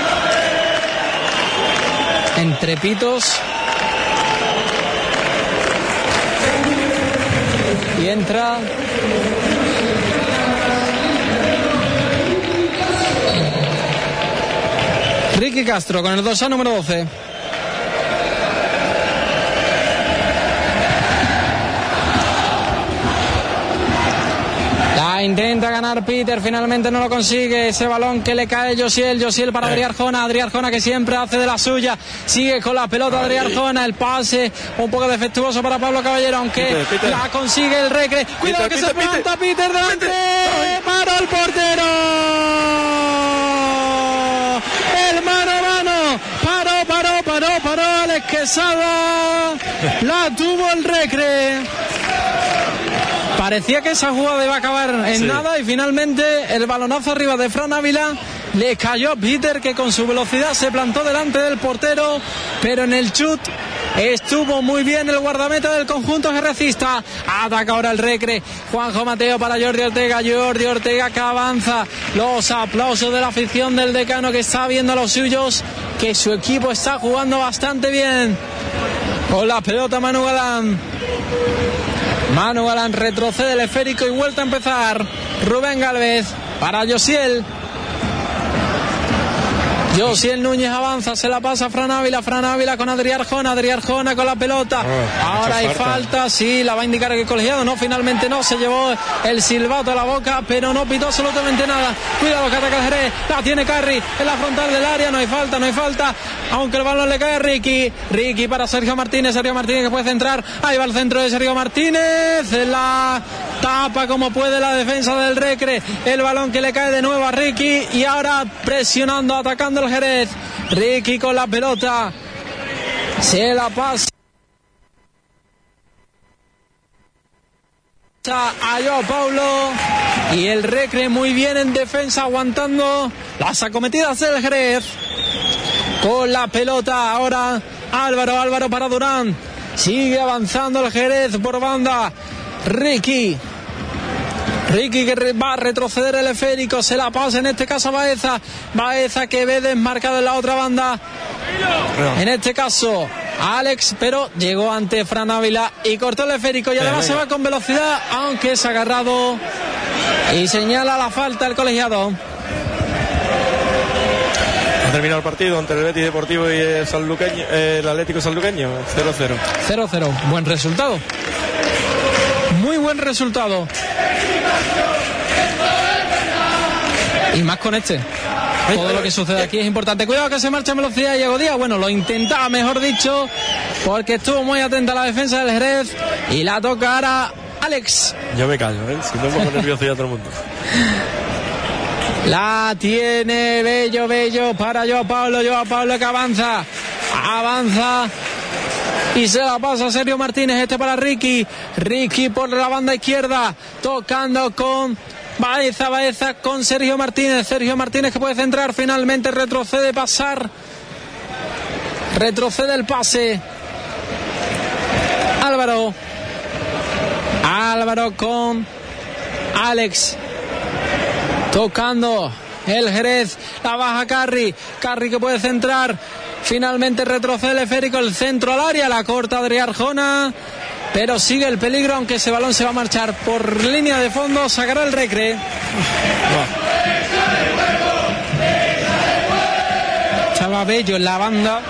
Speaker 2: Entre pitos. Y entra Ricky Castro con el dorsal número 12. La intenta ganar Peter, finalmente no lo consigue. Ese balón que le cae Josiel para Adrián Arjona. Adrián Arjona que siempre hace de la suya. Sigue con la pelota Adrián Arjona. El pase un poco defectuoso para Pablo Caballero, aunque Peter. La consigue el Recre. Cuidado que se planta Peter delante. Para el portero. El mano a mano. Paró Alex Quesada. La tuvo el Recre. Parecía que esa jugada iba a acabar en nada y finalmente el balonazo arriba de Fran Ávila le cayó a Peter, que con su velocidad se plantó delante del portero, pero en el chut Estuvo muy bien el guardameta del conjunto jerezista. Ataca ahora el Recre. Juanjo Mateo para Jordi Ortega. Jordi Ortega que avanza. Los aplausos de la afición del Decano, que está viendo a los suyos, que su equipo está jugando bastante bien. Con la pelota Manu Galán. Manu Galán retrocede el esférico y vuelta a empezar. Rubén Gálvez para Josiel. Josiel Núñez avanza, se la pasa a Fran Ávila con Adrián Arjona con la pelota. Ahora hay falta, sí, la va a indicar el colegiado. No, finalmente no, se llevó el silbato a la boca, pero no pitó absolutamente nada. Cuidado que ataca el Jerez, la tiene Carri en la frontal del área, no hay falta, aunque el balón le cae a Ricky para Sergio Martínez que puede centrar. Ahí va el centro de Sergio Martínez, la tapa como puede la defensa del Recre, el balón que le cae de nuevo a Ricky, y ahora presionando, atacando el Jerez. Ricky con la pelota, se la pasa a Joao Paulo, y el Recre muy bien en defensa, aguantando las acometidas del Jerez. Con la pelota ahora Álvaro para Durán, sigue avanzando el Jerez por banda. Ricky que va a retroceder el esférico, se la pasa en este caso a Baeza que ve desmarcado en la otra banda, en este caso Alex, pero llegó ante Fran Ávila y cortó el esférico, y además se va con velocidad, aunque es agarrado y señala la falta el colegiado.
Speaker 3: Ha terminado el partido entre el Betis Deportivo y el Atlético Sanluqueño, 0-0.
Speaker 2: 0-0, buen resultado. Muy buen resultado. Y más con este. Todo lo que sucede aquí es importante. Cuidado que se marcha en velocidad Diego Díaz. Bueno, lo intentaba, mejor dicho, porque estuvo muy atenta a la defensa del Jerez. Y la toca ahora Alex.
Speaker 3: Yo me callo, si no me pongo nervioso ya todo el mundo.
Speaker 2: La tiene Bello para Joao Paulo que avanza y se la pasa a Sergio Martínez, para Ricky por la banda izquierda, tocando con Baeza con Sergio Martínez que puede centrar, finalmente retrocede el pase. Álvaro con Alex, tocando el Jerez, la baja Carri que puede centrar, finalmente retrocede el esférico, el centro al área, la corta Adrián Arjona, pero sigue el peligro, aunque ese balón se va a marchar por línea de fondo, sacará el Recre. Estaba Bello en la banda,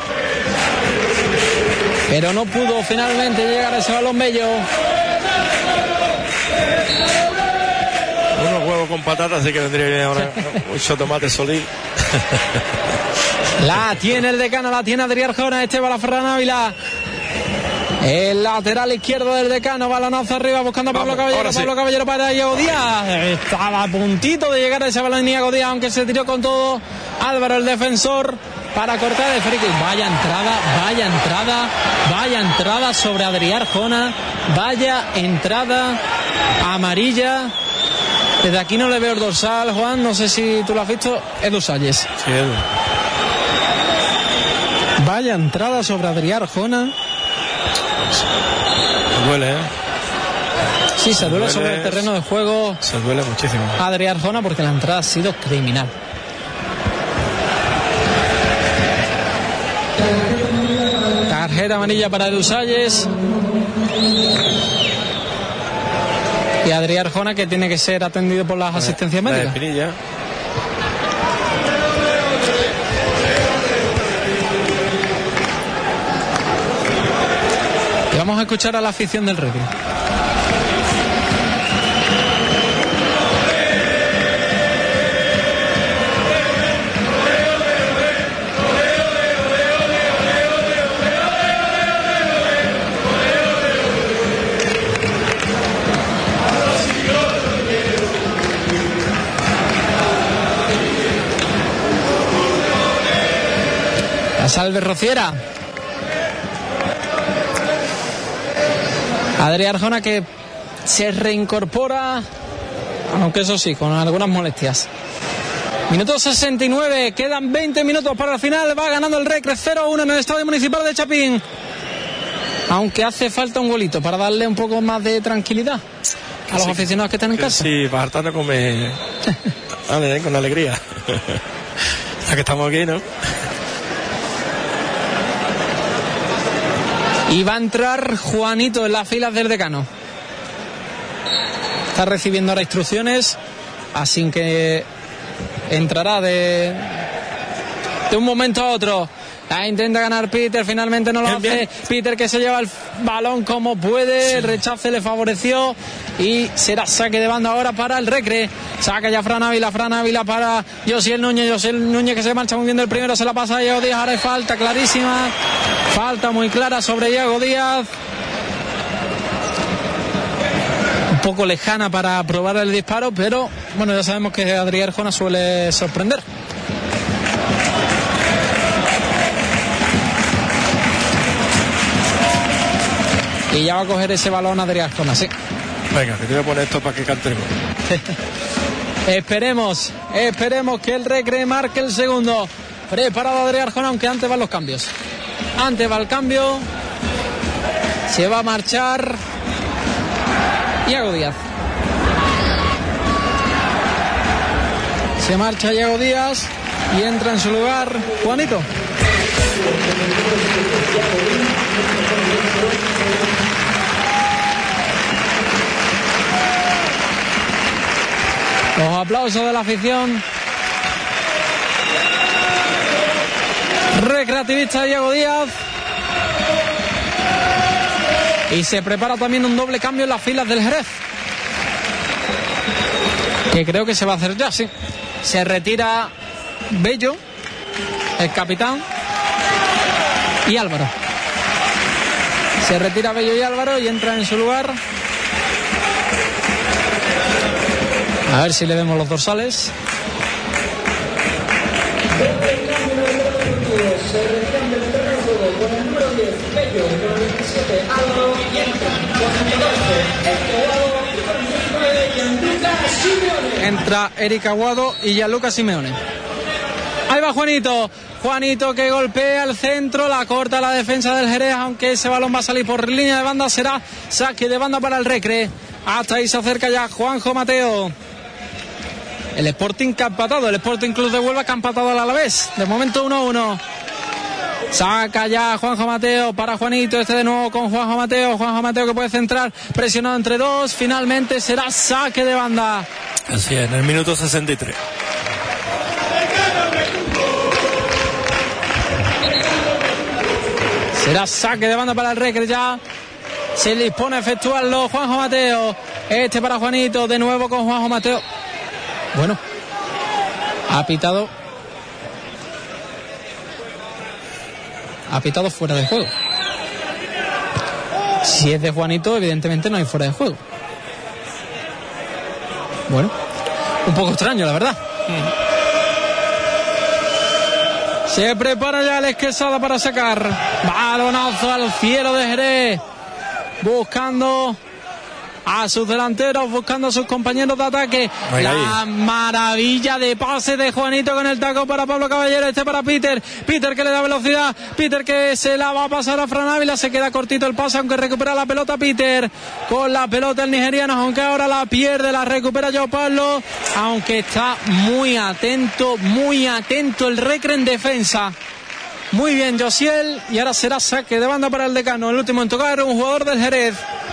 Speaker 2: pero no pudo finalmente llegar a ese balón Bello.
Speaker 3: Unos huevos con patatas, así que vendría bien ahora mucho tomate solí.
Speaker 2: La tiene el Decano, la tiene Adrián Arjona, va la Ferran Ávila. El lateral izquierdo del Decano, balonazo arriba buscando a Pablo Caballero. Pablo Caballero para Diego Díaz. Estaba a puntito de llegar a ese balón Diego Díaz, aunque se tiró con todo Álvaro, el defensor, para cortar el esférico. Vaya entrada sobre Adrián Arjona. Vaya entrada amarilla. Desde aquí no le veo el dorsal, Juan, no sé si tú lo has visto. Edu Salles.
Speaker 3: Sí, Edu.
Speaker 2: Vaya entrada sobre Adrián Arjona.
Speaker 3: Duele,
Speaker 2: Sí, se duele sobre el terreno de juego.
Speaker 3: Se duele muchísimo
Speaker 2: Adrián Arjona, porque la entrada ha sido criminal. Tarjeta amarilla para Edu Salles. Y Adrián Arjona, que tiene que ser atendido por las asistencias médicas. Y vamos a escuchar a la afición del Recre. Salve Rociera. Adrián Arjona, que se reincorpora, aunque eso sí, con algunas molestias. Minuto 69, quedan 20 minutos para el final. Va ganando el Recre 0-1 en el Estadio Municipal de Chapín. Aunque hace falta un golito para darle un poco más de tranquilidad a los aficionados que están en casa.
Speaker 3: Sí, para hartar no come. Vale, con alegría. Ya que estamos aquí, ¿no?
Speaker 2: Y va a entrar Juanito en las filas del decano. Está recibiendo ahora instrucciones, así que entrará de un momento a otro. Intenta ganar Peter, finalmente no lo hace. Bien. Peter que se lleva el balón como puede, el rechace le favoreció y será saque de banda ahora para el Recre. Saca ya Fran Ávila para Josiel Núñez que se marcha muy bien del primero, se la pasa a Iago Díaz, ahora hay falta clarísima, falta muy clara sobre Iago Díaz. Un poco lejana para probar el disparo, pero bueno, ya sabemos que Adrián Arjona suele sorprender. Y ya va a coger ese balón Adrián Arjona, sí.
Speaker 3: Venga, que te voy a poner esto para que cante el gol.
Speaker 2: Esperemos que el Recre marque el segundo. Preparado Adrián Arjona, aunque antes van los cambios. Antes va el cambio. Se va a marchar Iago Díaz. Se marcha Iago Díaz y entra en su lugar Juanito. Los aplausos de la afición recreativista Iago Díaz. Y se prepara también un doble cambio en las filas del Jerez, que creo que se va a hacer ya, sí. Se retira Bello, el capitán, y Álvaro. Se retira Bello y Álvaro y entra en su lugar. A ver si le vemos los dorsales. Entra Eric Aguado y Gianluca Simeone. Ahí va Juanito que golpea el centro, la corta la defensa del Jerez, aunque ese balón va a salir por línea de banda, será saque de banda para el Recre. Hasta ahí se acerca ya Juanjo Mateo. El Sporting que ha empatado, el Sporting Club de Huelva que ha empatado al Alavés. De momento 1-1. Saca ya Juanjo Mateo para Juanito, de nuevo con Juanjo Mateo que puede centrar, presionado entre dos, finalmente será saque de banda.
Speaker 3: Así es, en el minuto 63.
Speaker 2: Será saque de banda para el Recre ya. Se dispone a efectuarlo Juanjo Mateo. Para Juanito, de nuevo con Juanjo Mateo. Bueno, ha pitado fuera de juego. Si es de Juanito, evidentemente no hay fuera de juego. Bueno, un poco extraño, la verdad. Se prepara ya Alex Quesada para sacar. Balonazo al cielo de Jerez, buscando a sus delanteros, buscando a sus compañeros de ataque. La maravilla de pase de Juanito con el taco para Pablo Caballero, para Peter que le da velocidad, Peter que se la va a pasar a Fran Ávila, se queda cortito el pase, aunque recupera la pelota Peter, con la pelota el nigeriano, aunque ahora la pierde, la recupera Joao Pablo, aunque está muy atento el Recre en defensa. Muy bien Josiel, y ahora será saque de banda para el decano, el último en tocar, un jugador del Jerez.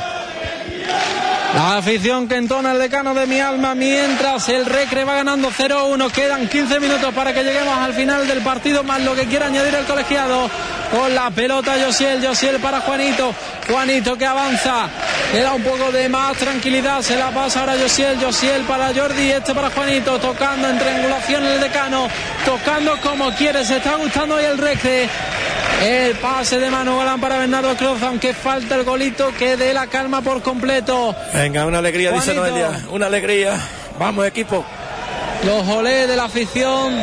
Speaker 2: La afición que entona el decano de mi alma, mientras el Recre va ganando 0-1. Quedan 15 minutos para que lleguemos al final del partido, más lo que quiera añadir el colegiado. Con la pelota Josiel para Juanito que avanza, le da un poco de más tranquilidad, se la pasa ahora Josiel para Jordi, para Juanito, tocando en triangulación el decano, tocando como quiere, se está gustando hoy el Recre. El pase de Manu Galán para Bernardo Cruz, aunque falta el golito que dé la calma por completo.
Speaker 3: Venga, una alegría, Juanito. Dice Noelia, una alegría. Vamos, equipo.
Speaker 2: Los olés de la afición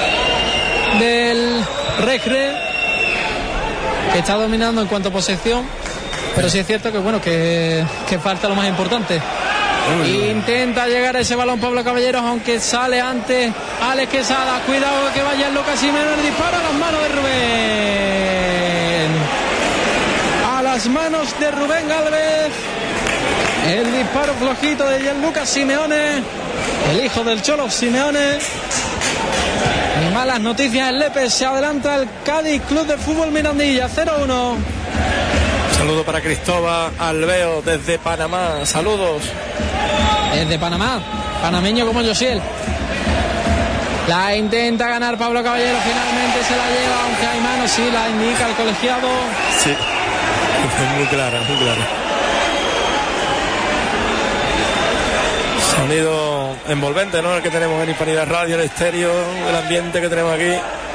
Speaker 2: del Recre, que está dominando en cuanto a posesión, pero sí es cierto que bueno, que falta lo más importante. Intenta llegar a ese balón Pablo Caballeros, aunque sale antes Alex Quesada. Cuidado que vaya Lucas Simeone, el disparo a las manos de Rubén. A las las manos de Rubén Gálvez. El disparo flojito de Gianluca Simeone, el hijo del Cholo Simeone. Y malas noticias en Lepe, se adelanta el Cádiz Club de Fútbol Mirandilla, 0-1.
Speaker 3: Saludo para Cristóbal Alveo desde Panamá, saludos.
Speaker 2: Desde Panamá, panameño como Josiel. La intenta ganar Pablo Caballero, finalmente se la lleva, aunque hay manos, sí, la indica el colegiado.
Speaker 3: Sí, es muy clara, muy clara. Sonido envolvente, ¿no? El que tenemos en Hispanidad Radio, el estéreo, el ambiente que tenemos aquí.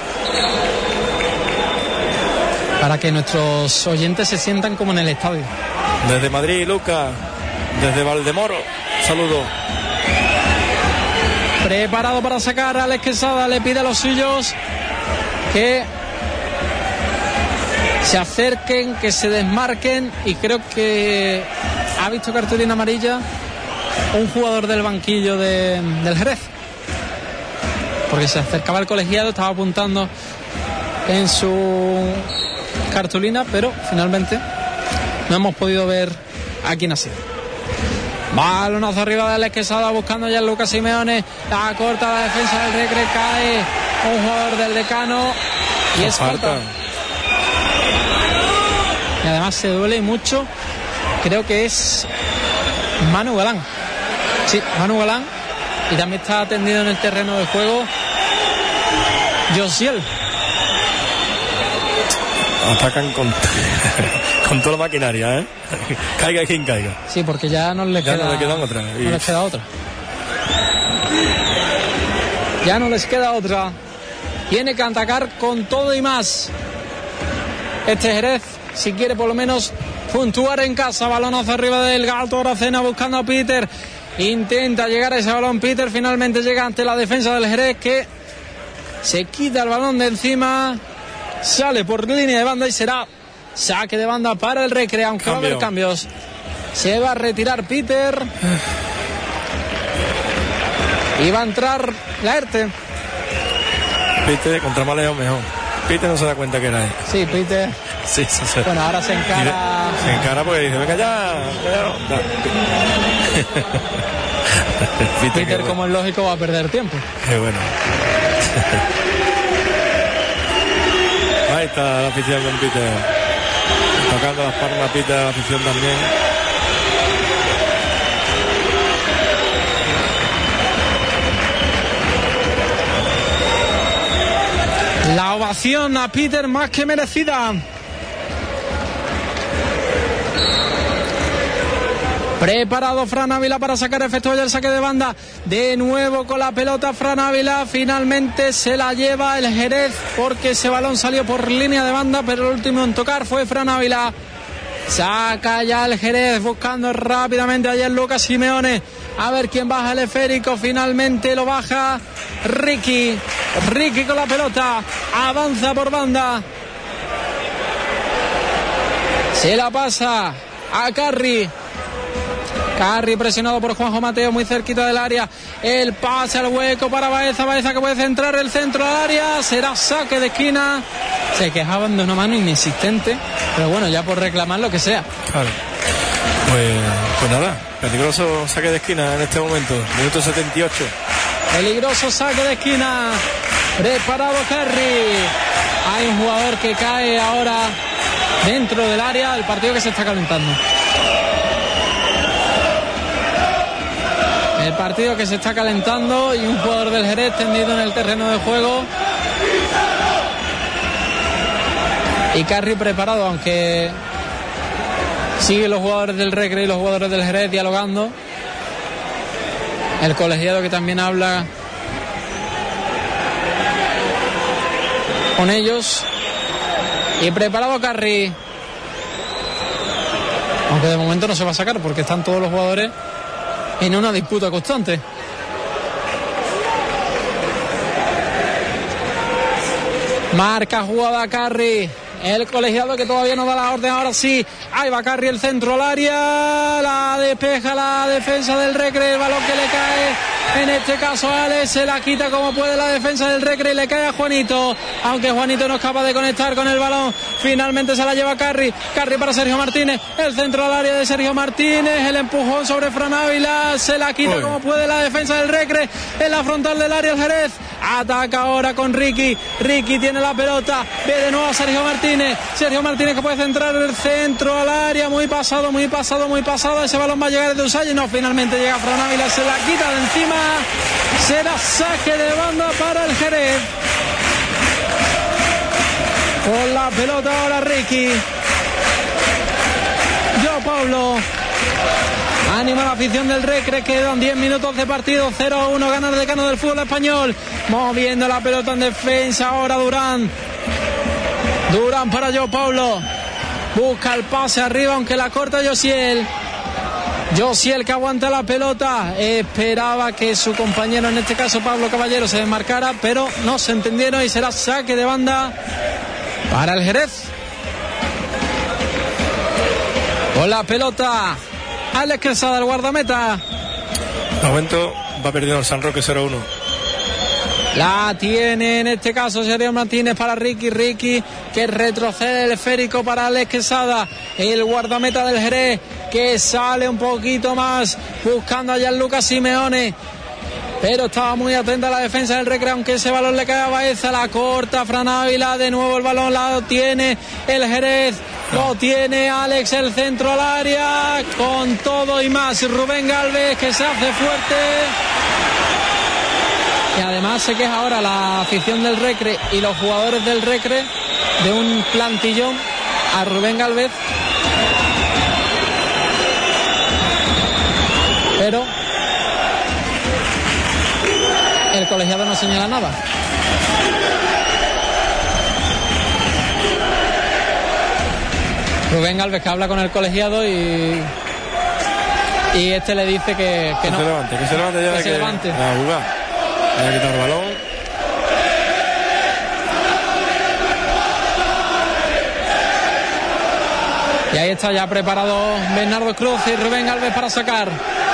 Speaker 2: Para que nuestros oyentes se sientan como en el estadio.
Speaker 3: Desde Madrid, Lucas. Desde Valdemoro, saludo.
Speaker 2: Preparado para sacar a Alex Quesada, le pide a los suyos que se acerquen, que se desmarquen, y creo que ha visto cartulina amarilla un jugador del banquillo del Jerez, porque se acercaba al colegiado, estaba apuntando en su cartulina, pero finalmente no hemos podido ver a quién ha sido. Balonazo arriba de Alex Quesada, buscando ya a Lucas Simeone, la corta la defensa del Recre, cae un jugador del Decano y es falta. Y además se duele mucho, creo que es Manu Galán. Sí, Manu Galán, y también está tendido en el terreno de juego Josiel.
Speaker 3: Atacan con toda la maquinaria, ¿eh? Caiga quien caiga.
Speaker 2: Sí, porque ya no les queda
Speaker 3: otra.
Speaker 2: No les queda otra. Ya no les queda otra. Tiene que atacar con todo y más este Jerez, si quiere por lo menos puntuar en casa. Balonazo arriba del Gato Aracena, buscando a Peter. Intenta llegar a ese balón Peter, finalmente llega ante la defensa del Jerez, que se quita el balón de encima, sale por línea de banda y será saque de banda para el Recre, aunque va a haber cambios. Se va a retirar Peter y va a entrar Laerte.
Speaker 3: Peter contra Maleo mejor. Peter no se da cuenta que era él.
Speaker 2: Sí, Peter.
Speaker 3: Sí.
Speaker 2: Bueno, ahora se encara.
Speaker 3: Se encara porque dice, venga ya.
Speaker 2: Peter, como es lógico, va a perder tiempo.
Speaker 3: Qué bueno. Ahí está la afición con Peter. Tocando las palmas Peter, la afición también.
Speaker 2: La ovación a Peter más que merecida. Preparado Fran Ávila para sacar efecto del saque de banda. De nuevo con la pelota Fran Ávila. Finalmente se la lleva el Jerez, porque ese balón salió por línea de banda, pero el último en tocar fue Fran Ávila. Saca ya el Jerez, buscando rápidamente ayer Lucas Simeone. A ver quién baja el esférico. Finalmente lo baja Ricky con la pelota. Avanza por banda. Se la pasa a Carri presionado por Juanjo Mateo, muy cerquita del área. El pase al hueco para Baeza que puede centrar el centro al área. Será saque de esquina. Se quejaban de una mano inexistente, pero bueno, ya por reclamar lo que sea.
Speaker 3: Claro. Pues nada, peligroso saque de esquina en este momento, minuto 78.
Speaker 2: Peligroso saque de esquina. Preparado Carri. Hay un jugador que cae ahora dentro del área. El partido que se está calentando. El partido que se está calentando y un jugador del Jerez tendido en el terreno de juego. Y Carri preparado, aunque siguen los jugadores del Recre y los jugadores del Jerez dialogando. El colegiado que también habla con ellos. Y preparado Carri. Aunque de momento no se va a sacar porque están todos los jugadores en una disputa constante. Marca jugada Carri. El colegiado que todavía no da la orden. Ahora sí. Ahí va Carri, el centro al área. La despeja la defensa del Recre. El balón que le cae En este caso Alex se la quita como puede la defensa del Recre y le cae a Juanito, aunque Juanito no es capaz de conectar con el balón. Finalmente se la lleva Carri para Sergio Martínez, el centro al área de Sergio Martínez, el empujón sobre Fran Ávila, se la quita como puede la defensa del Recre en la frontal del área el Jerez. Ataca ahora con Ricky tiene la pelota, ve de nuevo a Sergio Martínez que puede centrar el centro al área, muy pasado, ese balón va a llegar de Usalle, no, finalmente llega Fran Ávila, se la quita de encima, será saque de banda para el Jerez. Con la pelota ahora Ricky, Joao Paulo. Anima la afición del Recre, quedan 10 minutos de partido, 0-1, gana el decano del fútbol español. Moviendo la pelota en defensa, ahora Durán para Joao Paulo. Busca el pase arriba, aunque la corta Josiel que aguanta la pelota. Esperaba que su compañero, en este caso Pablo Caballero, se desmarcara, pero no se entendieron y será saque de banda para el Jerez. Con la pelota Alex Quesada, el guardameta.
Speaker 3: De momento va perdiendo el San Roque 0-1.
Speaker 2: La tiene en este caso Sergio Martínez para Ricky que retrocede el esférico para Alex Quesada, el guardameta del Jerez, que sale un poquito más buscando a Gianluca Simeone, pero estaba muy atenta a la defensa del Recre, aunque ese balón le cae a Baeza, la corta Fran Ávila, de nuevo el balón la tiene el Jerez. Lo tiene Alex, el centro al área, con todo y más. Rubén Galvez, que se hace fuerte. Y además se queja ahora la afición del Recre y los jugadores del Recre de un plantillón a Rubén Galvez. Pero el colegiado no señala nada. Rubén Galvez, que habla con el colegiado y este le dice que no.
Speaker 3: Que se levante ya,
Speaker 2: que se levante.
Speaker 3: A jugar. Voy a quitar el balón.
Speaker 2: Y ahí está ya preparado Bernardo Cruz y Rubén Galvez para sacar.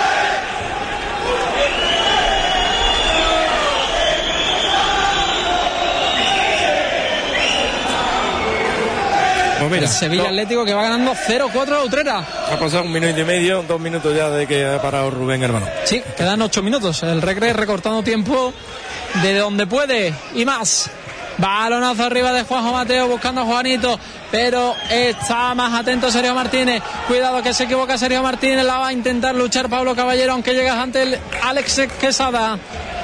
Speaker 3: Pues mira,
Speaker 2: el Sevilla Atlético, que va ganando 0-4 a Utrera.
Speaker 3: Ha pasado 1 minuto y medio, 2 minutos ya de que ha parado Rubén, hermano.
Speaker 2: Sí, quedan 8 minutos. El Recre recortando tiempo de donde puede y más. Balonazo arriba de Juanjo Mateo buscando a Juanito, pero está más atento Sergio Martínez. Cuidado que se equivoca Sergio Martínez, la va a intentar luchar Pablo Caballero, aunque llega ante el Alex Quesada.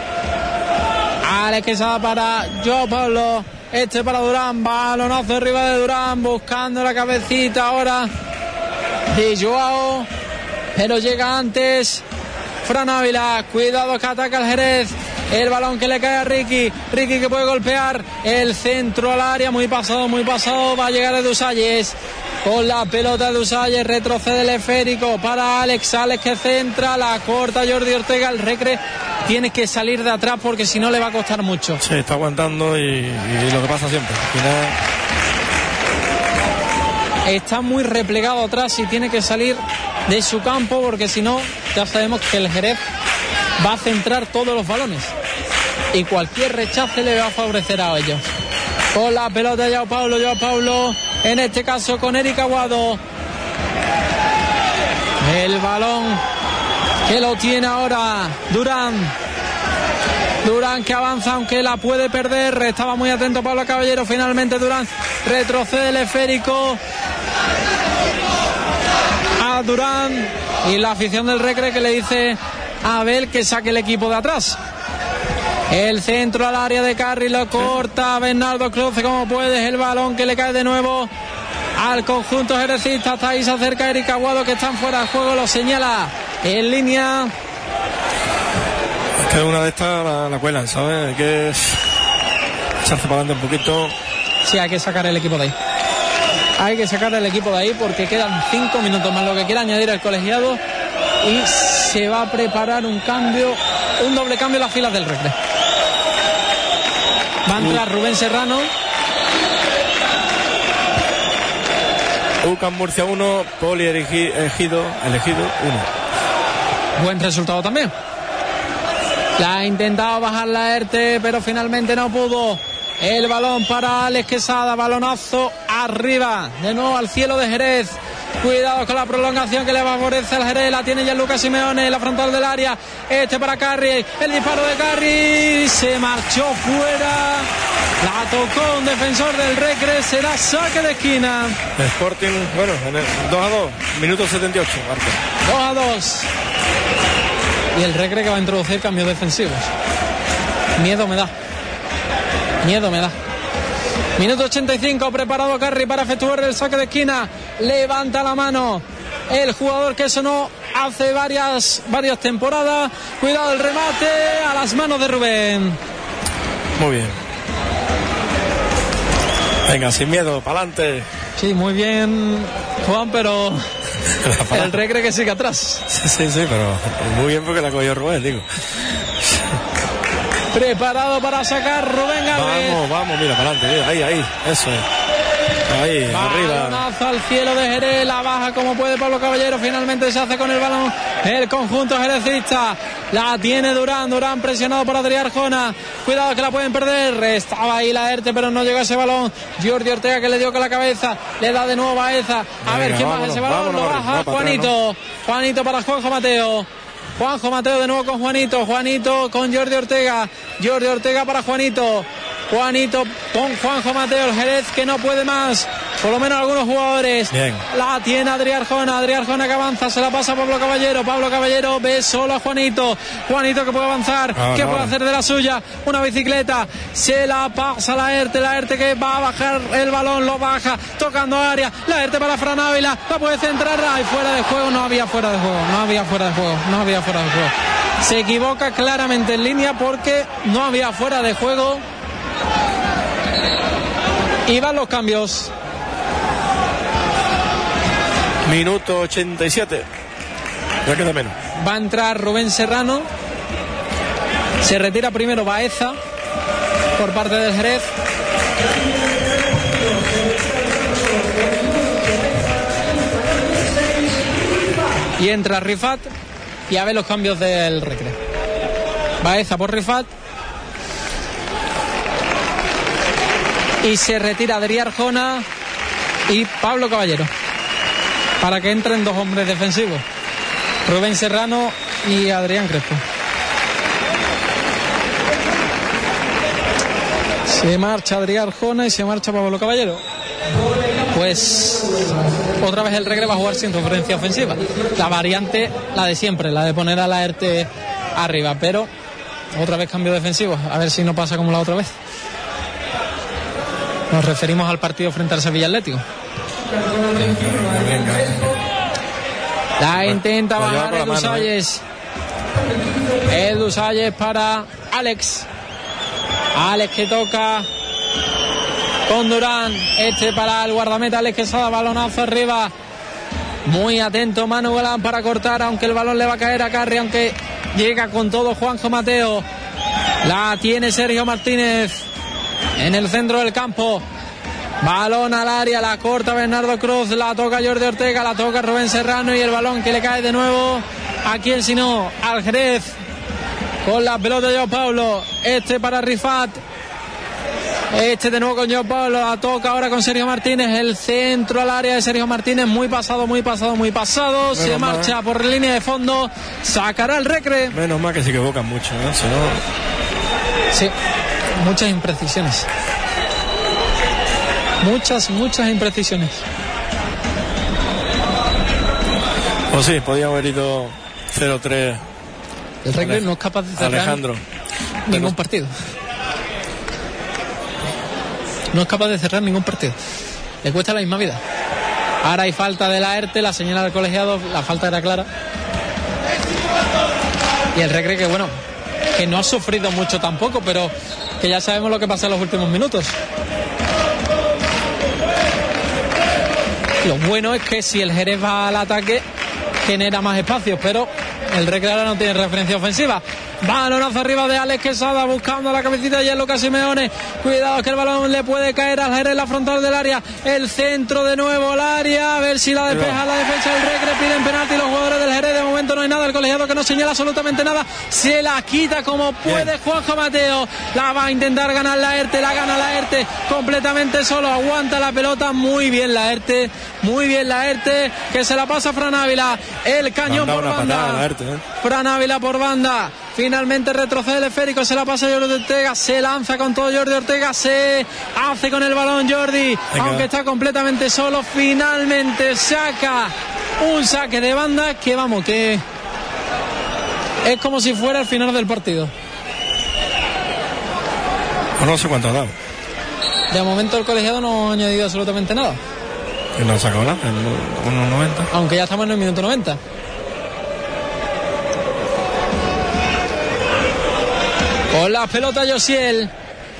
Speaker 2: Alex Quesada para Joao Paulo. Para Durán, balonazo arriba de Durán, buscando la cabecita ahora de Joao, pero llega antes Fran Ávila. Cuidado que ataca el Jerez, el balón que le cae a Ricky que puede golpear, el centro al área, muy pasado, va a llegar de Usalles. Con la pelota de Usalles, retrocede el esférico para Alex que centra, la corta Jordi Ortega. El Recre tiene que salir de atrás porque si no le va a costar mucho.
Speaker 3: Sí, está aguantando y lo que pasa siempre. Al final...
Speaker 2: Está muy replegado atrás y tiene que salir de su campo porque si no, ya sabemos que el Jerez va a centrar todos los balones y cualquier rechace le va a favorecer a ellos. Con la pelota Joao Paulo, en este caso con Eric Aguado. El balón que lo tiene ahora Durán que avanza aunque la puede perder. Estaba muy atento Pablo Caballero. Finalmente Durán retrocede el esférico a Durán y la afición del Recre que le dice a Abel que saque el equipo de atrás. El centro al área de Carri, lo corta Bernardo Cruz como puede, el balón que le cae de nuevo al conjunto jerecista. Hasta ahí se acerca Eric Aguado, que están fuera de juego, lo señala en línea.
Speaker 3: Es que una de estas la cuelan, ¿sabes? Hay que echarse para adelante un poquito.
Speaker 2: Sí, hay que sacar el equipo de ahí. Hay que sacar el equipo de ahí porque quedan 5 minutos más lo que quiera añadir el colegiado y se va a preparar un doble cambio en las filas del Recre. Va a entrar Rubén Serrano.
Speaker 3: UCAM Murcia 1, Poli elegido 1.
Speaker 2: Buen resultado también. La ha intentado bajar la ERTE, pero finalmente no pudo. El balón para Alex Quesada, balonazo arriba, de nuevo al cielo de Jerez. Cuidado con la prolongación que le favorece al Jerez. La tiene ya Lucas Simeone, la frontal del área. Para Carri, el disparo de Carri, se marchó fuera. La tocó un defensor del Recre, será saque de esquina.
Speaker 3: Sporting, bueno, en el 2-2, minuto 78, marca.
Speaker 2: 2-2. Y el Recre que va a introducir cambios defensivos. Miedo me da. Minuto 85, preparado Carri para efectuar el saque de esquina. Levanta la mano el jugador que sonó hace varias temporadas. Cuidado el remate a las manos de Rubén.
Speaker 3: Muy bien. Venga, sin miedo, para adelante.
Speaker 2: Sí, muy bien, Juan, pero el Recre que sigue atrás.
Speaker 3: Sí, pero muy bien porque la cogió Rubén, digo.
Speaker 2: Preparado para sacar Rubén Galvez.
Speaker 3: Vamos, mira, para adelante, ahí, eso es. Ahí, arriba.
Speaker 2: Balonazo al cielo de Jerez, la baja como puede Pablo Caballero, finalmente se hace con el balón el conjunto jerezista. La tiene Durán presionado por Adrián Arjona. Cuidado que la pueden perder. Estaba ahí la ERTE, pero no llegó ese balón. Jordi Ortega que le dio con la cabeza. Le da de nuevo Baeza. A ver quién baja ese balón. Lo baja Juanito. Juanito para Juanjo Mateo. Juanjo Mateo de nuevo con Juanito. Juanito con Jordi Ortega. Jordi Ortega para Juanito. Juanito con Juanjo Mateo, el Jerez que no puede más, por lo menos algunos jugadores.
Speaker 3: Bien.
Speaker 2: La tiene Adrián Arjona que avanza, se la pasa a Pablo Caballero ve solo a Juanito que puede avanzar, que puede hacer de la suya, una bicicleta, se la pasa la ERTE que va a bajar el balón, lo baja, tocando área, la ERTE para Fran Ávila, la puede centrar, y fuera de juego, no había fuera de juego. Se equivoca claramente en línea porque no había fuera de juego. Y van los cambios.
Speaker 3: Minuto 87. Ya queda menos.
Speaker 2: Va a entrar Rubén Serrano. Se retira primero Baeza por parte del Jerez. Y entra Rifat. Y a ver los cambios del Recre. Baeza por Rifat. Y se retira Adrián Arjona y Pablo Caballero para que entren dos hombres defensivos, Rubén Serrano y Adrián Crespo. Se marcha Adrián Arjona y se marcha Pablo Caballero. Pues otra vez el Recre va a jugar sin referencia ofensiva. La variante, la de siempre, la de poner a la ERTE arriba, pero otra vez cambio defensivo, a ver si no pasa como la otra vez. Nos referimos al partido frente al Sevilla Atlético. La intenta bajar Edu Salles. Edu Salles para Alex. Alex que toca con Durán. Para el guardameta Alex Quesada. Balonazo arriba. Muy atento Manu Galán para cortar, aunque el balón le va a caer a Carri, aunque llega con todo Juanjo Mateo. La tiene Sergio Martínez en el centro del campo. Balón al área, la corta Bernardo Cruz, la toca Jordi Ortega, la toca Rubén Serrano y el balón que le cae de nuevo a quien sino al Jerez. Con la pelota de Joao Paulo, para Rifat. De nuevo con Joao Paulo, la toca ahora con Sergio Martínez, el centro al área de Sergio Martínez, muy pasado. Se marcha por línea de fondo, sacará el Recre.
Speaker 3: Menos mal que se equivocan mucho, ¿no? Si no...
Speaker 2: Sí, muchas imprecisiones. Muchas imprecisiones.
Speaker 3: Pues sí, podía haber ido 0-3.
Speaker 2: El Recre no es capaz de cerrar
Speaker 3: Alejandro
Speaker 2: ningún partido. No es capaz de cerrar ningún partido. Le cuesta la misma vida. Ahora hay falta de la ERTE, la señala del colegiado, la falta era clara. Y el Recre que no ha sufrido mucho tampoco, pero que ya sabemos lo que pasa en los últimos minutos. Lo bueno es que si el Jerez va al ataque genera más espacios, pero el Recre ahora no tiene referencia ofensiva. Balonazo arriba de Alex Quesada buscando la cabecita de Lucas Simeone. Cuidado que el balón le puede caer al Jerez, la frontal del área. El centro de nuevo al área. A ver si la despeja la defensa del Recre. Piden penalti los jugadores del Jerez. De momento no hay nada. El colegiado que no señala absolutamente nada. se la quita como puede Juanjo Mateo, la va a intentar ganar Laerte, la gana Laerte completamente solo, aguanta la pelota, muy bien Laerte, que se la pasa a Fran Ávila, el cañón por banda, Fran Ávila por banda, finalmente retrocede el esférico, se la pasa Jordi Ortega, se lanza con todo Jordi Ortega, se hace con el balón Jordi, aunque está completamente solo, finalmente saca un saque de banda que vamos, que es como si fuera el final del partido.
Speaker 3: No sé cuánto ha dado.
Speaker 2: De momento el colegiado no ha añadido absolutamente nada.
Speaker 3: Y no ha sacado nada, en 1.90.
Speaker 2: Aunque ya estamos en el minuto 90. Con la pelota Josiel.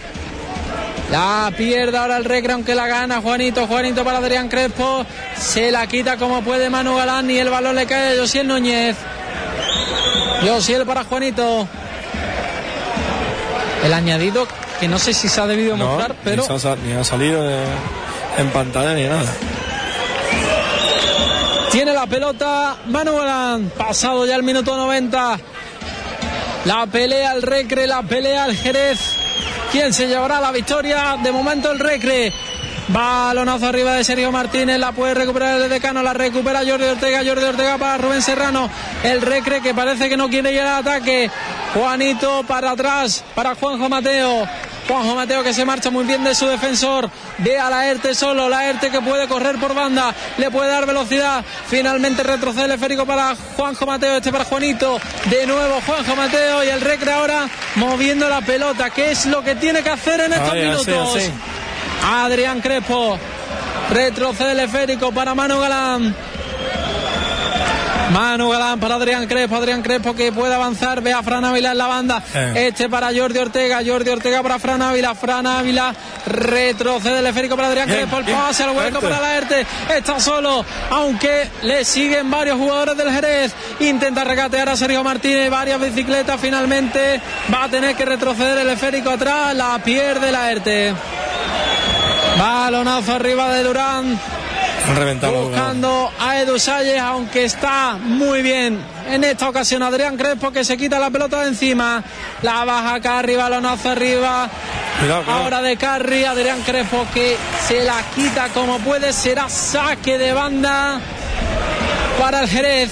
Speaker 2: La pierde ahora el Recre, aunque la gana Juanito para Adrián Crespo. Se la quita como puede Manu Galán y el balón le cae a Josiel Núñez. Josiel para Juanito. El añadido que no sé si se ha debido mostrar, pero
Speaker 3: ni ha salido en pantalla ni nada.
Speaker 2: Tiene la pelota Manu Galán, pasado ya el minuto 90. La pelea el Recre, la pelea el Jerez. ¿Quién se llevará la victoria? De momento el Recre. Balonazo arriba de Sergio Martínez, la puede recuperar el Decano, la recupera Jordi Ortega para Rubén Serrano. El Recre que parece que no quiere ir al ataque. Juanito para atrás, para Juanjo Mateo que se marcha muy bien de su defensor. Ve a Laerte solo, Laerte que puede correr por banda, le puede dar velocidad. Finalmente retrocede el esférico para Juanjo Mateo, para Juanito. De nuevo Juanjo Mateo y el Recre ahora moviendo la pelota. ¿Qué es lo que tiene que hacer en estos minutos?
Speaker 3: Así.
Speaker 2: Adrián Crespo, retrocede el esférico para Manu Galán para Adrián Crespo que puede avanzar, ve a Fran Ávila en la banda, para Jordi Ortega para Fran Ávila, retrocede el esférico para Adrián Crespo, el pase al hueco para Laerte, está solo, aunque le siguen varios jugadores del Jerez, intenta regatear a Sergio Martínez, varias bicicletas, finalmente va a tener que retroceder el esférico atrás, la pierde Laerte. Balonazo arriba de Durán, buscando a Edu Salles, aunque está muy bien en esta ocasión Adrián Crespo, que se quita la pelota de encima, la baja Carri, balonazo arriba. Cuidado. Ahora de Carri, Adrián Crespo que se la quita como puede, será saque de banda para el Jerez.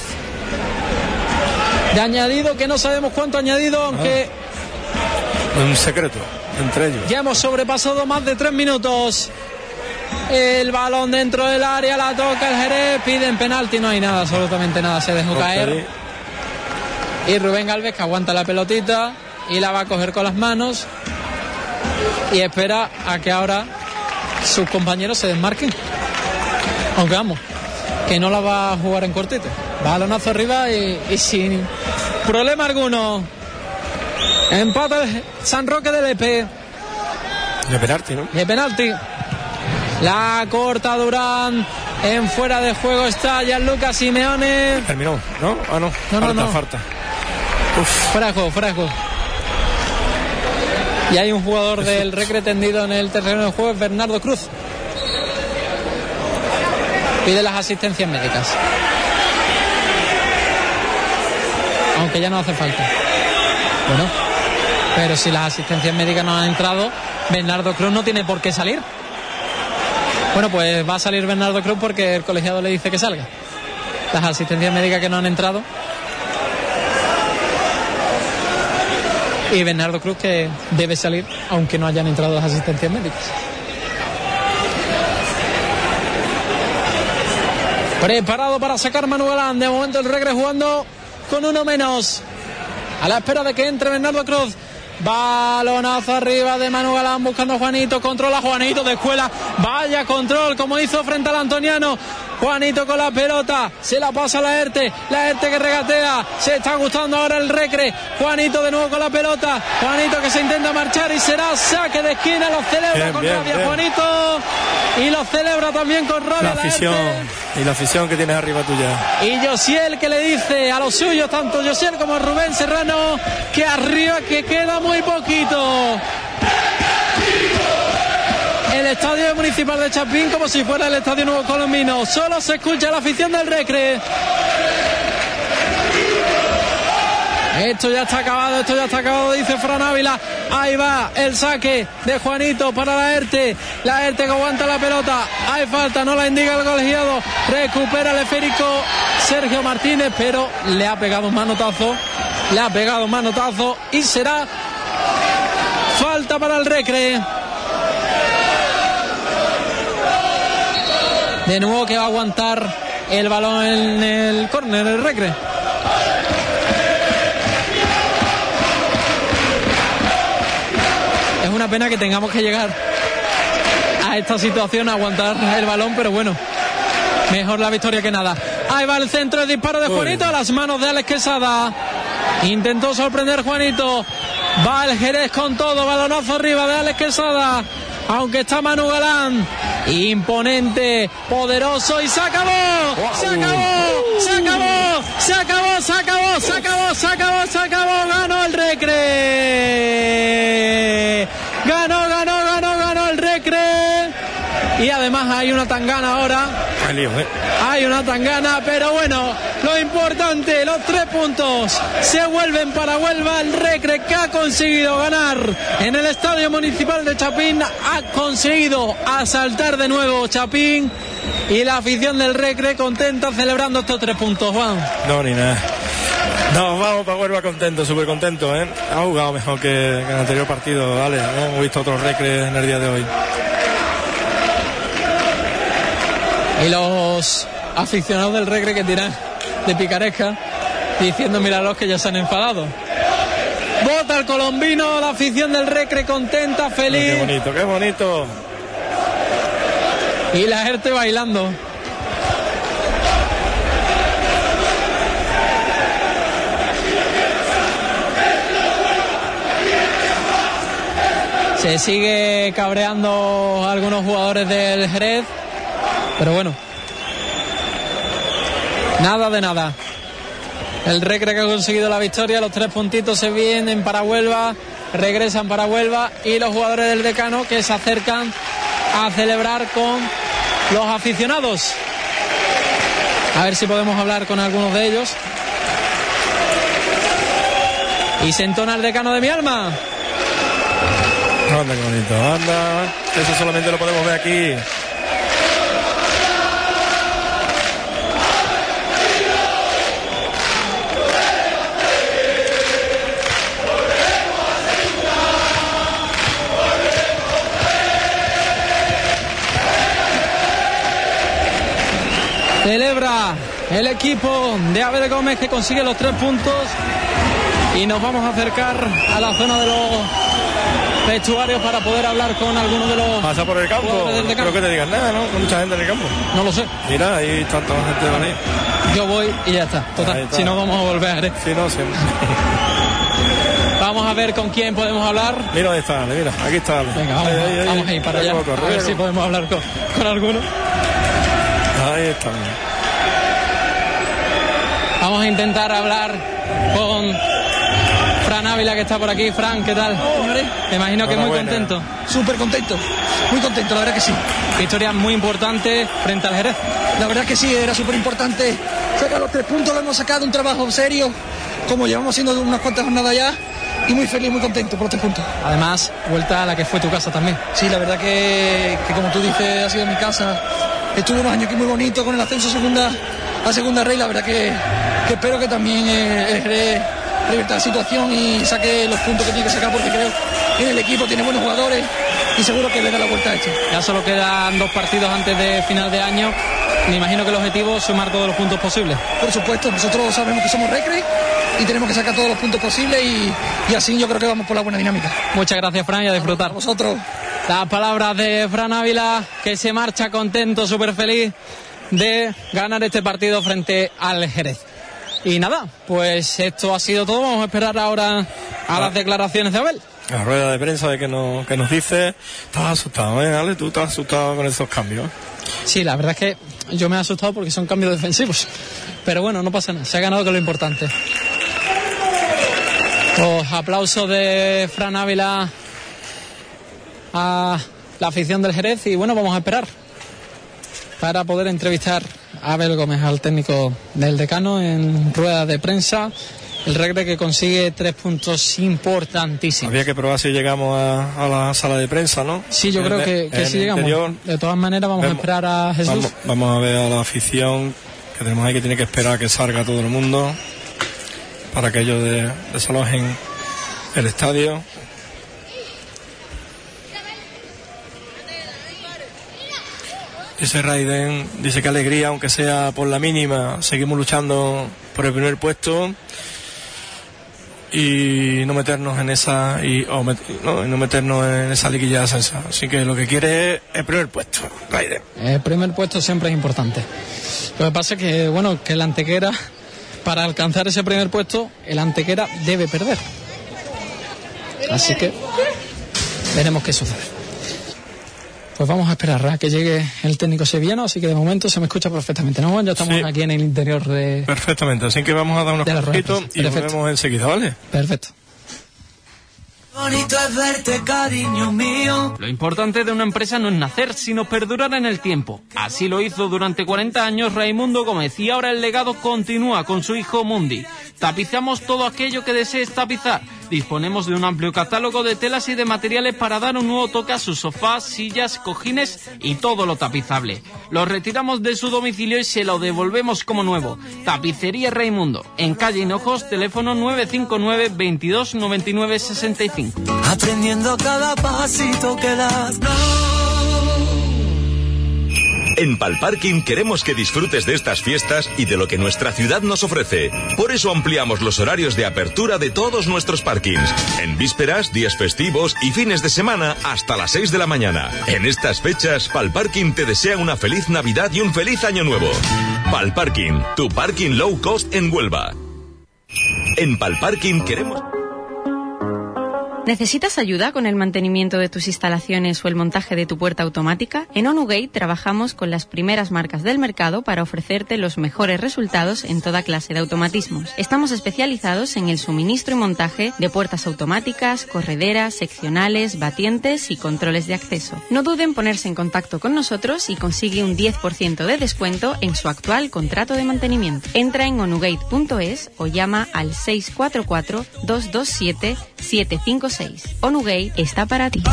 Speaker 2: De añadido, que no sabemos cuánto añadido, aunque
Speaker 3: un secreto entre ellos.
Speaker 2: Ya hemos sobrepasado más de 3 minutos. El balón dentro del área, la toca el Jerez, piden penalti, no hay nada, absolutamente nada, se dejó caer. Y Rubén Galvez, que aguanta la pelotita y la va a coger con las manos y espera a que ahora sus compañeros se desmarquen. Aunque vamos, que no la va a jugar en cortito. Balonazo arriba y sin problema alguno. Empata el San Roque de Lepe.
Speaker 3: De penalti, ¿no?
Speaker 2: De penalti. La corta Durán. En fuera de juego está Gianluca Simeone.
Speaker 3: Terminó, ¿no? Ah, no. No. Falta.
Speaker 2: Fuera de juego. Y hay un jugador del Recre tendido en el terreno de juego, es Bernardo Cruz. Pide las asistencias médicas. Aunque ya no hace falta. Bueno, pero si las asistencias médicas no han entrado, Bernardo Cruz no tiene por qué salir. Bueno, pues va a salir Bernardo Cruz porque el colegiado le dice que salga. Las asistencias médicas que no han entrado. Y Bernardo Cruz que debe salir aunque no hayan entrado las asistencias médicas. Preparado para sacar Manu Galán. De momento el Recre jugando con uno menos. A la espera de que entre Bernardo Cruz. Balonazo arriba de Manu Galán buscando a Juanito. Controla Juanito de escuela. Vaya control como hizo frente al Antoniano. Juanito con la pelota. Se la pasa a Laerte. Laerte que regatea. Se está gustando ahora el Recre. Juanito de nuevo con la pelota. Juanito que se intenta marchar y será saque de esquina. Lo celebra con rabia Juanito. Y lo celebra también con rabia
Speaker 3: la afición. Y la afición que tienes arriba tuya.
Speaker 2: Y Josiel que le dice a los suyos, tanto Josiel como Rubén Serrano, que arriba que queda muy poquito. El estadio municipal de Chapín como si fuera el estadio Nuevo Colombino. Solo se escucha la afición del Recre. Esto ya está acabado, dice Fran Ávila. Ahí va el saque de Juanito para Laerte que aguanta la pelota. Hay falta, no la indica el colegiado. Recupera el esférico Sergio Martínez, pero le ha pegado un manotazo y será falta para el Recre. De nuevo que va a aguantar el balón en el córner, el Recre. Es una pena que tengamos que llegar a esta situación, a aguantar el balón, pero bueno, mejor la victoria que nada. Ahí va el centro, el disparo de Juanito a las manos de Alex Quesada. Intentó sorprender Juanito. Va el Jerez con todo, balonazo arriba de Alex Quesada. Aunque está Manu Galán, imponente, poderoso, y se acabó. Ganó el Recre. Ganó el Recre. Y además hay una tangana ahora. Hay una tangana, pero bueno, lo importante, los 3 puntos se vuelven para Huelva. El Recre, que ha conseguido ganar en el Estadio Municipal de Chapín, ha conseguido asaltar de nuevo Chapín, y la afición del Recre contenta celebrando estos 3 puntos, Juan.
Speaker 3: No, ni nada. No, vamos para Huelva contento, súper contento, ¿eh? Ha jugado mejor que en el anterior partido, vale. Hemos visto otros Recre en el día de hoy.
Speaker 2: Y los aficionados del Recre que tiran de picaresca, diciendo, míralos que ya se han enfadado. Bota el colombino, la afición del Recre contenta, feliz.
Speaker 3: Qué bonito.
Speaker 2: Y la gente bailando. Se sigue cabreando algunos jugadores del Jerez, pero bueno, nada de nada. El Recre que ha conseguido la victoria, los 3 puntitos se vienen para Huelva, regresan para Huelva, y los jugadores del Decano que se acercan a celebrar con los aficionados. A ver si podemos hablar con algunos de ellos. Y se entona el Decano de mi alma.
Speaker 3: Anda, qué bonito, anda. Eso solamente lo podemos ver aquí.
Speaker 2: Celebra el equipo de Abel Gómez, que consigue los 3 puntos, y nos vamos a acercar a la zona de los vestuarios para poder hablar con algunos de los...
Speaker 3: Pasa por el campo, no creo que te digan nada, ¿no? Con mucha gente en el campo.
Speaker 2: No lo sé.
Speaker 3: Mira, ahí tanta gente van ahí.
Speaker 2: Yo voy y ya está. Total, si no vamos a volver.
Speaker 3: Si no, siempre.
Speaker 2: Vamos a ver con quién podemos hablar.
Speaker 3: Mira dónde está, mira, aquí está.
Speaker 2: Venga, vamos a ir para allá, a ver si podemos hablar con alguno.
Speaker 3: Ahí está.
Speaker 2: Vamos a intentar hablar con Fran Ávila, que está por aquí. Fran, ¿qué tal? Me imagino que muy contento.
Speaker 14: Súper contento, muy contento, la verdad que sí.
Speaker 2: Victoria muy importante frente al Jerez.
Speaker 14: La verdad que sí, era súper importante sacar los 3 puntos, lo hemos sacado, un trabajo serio, como llevamos haciendo unas cuantas jornadas ya, y muy feliz, muy contento por los 3 puntos.
Speaker 2: Además, vuelta a la que fue tu casa también.
Speaker 14: Sí, la verdad que como tú dices, ha sido mi casa. Estuve unos años aquí muy bonitos con el ascenso a segunda rey. La verdad que espero que también el Jerez revierta la situación y saque los puntos que tiene que sacar, porque creo que en el equipo tiene buenos jugadores y seguro que le da la vuelta a esto.
Speaker 2: Ya solo quedan 2 partidos antes de final de año. Me imagino que el objetivo es sumar todos los puntos posibles.
Speaker 14: Por supuesto, nosotros sabemos que somos Recre y tenemos que sacar todos los puntos posibles, y así yo creo que vamos por la buena dinámica.
Speaker 2: Muchas gracias, Fran, y a disfrutar.
Speaker 14: A vosotros.
Speaker 2: Las palabras de Fran Ávila, que se marcha contento, súper feliz de ganar este partido frente al Jerez. Y nada, pues esto ha sido todo. Vamos a esperar ahora a las declaraciones de Abel.
Speaker 3: La rueda de prensa de que nos dice. Estás asustado, Ale, tú estás asustado con esos cambios.
Speaker 2: Sí, la verdad es que yo me he asustado porque son cambios defensivos, pero bueno, no pasa nada, se ha ganado, que es lo importante. Los aplausos de Fran Ávila a la afición del Jerez, y bueno, vamos a esperar para poder entrevistar a Abel Gómez, al técnico del Decano, en rueda de prensa, El Regre que consigue 3 puntos importantísimos.
Speaker 3: Había que probar si llegamos a la sala de prensa, ¿no?
Speaker 2: Sí, yo creo que sí llegamos. Interior, de todas maneras vamos a esperar a Jesús.
Speaker 3: Vamos a ver a la afición que tenemos ahí, que tiene que esperar a que salga todo el mundo para que ellos desalojen el estadio. Dice Raiden, dice que alegría, aunque sea por la mínima, seguimos luchando por el primer puesto y no meternos en esa no meternos en esa liguilla de ascenso. Así que lo que quiere es el primer puesto, Raiden.
Speaker 2: El primer puesto siempre es importante. Lo que pasa es que, bueno, que el Antequera, para alcanzar ese primer puesto, el Antequera debe perder. Así que veremos qué sucede. Pues vamos a esperar a que llegue el técnico sevillano, así que de momento se me escucha perfectamente, ¿no, Juan? Ya estamos aquí en el interior de...
Speaker 3: Perfectamente, así que vamos a dar unos pasitos y volvemos enseguida, ¿vale?
Speaker 2: Perfecto.
Speaker 8: Bonito es verte, cariño mío.
Speaker 9: Lo importante de una empresa no es nacer, sino perdurar en el tiempo. Así lo hizo durante 40 años Raimundo Gómez y ahora el legado continúa con su hijo Mundi. Tapizamos todo aquello que desees tapizar. Disponemos de un amplio catálogo de telas y de materiales para dar un nuevo toque a sus sofás, sillas, cojines y todo lo tapizable. Lo retiramos de su domicilio y se lo devolvemos como nuevo. Tapicería Raimundo, en calle Hinojos, teléfono 959 22 99 65.
Speaker 8: Aprendiendo cada pasito que das.
Speaker 10: En Palparking queremos que disfrutes de estas fiestas y de lo que nuestra ciudad nos ofrece. Por eso ampliamos los horarios de apertura de todos nuestros parkings. En vísperas, días festivos y fines de semana hasta las 6 de la mañana. En estas fechas, Palparking te desea una feliz Navidad y un feliz Año Nuevo. Palparking, tu parking low cost en Huelva. En Palparking queremos...
Speaker 11: ¿Necesitas ayuda con el mantenimiento de tus instalaciones o el montaje de tu puerta automática? En OnuGate trabajamos con las primeras marcas del mercado para ofrecerte los mejores resultados en toda clase de automatismos. Estamos especializados en el suministro y montaje de puertas automáticas, correderas, seccionales, batientes y controles de acceso. No duden en ponerse en contacto con nosotros y consigue un 10% de descuento en su actual contrato de mantenimiento. Entra en onugate.es o llama al 644-227-756. OnuGate está para ti.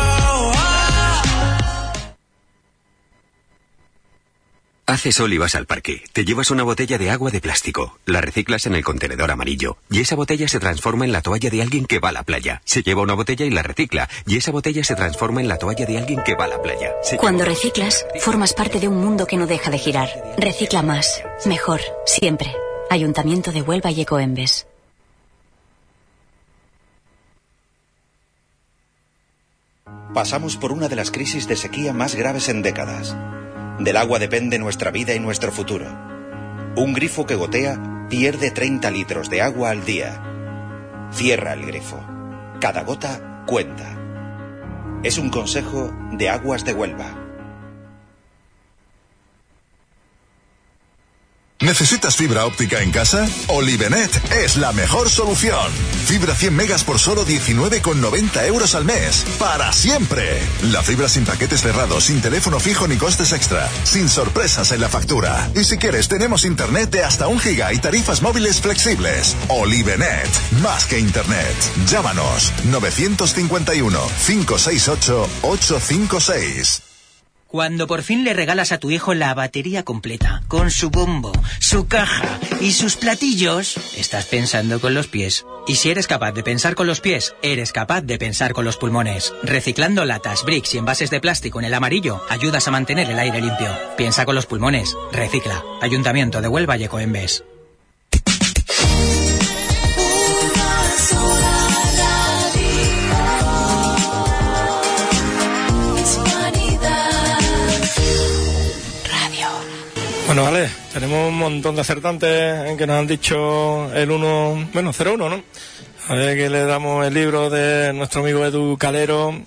Speaker 15: Hace sol y vas al parque. Te llevas una botella de agua de plástico. La reciclas en el contenedor amarillo. Y esa botella se transforma en la toalla de alguien que va a la playa. Se lleva una botella y la recicla. Y esa botella se transforma en la toalla de alguien que va a la playa.
Speaker 16: Cuando reciclas, formas parte de un mundo que no deja de girar. Recicla más, mejor, siempre. Ayuntamiento de Huelva y Ecoembes.
Speaker 17: Pasamos por una de las crisis de sequía más graves en décadas. Del agua depende nuestra vida y nuestro futuro. Un grifo que gotea pierde 30 litros de agua al día. Cierra el grifo. Cada gota cuenta. Es un consejo de Aguas de Huelva.
Speaker 13: ¿Necesitas fibra óptica en casa? Olivenet es la mejor solución. Fibra 100 megas por solo 19,90 euros al mes. ¡Para siempre! La fibra sin paquetes cerrados, sin teléfono fijo ni costes extra. Sin sorpresas en la factura. Y si quieres, tenemos internet de hasta 1 giga y tarifas móviles flexibles. Olivenet. Más que internet. Llámanos. 951-568-856.
Speaker 18: Cuando por fin le regalas a tu hijo la batería completa, con su bombo, su caja y sus platillos, estás pensando con los pies. Y si eres capaz de pensar con los pies, eres capaz de pensar con los pulmones. Reciclando latas, bricks y envases de plástico en el amarillo, ayudas a mantener el aire limpio. Piensa con los pulmones. Recicla. Ayuntamiento de Huelva y Ecoembes.
Speaker 3: Bueno, vale, tenemos un montón de acertantes en que nos han dicho el 0-1, ¿no? A ver que le damos el libro de nuestro amigo Edu Calero,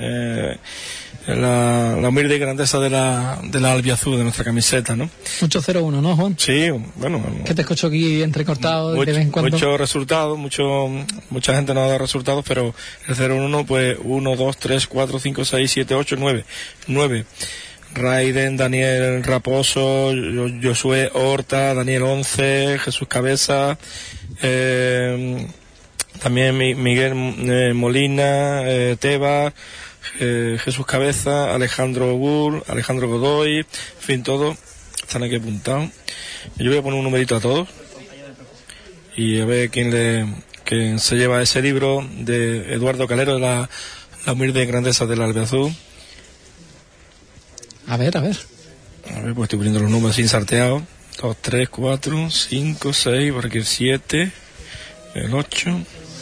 Speaker 3: la humilde grandeza de la albiazul de nuestra camiseta, ¿no?
Speaker 2: Mucho 0-1, ¿no, Juan?
Speaker 3: Sí, bueno.
Speaker 2: Que te escucho aquí entrecortado de vez en cuando.
Speaker 3: Muchos resultados, mucha gente no ha dado resultados, pero el 0-1, pues 1, 2, 3, 4, 5, 6, 7, 8, 9. Raiden, Daniel Raposo, Josué Horta, Daniel Once, Jesús Cabeza, también Miguel Molina, Tebas, Jesús Cabeza, Alejandro Bull, Alejandro Godoy, en fin, todos están aquí apuntados. Yo voy a poner un numerito a todos y a ver quién se lleva ese libro de Eduardo Calero, de la humilde grandeza del Albiazul.
Speaker 19: A ver,
Speaker 3: pues estoy poniendo los números sin sorteados. 2, 3, 4, 5, 6, por aquí el 7, el 8,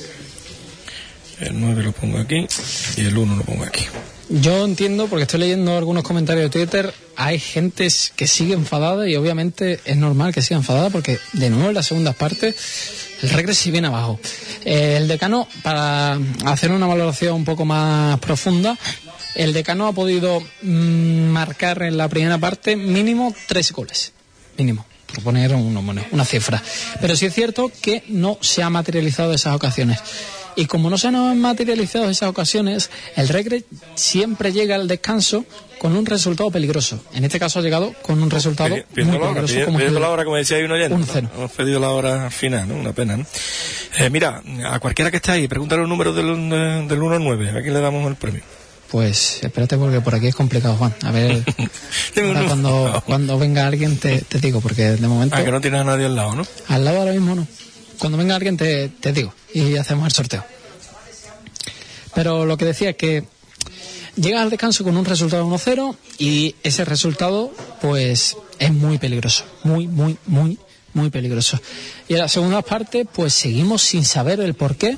Speaker 3: el 9 lo pongo aquí y el 1 lo pongo aquí.
Speaker 19: Yo entiendo, porque estoy leyendo algunos comentarios de Twitter, hay gente que sigue enfadada y obviamente es normal que siga enfadada porque de nuevo en las segundas partes el Recre sí viene abajo. El decano, para hacer una valoración un poco más profunda, el decano ha podido marcar en la primera parte mínimo 3 goles, mínimo, por poner una cifra. Pero sí es cierto que no se ha materializado esas ocasiones. Y como no se han materializado esas ocasiones, el Recre siempre llega al descanso con un resultado peligroso. En este caso ha llegado con un resultado muy peligroso.
Speaker 3: Pidiendo la hora, como decía ahí un oyente.
Speaker 19: 1-0.
Speaker 3: Hemos pedido la hora final, ¿no? Una pena, ¿no? Mira, a cualquiera que esté ahí, pregúntale el número del 1 al 9. ¿A quién le damos el premio?
Speaker 19: Pues espérate, porque por aquí es complicado, Juan. A ver, cuando venga alguien te digo, porque de momento...
Speaker 3: que no tienes a nadie al lado, ¿no?
Speaker 19: Al lado ahora mismo no. Cuando venga alguien te digo y hacemos el sorteo. Pero lo que decía es que llegas al descanso con un resultado 1-0 y ese resultado pues es muy peligroso, muy peligroso. Y en la segunda parte pues seguimos sin saber el porqué,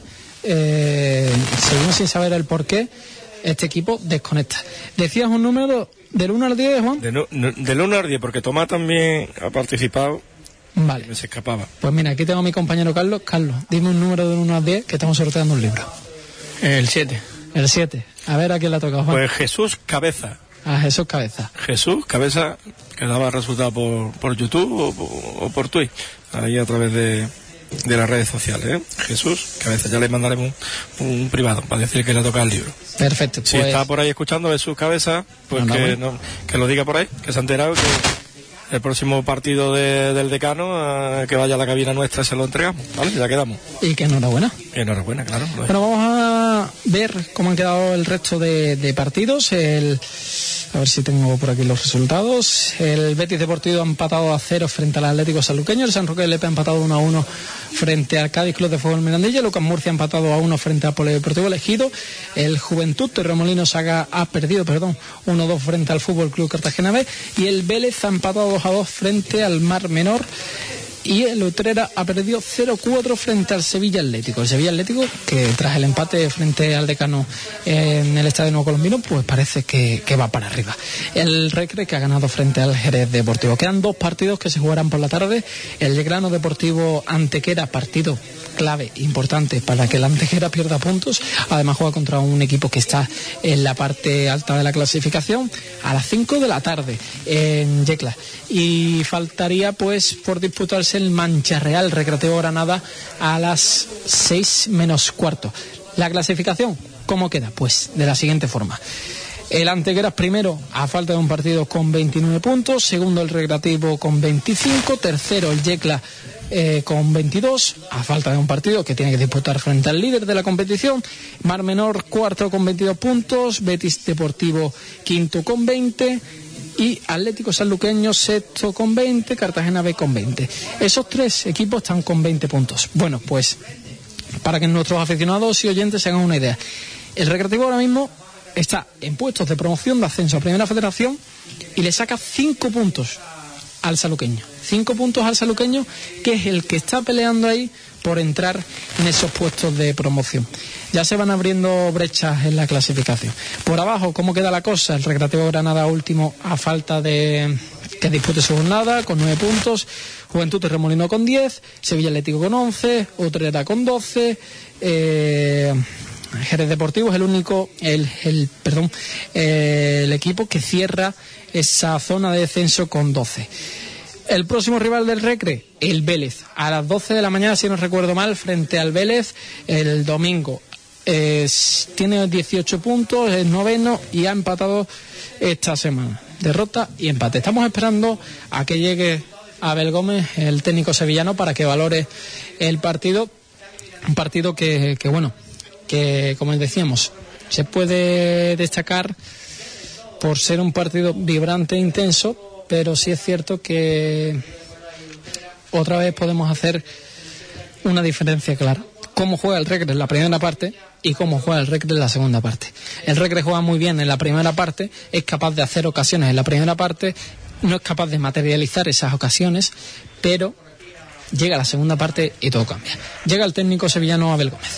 Speaker 19: este equipo desconecta. Decías un número del 1 al 10, Juan.
Speaker 3: Del 1 al 10, porque Tomás también ha participado.
Speaker 19: Vale.
Speaker 3: Me se escapaba.
Speaker 19: Pues mira, aquí tengo a mi compañero Carlos. Carlos, dime un número del 1 al 10 que estamos sorteando un libro.
Speaker 4: El 7.
Speaker 19: El 7. A ver a quién le ha tocado, Juan.
Speaker 3: Pues Jesús Cabeza.
Speaker 19: A Jesús Cabeza.
Speaker 3: Jesús Cabeza, que daba resultado por YouTube o por Twitch, ahí a través de las redes sociales, ¿eh? Jesús Cabeza, ya le mandaremos un privado para decir que le toca el libro.
Speaker 19: Perfecto.
Speaker 3: Si está por ahí escuchando Jesús Cabeza, pues que lo diga por ahí, que se ha enterado que el próximo partido del decano, que vaya a la cabina nuestra, se lo entregamos, ¿vale? Ya quedamos.
Speaker 19: Y que enhorabuena.
Speaker 3: Enhorabuena, claro.
Speaker 19: Bueno, vamos a ver cómo han quedado el resto de partidos. A ver si tengo por aquí los resultados. El Betis Deportivo ha empatado a 0 frente al Atlético Sanluqueño. El San Roque de Lepe ha empatado 1-1 frente al Cádiz Club de Fútbol Mirandilla. Lucas Murcia ha empatado a 1 frente al Polideportivo Elegido. El Juventud de Remolinos ha perdido 1-2 frente al Fútbol Club Cartagena B. Y el Vélez ha empatado 2-2 frente al Mar Menor. Y el Utrera ha perdido 0-4 frente al Sevilla Atlético. El Sevilla Atlético, que tras el empate frente al Decano en el Estadio Nuevo Colombino, pues parece que va para arriba. El Recre, que ha ganado frente al Jerez Deportivo. Quedan 2 partidos que se jugarán por la tarde. El Grano Deportivo Antequera, partido clave, importante para que el Antequera pierda puntos. Además juega contra un equipo que está en la parte alta de la clasificación a las 5 de la tarde en Yecla. Y faltaría pues por disputarse el Mancha Real Recreativo Granada a las 6 menos cuarto. La clasificación, ¿cómo queda? Pues de la siguiente forma. El Antequeras primero a falta de un partido con 29 puntos, segundo el Recreativo con 25, tercero el Yecla con 22 a falta de un partido que tiene que disputar frente al líder de la competición. Mar Menor cuarto con 22 puntos, Betis Deportivo quinto con 20 y Atlético Sanluqueño sexto con 20, Cartagena B con 20. Esos 3 equipos están con 20 puntos. Bueno, pues para que nuestros aficionados y oyentes se hagan una idea, el Recreativo ahora mismo está en puestos de promoción de ascenso a Primera Federación y le saca 5 puntos al Sanluqueño. 5 puntos al Sanluqueño, que es el que está peleando ahí por entrar en esos puestos de promoción. Ya se van abriendo brechas en la clasificación. Por abajo, ¿cómo queda la cosa? El Recreativo Granada último a falta de que dispute su jornada con 9 puntos. Juventud de Remolino con 10, Sevilla Atlético con 11, Utrera con 12, Jerez Deportivo es el único, el equipo que cierra esa zona de descenso con 12. El próximo rival del Recre, el Vélez, a las 12 de la mañana, si no recuerdo mal, frente al Vélez. El domingo tiene 18 puntos, es noveno y ha empatado esta semana. Derrota y empate. Estamos esperando a que llegue Abel Gómez, el técnico sevillano, para que valore el partido. Un partido que bueno, que como decíamos, se puede destacar por ser un partido vibrante e intenso, pero sí es cierto que otra vez podemos hacer una diferencia clara. Cómo juega el Recre en la primera parte y cómo juega el Recre en la segunda parte. El Recre juega muy bien en la primera parte, es capaz de hacer ocasiones en la primera parte, no es capaz de materializar esas ocasiones, pero llega la segunda parte y todo cambia. Llega el técnico sevillano Abel Gómez.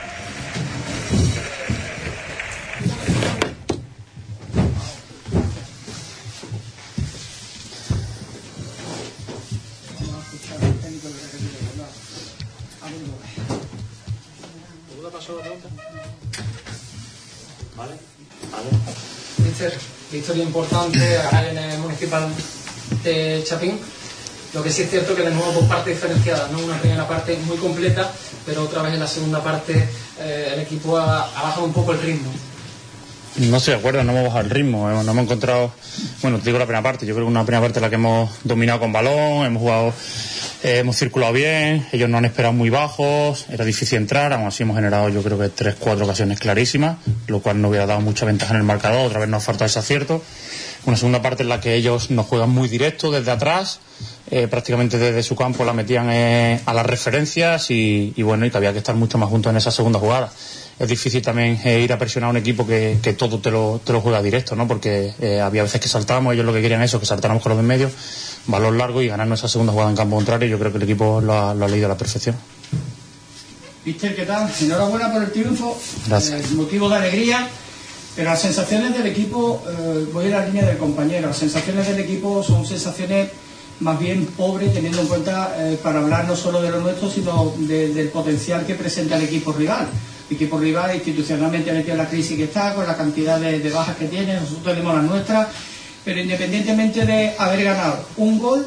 Speaker 19: Victoria importante en el municipal de Chapín. Lo que sí es cierto que de nuevo por parte diferenciada, no una primera parte muy completa, pero otra vez en la segunda parte el equipo ha bajado un poco el ritmo.
Speaker 20: No estoy de acuerdo, no hemos bajado el ritmo, no hemos encontrado, bueno, te digo la primera parte, yo creo que una primera parte en la que hemos dominado con balón, hemos jugado, hemos circulado bien, ellos no han esperado muy bajos, era difícil entrar, aún así hemos generado yo creo que 3-4 ocasiones clarísimas, lo cual no hubiera dado mucha ventaja en el marcador, otra vez nos ha faltado ese acierto. Una segunda parte en la que ellos nos juegan muy directo desde atrás, prácticamente desde su campo la metían a las referencias y bueno, y que había que estar mucho más juntos en esa segunda jugada. Es difícil también ir a presionar a un equipo que todo te lo juega directo, ¿no? Porque había veces que saltábamos, ellos lo que querían eso, que saltáramos con los de en medio, balón largo y ganarnos esa segunda jugada en campo contrario. Yo creo que el equipo lo ha leído a la perfección.
Speaker 21: Mister, ¿qué tal? Enhorabuena por el triunfo.
Speaker 20: Gracias.
Speaker 21: Motivo de alegría, pero las sensaciones del equipo, voy a la línea del compañero, las sensaciones del equipo son sensaciones más bien pobres, teniendo en cuenta, para hablar no solo de lo nuestro, sino del potencial que presenta el equipo rival. El equipo rival institucionalmente metido en la crisis que está, con la cantidad de bajas que tiene, nosotros tenemos las nuestras, pero independientemente de haber ganado un gol,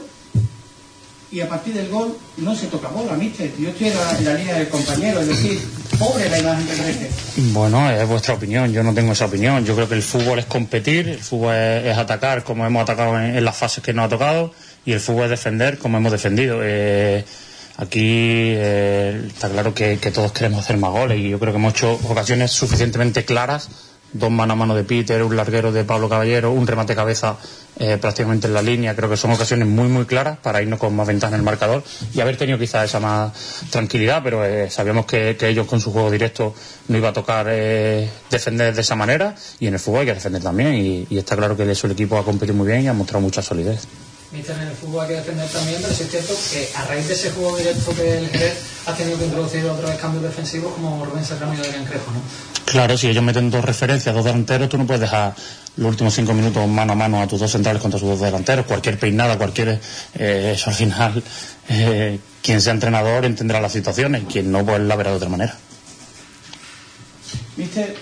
Speaker 21: y a partir del gol no se toca bola, mister. Yo estoy en la línea del compañero, es decir, pobre la imagen que crece.
Speaker 20: Bueno, es vuestra opinión, yo no tengo esa opinión. Yo creo que el fútbol es competir, el fútbol es atacar como hemos atacado en las fases que nos ha tocado, y el fútbol es defender como hemos defendido. Aquí está claro que todos queremos hacer más goles y yo creo que hemos hecho ocasiones suficientemente claras, 2 mano a mano de Peter, un larguero de Pablo Caballero, un remate cabeza prácticamente en la línea. Creo que son ocasiones muy muy claras para irnos con más ventaja en el marcador y haber tenido quizás esa más tranquilidad, pero sabíamos que ellos con su juego directo no iba a tocar defender de esa manera, y en el fútbol hay que defender también y está claro que el equipo ha competido muy bien y ha mostrado mucha solidez.
Speaker 19: Mister, en el fútbol hay que defender también, pero sí es cierto que a raíz de ese juego directo que el Jerez ha tenido que introducir otra vez cambios defensivos como Rubén Serrano y Adrián Crespo, ¿no? Claro, si ellos meten 2 referencias, 2 delanteros, tú no puedes dejar los últimos 5 minutos mano a mano a tus 2 centrales contra sus 2 delanteros. Cualquier peinada, eso al final, quien sea entrenador entenderá las situaciones, quien no, pues la verá de otra manera.
Speaker 21: Mister,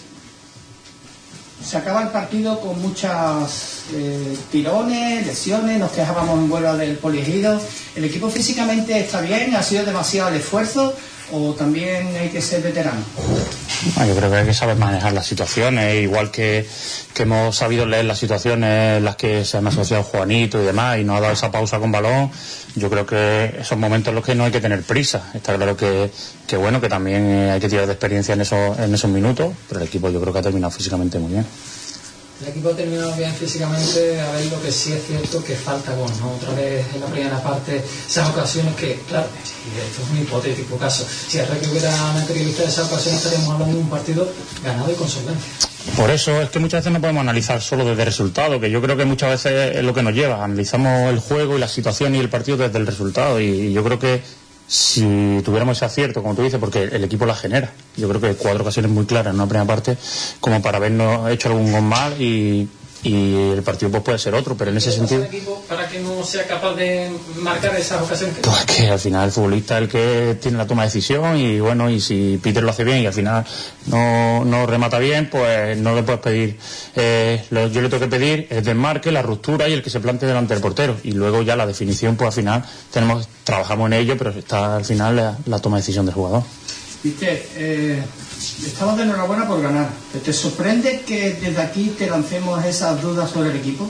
Speaker 21: se acaba el partido con muchas tirones, lesiones, nos quejábamos en Huelva del poliegido. ¿El equipo físicamente está bien? ¿Ha sido demasiado el esfuerzo o también hay que ser veterano?
Speaker 20: Yo creo que hay que saber manejar las situaciones, igual que hemos sabido leer las situaciones en las que se han asociado Juanito y demás y nos ha dado esa pausa con balón. Yo creo que esos momentos en los que no hay que tener prisa. Está claro que bueno, que también hay que tirar de experiencia en esos minutos, pero el equipo yo creo que ha terminado físicamente muy bien.
Speaker 19: El equipo ha terminado bien físicamente, a ver, lo que sí es cierto que falta gol, ¿no? Otra vez en la primera parte, esas ocasiones que, claro, esto es un hipotético caso, si el Recre hubiera materializado esas ocasiones estaríamos hablando de un partido ganado y con solvencia.
Speaker 20: Por eso es que muchas veces no podemos analizar solo desde el resultado, que yo creo que muchas veces es lo que nos lleva, analizamos el juego y la situación y el partido desde el resultado, y yo creo que si tuviéramos ese acierto, como tú dices, porque el equipo la genera, yo creo que 4 ocasiones muy claras en una primera parte como para habernos hecho algún gol mal y el partido pues puede ser otro, pero en ese sentido
Speaker 19: el equipo para que no sea capaz de marcar esas ocasiones.
Speaker 20: Pues que al final el futbolista es el que tiene la toma de decisión y bueno, y si Peter lo hace bien y al final no remata bien, pues no le puedes pedir yo le tengo que pedir el desmarque, la ruptura y el que se plante delante del portero, y luego ya la definición pues al final trabajamos en ello, pero está al final la toma de decisión del jugador.
Speaker 21: Viste, estamos de enhorabuena por ganar. ¿Te sorprende que desde aquí te lancemos esas dudas sobre el equipo?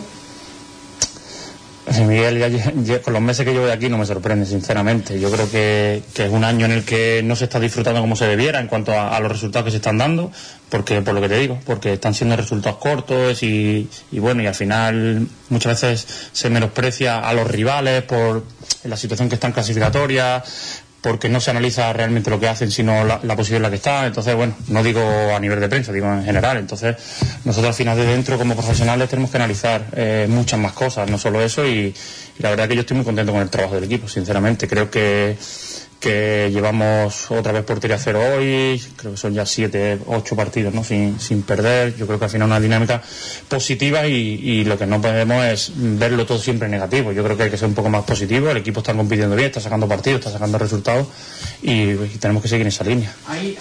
Speaker 20: Miguel, ya con los meses que llevo de aquí no me sorprende, sinceramente. Yo creo que es un año en el que no se está disfrutando como se debiera en cuanto a los resultados que se están dando, porque por lo que te digo, porque están siendo resultados cortos y bueno, y al final muchas veces se menosprecia a los rivales por la situación que están clasificatoria, porque no se analiza realmente lo que hacen, sino la posición en la que está. Entonces, bueno, no digo a nivel de prensa, digo en general. Entonces, nosotros al final de dentro, como profesionales, tenemos que analizar muchas más cosas, no solo eso, y la verdad que yo estoy muy contento con el trabajo del equipo, sinceramente. Creo que llevamos otra vez portería cero hoy, creo que son ya 7, 8 partidos, ¿no? sin perder. Yo creo que al final una dinámica positiva y lo que no podemos es verlo todo siempre negativo. Yo creo que hay que ser un poco más positivo. El equipo está compitiendo bien, está sacando partidos, está sacando resultados y tenemos que seguir en esa línea.
Speaker 21: Hay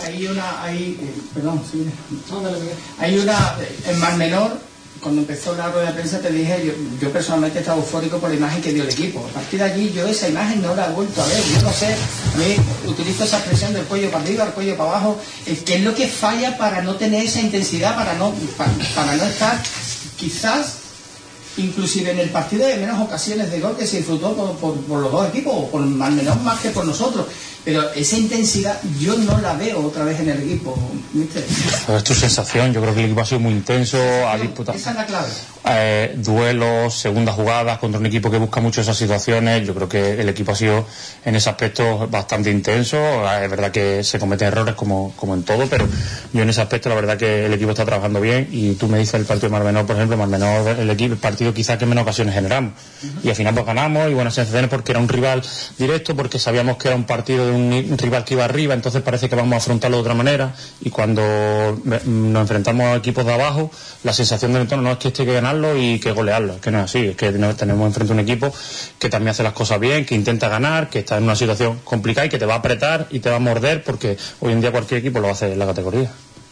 Speaker 21: una en Mar Menor. Cuando empezó la rueda de prensa te dije, yo personalmente estaba eufórico por la imagen que dio el equipo. A partir de allí yo esa imagen no la he vuelto a ver. Yo no sé, utilizo esa expresión del cuello para arriba, el cuello para abajo. ¿Qué es lo que falla para no tener esa intensidad, para no estar quizás inclusive en el partido de menos ocasiones de gol que se disfrutó por los dos equipos, o por Mar Menor más que por nosotros? Pero esa intensidad yo no la veo otra vez en el equipo, ¿viste?
Speaker 20: Pues es tu sensación. Yo creo que el equipo ha sido muy intenso, ha disputado
Speaker 21: esa es la clave.
Speaker 20: Duelos, segundas jugadas contra un equipo que busca mucho esas situaciones. Yo creo que el equipo ha sido en ese aspecto bastante intenso. Es verdad que se cometen errores como en todo, pero yo en ese aspecto la verdad que el equipo está trabajando bien. Y tú me dices el partido de Mar Menor, por ejemplo, Mar Menor, el partido quizás que menos ocasiones generamos, y al final pues ganamos y buenas sensaciones porque era un rival directo, porque sabíamos que era un partido de un rival que iba arriba, entonces parece que vamos a afrontarlo de otra manera. Y cuando nos enfrentamos a equipos de abajo, la sensación del entorno no es que este hay que ganarlo y que golearlo, es que no es así, es que tenemos enfrente a un equipo que también hace las cosas bien, que intenta ganar, que está en una situación complicada y que te va a apretar y te va a morder, porque hoy en día cualquier equipo lo hace en la categoría.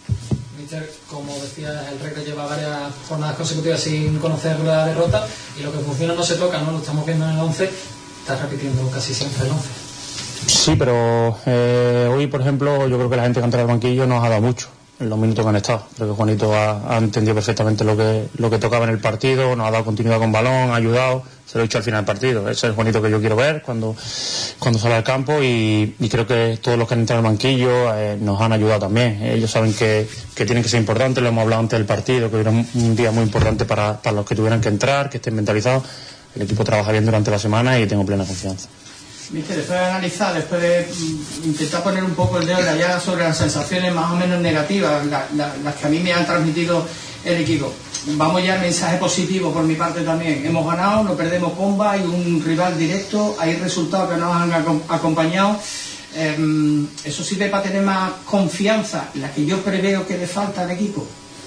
Speaker 19: Como decía, el Recre lleva varias jornadas consecutivas sin conocer la derrota y lo que funciona no se toca, ¿no? Lo estamos viendo en el 11, está repitiendo casi siempre el 11.
Speaker 20: Sí, pero hoy, por ejemplo, yo creo que la gente que ha entrado al banquillo nos ha dado mucho en los minutos que han estado. Creo que Juanito ha entendido perfectamente lo que tocaba en el partido, nos ha dado continuidad con balón, ha ayudado, se lo he dicho al final del partido. Ese es el Juanito que yo quiero ver cuando sale al campo y creo que todos los que han entrado al banquillo nos han ayudado también. Ellos saben que tienen que ser importantes, lo hemos hablado antes del partido, que era un día muy importante para los que tuvieran que entrar, que estén mentalizados. El equipo trabaja bien durante la semana y tengo plena confianza.
Speaker 21: Viste, después de analizar, después de intentar poner un poco el dedo en la llaga sobre las sensaciones más o menos negativas, las que a mí me han transmitido el equipo, vamos ya al mensaje positivo por mi parte también. Hemos ganado, no perdemos bomba, hay un rival directo, hay resultados que nos han acompañado. Eso sirve para tener más confianza, la que yo preveo que le falta al equipo.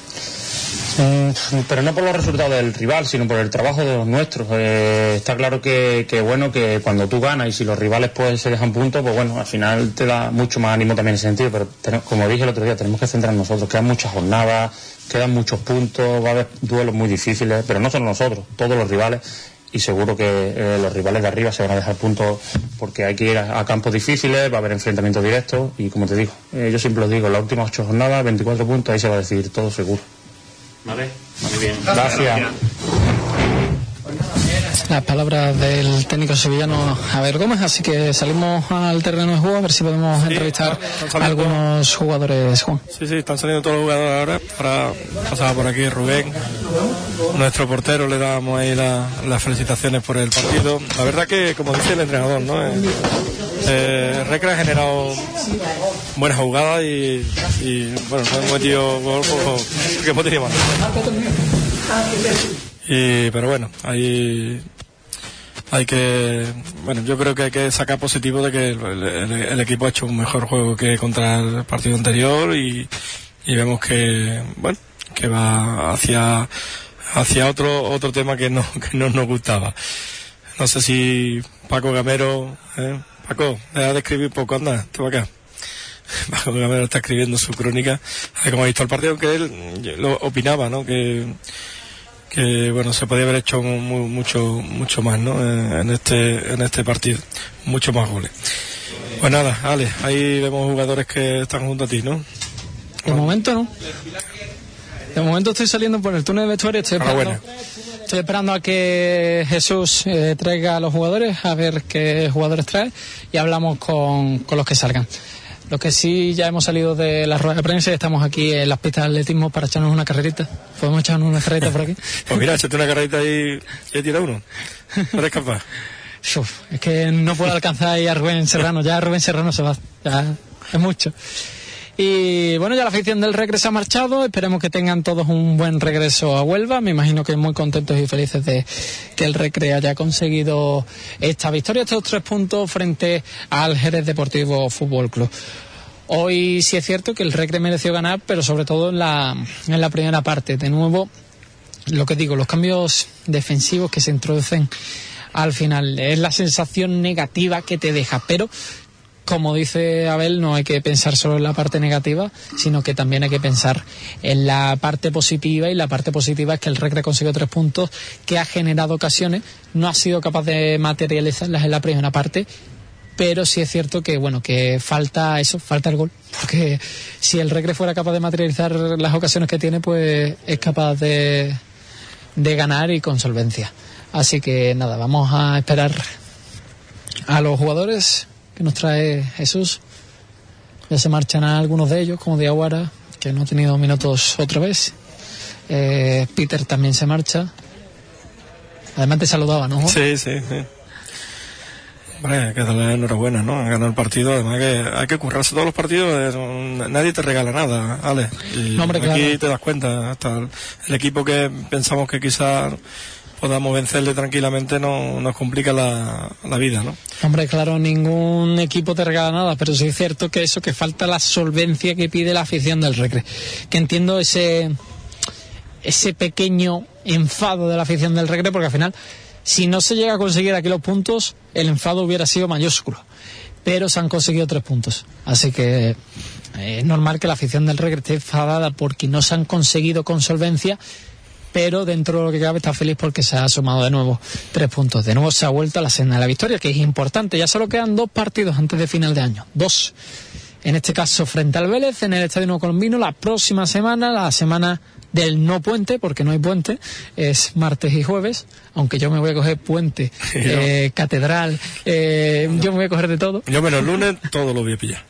Speaker 20: Pero no por los resultados del rival, sino por el trabajo de los nuestros. Está claro que bueno, que cuando tú ganas y si los rivales pues se dejan puntos, pues bueno, al final te da mucho más ánimo también en ese sentido. Pero como dije el otro día, tenemos que centrarnos en nosotros. Quedan muchas jornadas, quedan muchos puntos, va a haber duelos muy difíciles, pero no solo nosotros, todos los rivales. Y seguro que los rivales de arriba se van a dejar puntos porque hay que ir a campos difíciles, va a haber enfrentamientos directos y como te digo, yo siempre lo digo, las últimas 8 jornadas, 24 puntos, ahí se va a decidir todo seguro.
Speaker 1: Vale, muy bien.
Speaker 20: Gracias.
Speaker 19: Las palabras del técnico sevillano Javier Gómez, así que salimos al terreno de juego a ver si podemos entrevistar a algunos jugadores, Juan.
Speaker 3: Sí, están saliendo todos los jugadores ahora pasaba por aquí Rubén, nuestro portero, le dábamos ahí las felicitaciones por el partido. La verdad que, como dice el entrenador, ¿no? Recre ha generado buenas jugadas y bueno, hemos metido gol porque hemos tenido más. Pero bueno, hay que, bueno, yo creo que hay que sacar positivo de que el equipo ha hecho un mejor juego que contra el partido anterior y vemos que, bueno, que va hacia otro tema que no nos gustaba. No sé si Paco Gamero, Paco, deja de escribir poco, anda, tú acá. Paco Gamero está escribiendo su crónica, como ha visto el partido, que él lo opinaba, ¿no? Que bueno, se podía haber hecho mucho más, ¿no? En este partido, mucho más goles. Pues nada, Ale, ahí vemos jugadores que están junto a ti, ¿no?
Speaker 19: De momento no. De momento estoy saliendo por el túnel de vestuario, estoy esperando a que Jesús traiga a los jugadores, a ver qué jugadores trae, y hablamos con los que salgan. Lo que sí, ya hemos salido de la rueda de prensa y estamos aquí en las pistas de atletismo para echarnos una carrerita. ¿Podemos echarnos una carrerita por aquí?
Speaker 3: Pues mira, échate una carrerita y tira uno. ¿No eres capaz?
Speaker 19: Es que no puedo alcanzar ahí a Rubén Serrano. Ya Rubén Serrano se va. Ya es mucho. Y bueno, ya la afición del Recre se ha marchado. Esperemos que tengan todos un buen regreso a Huelva. Me imagino que muy contentos y felices de que el Recre haya conseguido esta victoria, estos 3 puntos frente al Jerez Deportivo Fútbol Club. Hoy sí es cierto que el Recre mereció ganar, pero sobre todo en la primera parte. De nuevo, lo que digo, los cambios defensivos que se introducen al final es la sensación negativa que te deja, pero como dice Abel, no hay que pensar solo en la parte negativa, sino que también hay que pensar en la parte positiva, y la parte positiva es que el Recre consiguió 3 puntos, que ha generado ocasiones, no ha sido capaz de materializarlas en la primera parte, pero sí es cierto que bueno, que falta el gol, porque si el Recre fuera capaz de materializar las ocasiones que tiene, pues es capaz de ganar y con solvencia. Así que nada, vamos a esperar a los jugadores que nos trae Jesús. Ya se marchan algunos de ellos, como Diaguara, que no ha tenido minutos otra vez. Peter también se marcha. Además te saludaba, ¿no?
Speaker 3: Sí. Hombre, hay que darle enhorabuena, ¿no? Han ganado el partido, además que hay que currarse todos los partidos, nadie te regala nada, Ale. Y no, hombre, aquí claro, te das cuenta, hasta el equipo que pensamos que quizás podamos vencerle tranquilamente nos complica la vida, ¿no?
Speaker 19: Hombre, claro, ningún equipo te regala nada, pero sí es cierto que eso, que falta la solvencia que pide la afición del Recre. Que entiendo ese pequeño enfado de la afición del Recre, porque al final, si no se llega a conseguir aquí los puntos, el enfado hubiera sido mayúsculo. Pero se han conseguido 3 puntos. Así que es normal que la afición del Recre esté enfadada porque no se han conseguido con solvencia, pero dentro de lo que cabe está feliz porque se ha sumado de nuevo 3 puntos. De nuevo se ha vuelto a la senda de la victoria, que es importante. Ya solo quedan 2 partidos antes de final de año. 2. En este caso frente al Vélez, en el Estadio Nuevo Colombino. La próxima semana, la semana del no puente, porque no hay puente, es martes y jueves, aunque yo me voy a coger puente, catedral, yo me voy a coger de todo.
Speaker 3: Yo menos lunes, todo lo voy a pillar.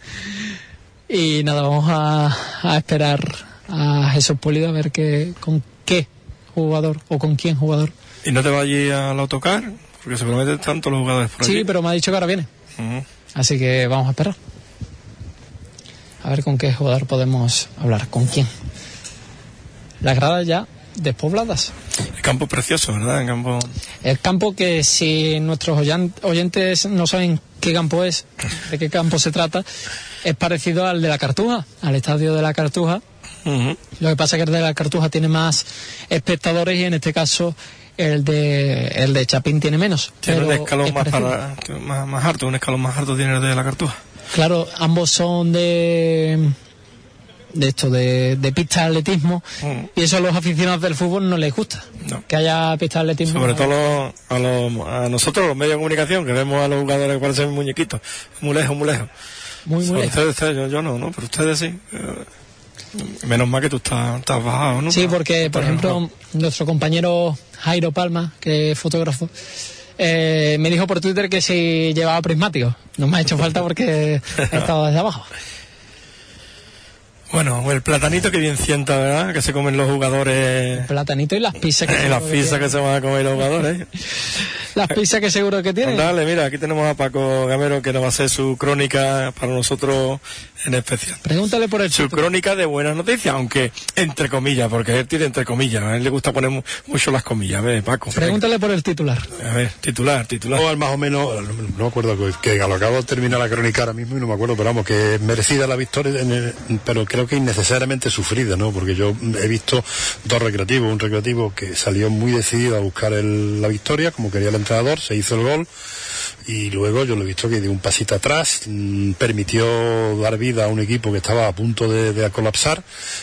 Speaker 19: Y nada, vamos a esperar a Jesús Pulido a ver con qué jugador o con quién jugador.
Speaker 3: ¿Y no te vas allí al autocar? Porque seguramente están todos los jugadores por aquí.
Speaker 19: Sí, pero me ha dicho que ahora viene. Así que vamos a esperar. A ver con qué jugador podemos hablar, con quién. Las gradas ya despobladas.
Speaker 3: El campo precioso, ¿verdad?
Speaker 19: El campo que, si nuestros oyentes no saben qué campo es, de qué campo se trata, es parecido al de la Cartuja, al estadio de la Cartuja. Lo que pasa es que el de la Cartuja tiene más espectadores y en este caso el de Chapín tiene menos.
Speaker 3: Tiene un escalón más alto, un escalón más alto tiene el de la Cartuja.
Speaker 19: Claro, ambos son de pista de atletismo, y eso a los aficionados del fútbol no les gusta, que haya pista de atletismo.
Speaker 3: Sobre todo a nosotros, los medios de comunicación, que vemos a los jugadores que parecen muñequitos, muy lejos. Muy lejos. Ustedes, yo no, pero ustedes sí. Menos mal que tú estás bajado, ¿no?
Speaker 19: Sí, porque, por ejemplo, nuestro compañero Jairo Palma, que es fotógrafo, me dijo por Twitter que si llevaba prismático. No me ha hecho falta porque he estado desde abajo.
Speaker 3: Bueno, el platanito que bien sienta, ¿verdad? Que se comen los jugadores. El
Speaker 19: platanito y las pizzas
Speaker 3: que se van a comer los jugadores.
Speaker 19: Las pizzas que seguro que tienen.
Speaker 3: Dale, mira, aquí tenemos a Paco Gamero, que nos va a hacer su crónica para nosotros en especial.
Speaker 19: Pregúntale por el
Speaker 3: su
Speaker 19: título.
Speaker 3: Crónica de buenas noticias, aunque entre comillas, porque él tiene entre comillas. A él le gusta poner mucho las comillas. A ver, Paco.
Speaker 19: Pregúntale por el titular.
Speaker 3: A ver, titular.
Speaker 7: Más o menos, no me acuerdo, que a lo acabo de terminar la crónica ahora mismo y no me acuerdo, pero vamos, que merecida la victoria, pero creo que innecesariamente sufrida, ¿no? Porque yo he visto 2 recreativos, un recreativo que salió muy decidido a buscar la victoria, como quería el entrenador, se hizo el gol, y luego yo lo he visto que dio un pasito atrás, permitió dar vida a un equipo que estaba a punto de colapsar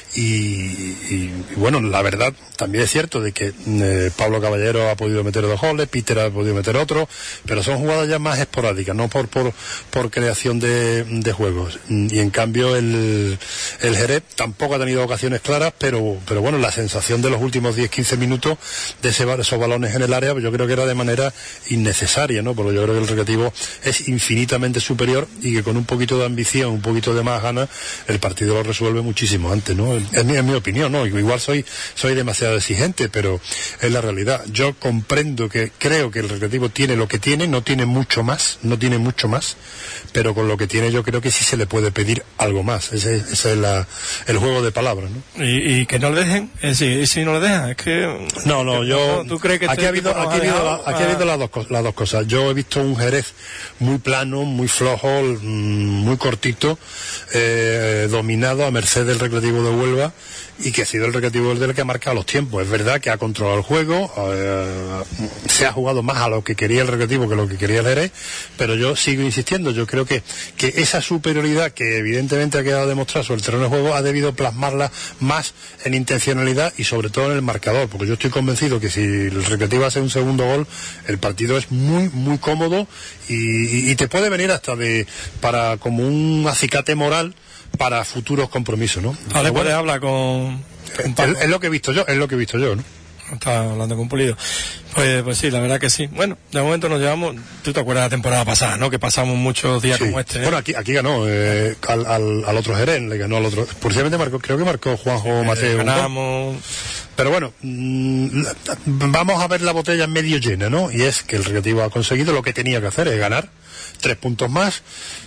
Speaker 7: y bueno, la verdad también es cierto de que Pablo Caballero ha podido meter 2 goles, Peter ha podido meter otro, pero son jugadas ya más esporádicas, no por creación de juegos, y en cambio el Jerez tampoco ha tenido ocasiones claras, pero bueno, la sensación de los últimos 10-15 minutos de esos balones en el área, pues yo creo que era de manera innecesaria, ¿no? Porque yo creo que el Recreativo es infinitamente superior y que con un poquito de ambición, un poquito de más ganas, el partido lo resuelve muchísimo antes, ¿no? Es mi opinión, ¿no? Igual soy demasiado exigente, pero es la realidad. Yo comprendo que creo que el Recreativo tiene lo que tiene, no tiene mucho más, pero con lo que tiene yo creo que sí se le puede pedir algo más. Ese es el juego de palabras, ¿no?
Speaker 3: Y que no le dejen, si no le dejan, es que...
Speaker 7: No, yo...
Speaker 3: ¿Tú crees que
Speaker 7: aquí ha habido las dos cosas. Yo he visto un Jerez muy plano, muy flojo, muy cortito, dominado a merced del Recreativo de Huelva, y que ha sido el Recreativo del que ha marcado los tiempos. Es verdad que ha controlado el juego, se ha jugado más a lo que quería el Recreativo que lo que quería el Jerez, pero yo sigo insistiendo, yo creo que esa superioridad que evidentemente ha quedado demostrada sobre el terreno de juego ha debido plasmarla más en intencionalidad y sobre todo en el marcador, porque yo estoy convencido que si el Recreativo hace un segundo gol, el partido es muy muy cómodo y te puede venir hasta para como un acicate moral para futuros compromisos, ¿no?
Speaker 3: Vale, puedes hablar con
Speaker 7: es lo que he visto yo, ¿no?
Speaker 3: Está hablando con Pulido. Pues sí, la verdad que sí. Bueno, de momento nos llevamos... Tú te acuerdas de la temporada pasada, ¿no? Que pasamos muchos días como este, ¿eh?
Speaker 7: Bueno, aquí ganó al otro Jerez, le ganó al otro... Precisamente creo que marcó Juanjo Mateo.
Speaker 3: Ganamos...
Speaker 7: Pero bueno, vamos a ver la botella medio llena, ¿no? Y es que el Recreativo ha conseguido lo que tenía que hacer, es ganar 3 puntos más.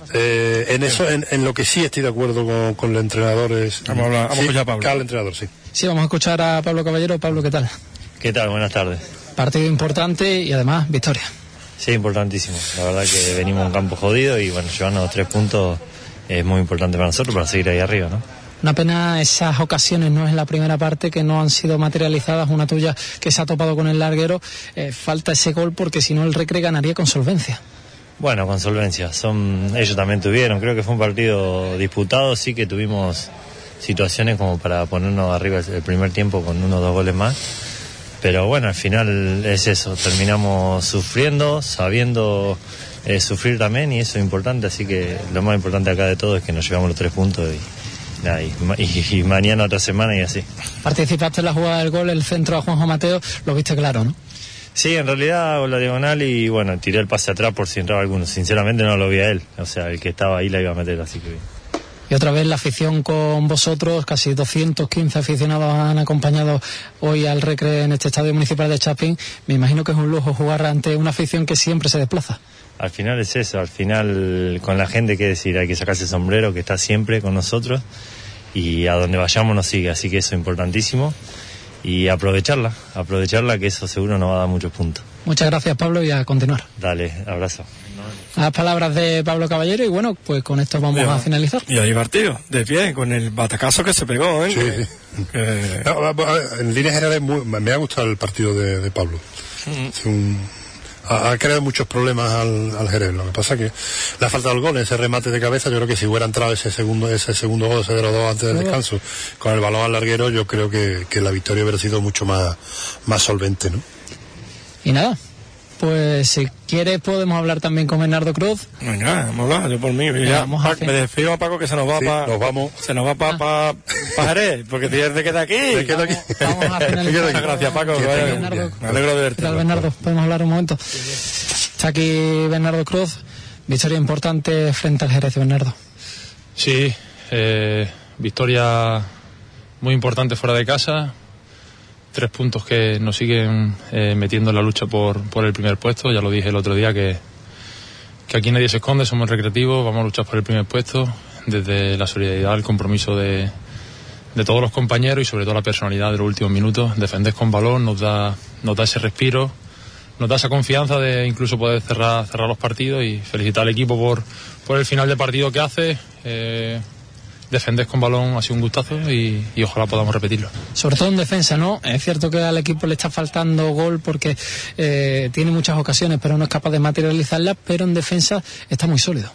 Speaker 7: En lo que sí estoy de acuerdo con el entrenador es...
Speaker 3: Vamos a escuchar a Pablo.
Speaker 7: Al entrenador, sí.
Speaker 19: Sí, vamos a escuchar a Pablo Caballero. Pablo, ¿qué tal?
Speaker 6: ¿Qué tal? Buenas tardes.
Speaker 19: Partido importante y además victoria.
Speaker 6: Sí, importantísimo. La verdad que venimos a un campo jodido y bueno, llevarnos 3 puntos es muy importante para nosotros para seguir ahí arriba, ¿no?
Speaker 19: Una pena esas ocasiones, ¿no? En la primera parte que no han sido materializadas, una tuya que se ha topado con el larguero, falta ese gol porque si no el Recre ganaría con solvencia.
Speaker 6: Bueno, con solvencia, ellos también tuvieron, creo que fue un partido disputado, sí que tuvimos situaciones como para ponernos arriba el primer tiempo con 1 o 2 goles más, pero bueno, al final es eso, terminamos sufriendo, sabiendo sufrir también y eso es importante, así que lo más importante acá de todo es que nos llevamos los 3 puntos y mañana otra semana y así.
Speaker 19: Participaste en la jugada del gol, el centro a Juanjo Mateo, lo viste claro, ¿no?
Speaker 6: Sí, en realidad hago la diagonal y bueno, tiré el pase atrás por si entraba alguno. Sinceramente no lo vi a él, o sea, el que estaba ahí la iba a meter, así que bien.
Speaker 19: Y otra vez la afición con vosotros, casi 215 aficionados han acompañado hoy al Recre en este estadio municipal de Chapín. Me imagino que es un lujo jugar ante una afición que siempre se desplaza.
Speaker 6: Al final es eso, al final con la gente, qué decir, hay que sacarse el sombrero que está siempre con nosotros y a donde vayamos nos sigue, así que eso es importantísimo. Y aprovecharla, que eso seguro nos va a dar muchos puntos.
Speaker 19: Muchas gracias, Pablo, y a continuar.
Speaker 6: Dale, abrazo.
Speaker 19: Las palabras de Pablo Caballero y bueno, pues con esto vamos a finalizar.
Speaker 3: Y ahí partido, de pie, con el batacazo que se pegó, ¿eh?
Speaker 7: Sí. En líneas generales me ha gustado el partido de Pablo. Ha creado muchos problemas al Jerez. Lo que pasa es que le ha faltado el gol, ese remate de cabeza. Yo creo que si hubiera entrado ese segundo gol, ese 0-2 antes del descanso, con el balón al larguero, yo creo que la victoria hubiera sido mucho más solvente, ¿no?
Speaker 19: Y nada, pues si quieres podemos hablar también con Bernardo Cruz.
Speaker 3: Venga, vamos a hablar, yo por mí. Ya, me despido a Paco que se nos va para Jerez, porque tienes que quedar aquí.
Speaker 19: Vamos a finalizar.
Speaker 3: Muchas gracias, Paco. Me alegro de verte.
Speaker 19: ¿Qué tal, Bernardo? Podemos hablar un momento. Está aquí Bernardo Cruz. Victoria importante frente al Jerez, Bernardo.
Speaker 22: Sí, victoria muy importante fuera de casa. 3 puntos que nos siguen metiendo en la lucha por el primer puesto. Ya lo dije el otro día que aquí nadie se esconde, somos recreativos, vamos a luchar por el primer puesto desde la solidaridad, el compromiso de todos los compañeros y sobre todo la personalidad de los últimos minutos. Defender con balón nos da ese respiro, nos da esa confianza de incluso poder cerrar los partidos y felicitar al equipo por el final de partido que hace. defender con balón ha sido un gustazo y ojalá podamos repetirlo.
Speaker 19: Sobre todo en defensa, ¿no? Es cierto que al equipo le está faltando gol porque tiene muchas ocasiones, pero no es capaz de materializarlas, pero en defensa está muy sólido.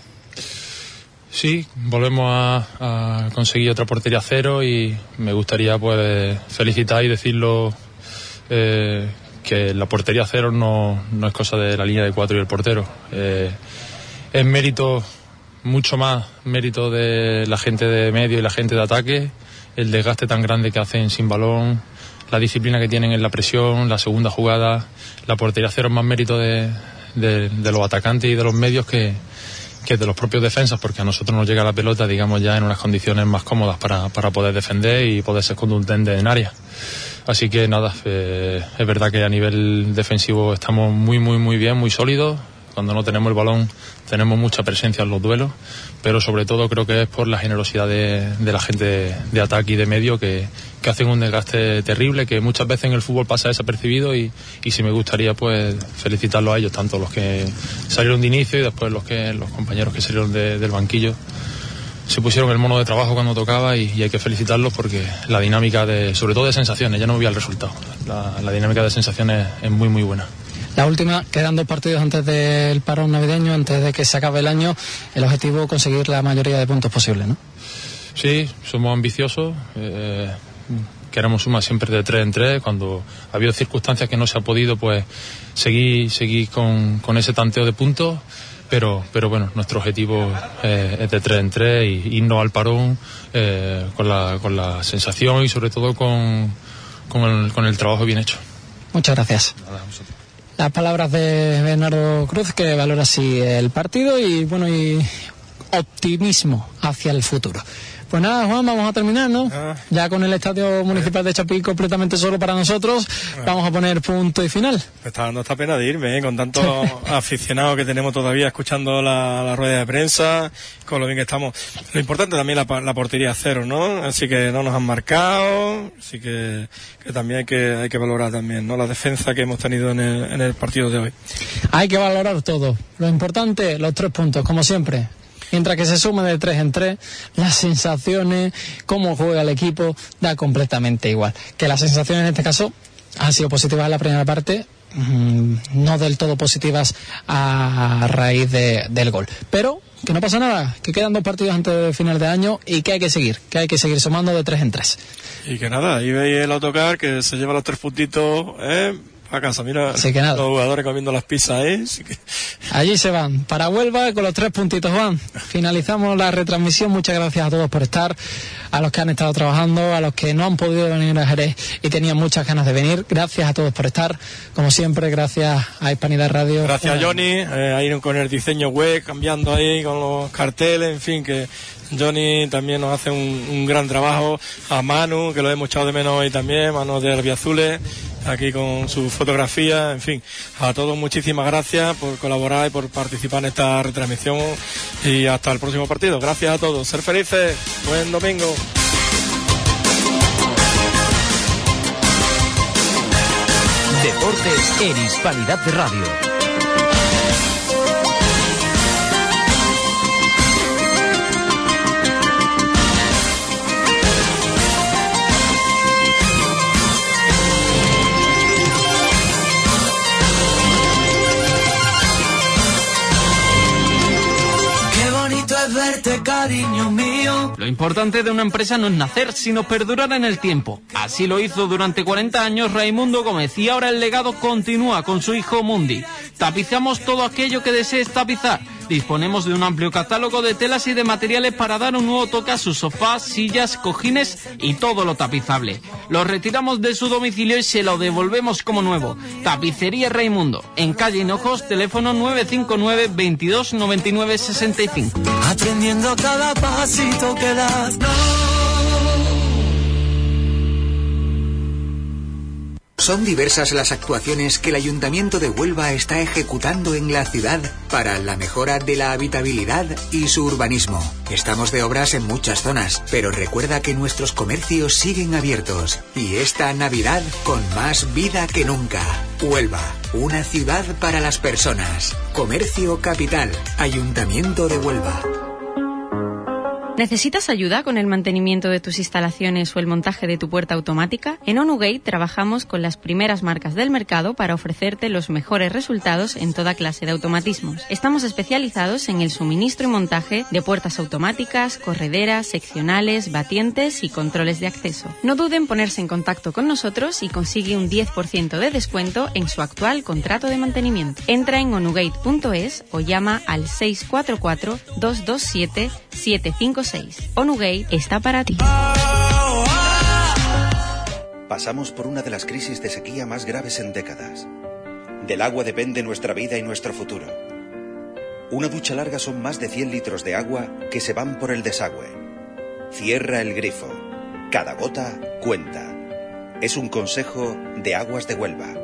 Speaker 22: Sí, volvemos a conseguir otra portería cero y me gustaría pues felicitar y decirlo que la portería cero no es cosa de la línea de 4 y el portero. Es mérito, mucho más mérito de la gente de medio y la gente de ataque, el desgaste tan grande que hacen sin balón, la disciplina que tienen en la presión, la segunda jugada. La portería cero es más mérito de los atacantes y de los medios que de los propios defensas, porque a nosotros nos llega la pelota, digamos, ya en unas condiciones más cómodas para poder defender y poder ser contundentes en área. Así que nada, es verdad que a nivel defensivo estamos muy bien, muy sólidos. Cuando no tenemos el balón tenemos mucha presencia en los duelos, pero sobre todo creo que es por la generosidad de la gente de ataque y de medio que hacen un desgaste terrible, que muchas veces en el fútbol pasa desapercibido y sí me gustaría pues felicitarlos a ellos, tanto los que salieron de inicio y después los compañeros que salieron del banquillo. Se pusieron el mono de trabajo cuando tocaba y hay que felicitarlos porque la dinámica sobre todo de sensaciones, ya no voy al resultado, la dinámica de sensaciones es muy buena.
Speaker 19: La última, quedan 2 partidos antes del parón navideño, antes de que se acabe el año. El objetivo es conseguir la mayoría de puntos posibles, ¿no?
Speaker 22: Sí, somos ambiciosos. Queremos sumar siempre de 3 en 3. Cuando ha habido circunstancias que no se ha podido, pues seguir con ese tanteo de puntos. Pero bueno, nuestro objetivo es de 3 en 3 y irnos al parón con la sensación y sobre todo con el trabajo bien hecho.
Speaker 19: Muchas gracias.
Speaker 22: Nada, a vosotros.
Speaker 19: Las palabras de Bernardo Cruz, que valora así el partido y optimismo hacia el futuro. Pues nada, Juan, vamos a terminar, ¿no? Ya con el Estadio Municipal de Chapí completamente solo para nosotros, vamos a poner punto y final.
Speaker 3: Me está dando esta pena de irme, con tantos aficionados que tenemos todavía escuchando la rueda de prensa, con lo bien que estamos. Lo importante también la portería cero, ¿no? Así que no nos han marcado, así que también hay que valorar también, ¿no? La defensa que hemos tenido en el partido de hoy.
Speaker 19: Hay que valorar todo. Lo importante, los 3 puntos, como siempre. Mientras que se sume de 3 en 3, las sensaciones, cómo juega el equipo, da completamente igual. Que las sensaciones en este caso han sido positivas en la primera parte, no del todo positivas a raíz del gol. Pero que no pasa nada, que quedan 2 partidos antes de final de año y que hay que seguir sumando de 3 en 3.
Speaker 3: Y que nada, ahí veis el autocar que se lleva los 3 puntitos, a casa, mira, los jugadores comiendo las pizzas, Así que...
Speaker 19: Allí se van, para Huelva con los 3 puntitos van. Finalizamos la retransmisión, muchas gracias a todos por estar, a los que han estado trabajando, a los que no han podido venir a Jerez y tenían muchas ganas de venir, gracias a todos por estar, como siempre, gracias a Hispanidad Radio.
Speaker 3: Gracias a Johnny, ahí con el diseño web, cambiando ahí con los carteles, en fin, que Johnny también nos hace un gran trabajo, a Manu, que lo hemos echado de menos hoy también, Manu de Albiazules, aquí con su fotografía, en fin, a todos muchísimas gracias por colaborar y por participar en esta retransmisión y hasta el próximo partido. Gracias a todos, ser felices, buen domingo.
Speaker 5: Deportes en Hispanidad de Radio.
Speaker 8: Verte, cariño mío.
Speaker 9: Lo importante de una empresa no es nacer, sino perdurar en el tiempo. Así lo hizo durante 40 años Raimundo Gómez y ahora el legado continúa con su hijo Mundi. Tapizamos todo aquello que desees tapizar. Disponemos de un amplio catálogo de telas y de materiales para dar un nuevo toque a sus sofás, sillas, cojines y todo lo tapizable. Lo retiramos de su domicilio y se lo devolvemos como nuevo. Tapicería Raimundo, en calle Hinojos, teléfono 959 22 99 65.
Speaker 8: Aprendiendo cada pasito que das.
Speaker 12: Son diversas las actuaciones que el Ayuntamiento de Huelva está ejecutando en la ciudad para la mejora de la habitabilidad y su urbanismo. Estamos de obras en muchas zonas, pero recuerda que nuestros comercios siguen abiertos y esta Navidad con más vida que nunca. Huelva, una ciudad para las personas. Comercio Capital, Ayuntamiento de Huelva.
Speaker 11: ¿Necesitas ayuda con el mantenimiento de tus instalaciones o el montaje de tu puerta automática? En ONUGATE trabajamos con las primeras marcas del mercado para ofrecerte los mejores resultados en toda clase de automatismos. Estamos especializados en el suministro y montaje de puertas automáticas, correderas, seccionales, batientes y controles de acceso. No duden en ponerse en contacto con nosotros y consigue un 10% de descuento en su actual contrato de mantenimiento. Entra en onugate.es o llama al 644-227-756. ONUGATE está para ti.
Speaker 17: Pasamos por una de las crisis de sequía más graves en décadas. Del agua depende nuestra vida y nuestro futuro. Una ducha larga son más de 100 litros de agua que se van por el desagüe. Cierra el grifo. Cada gota cuenta. Es un consejo de Aguas de Huelva.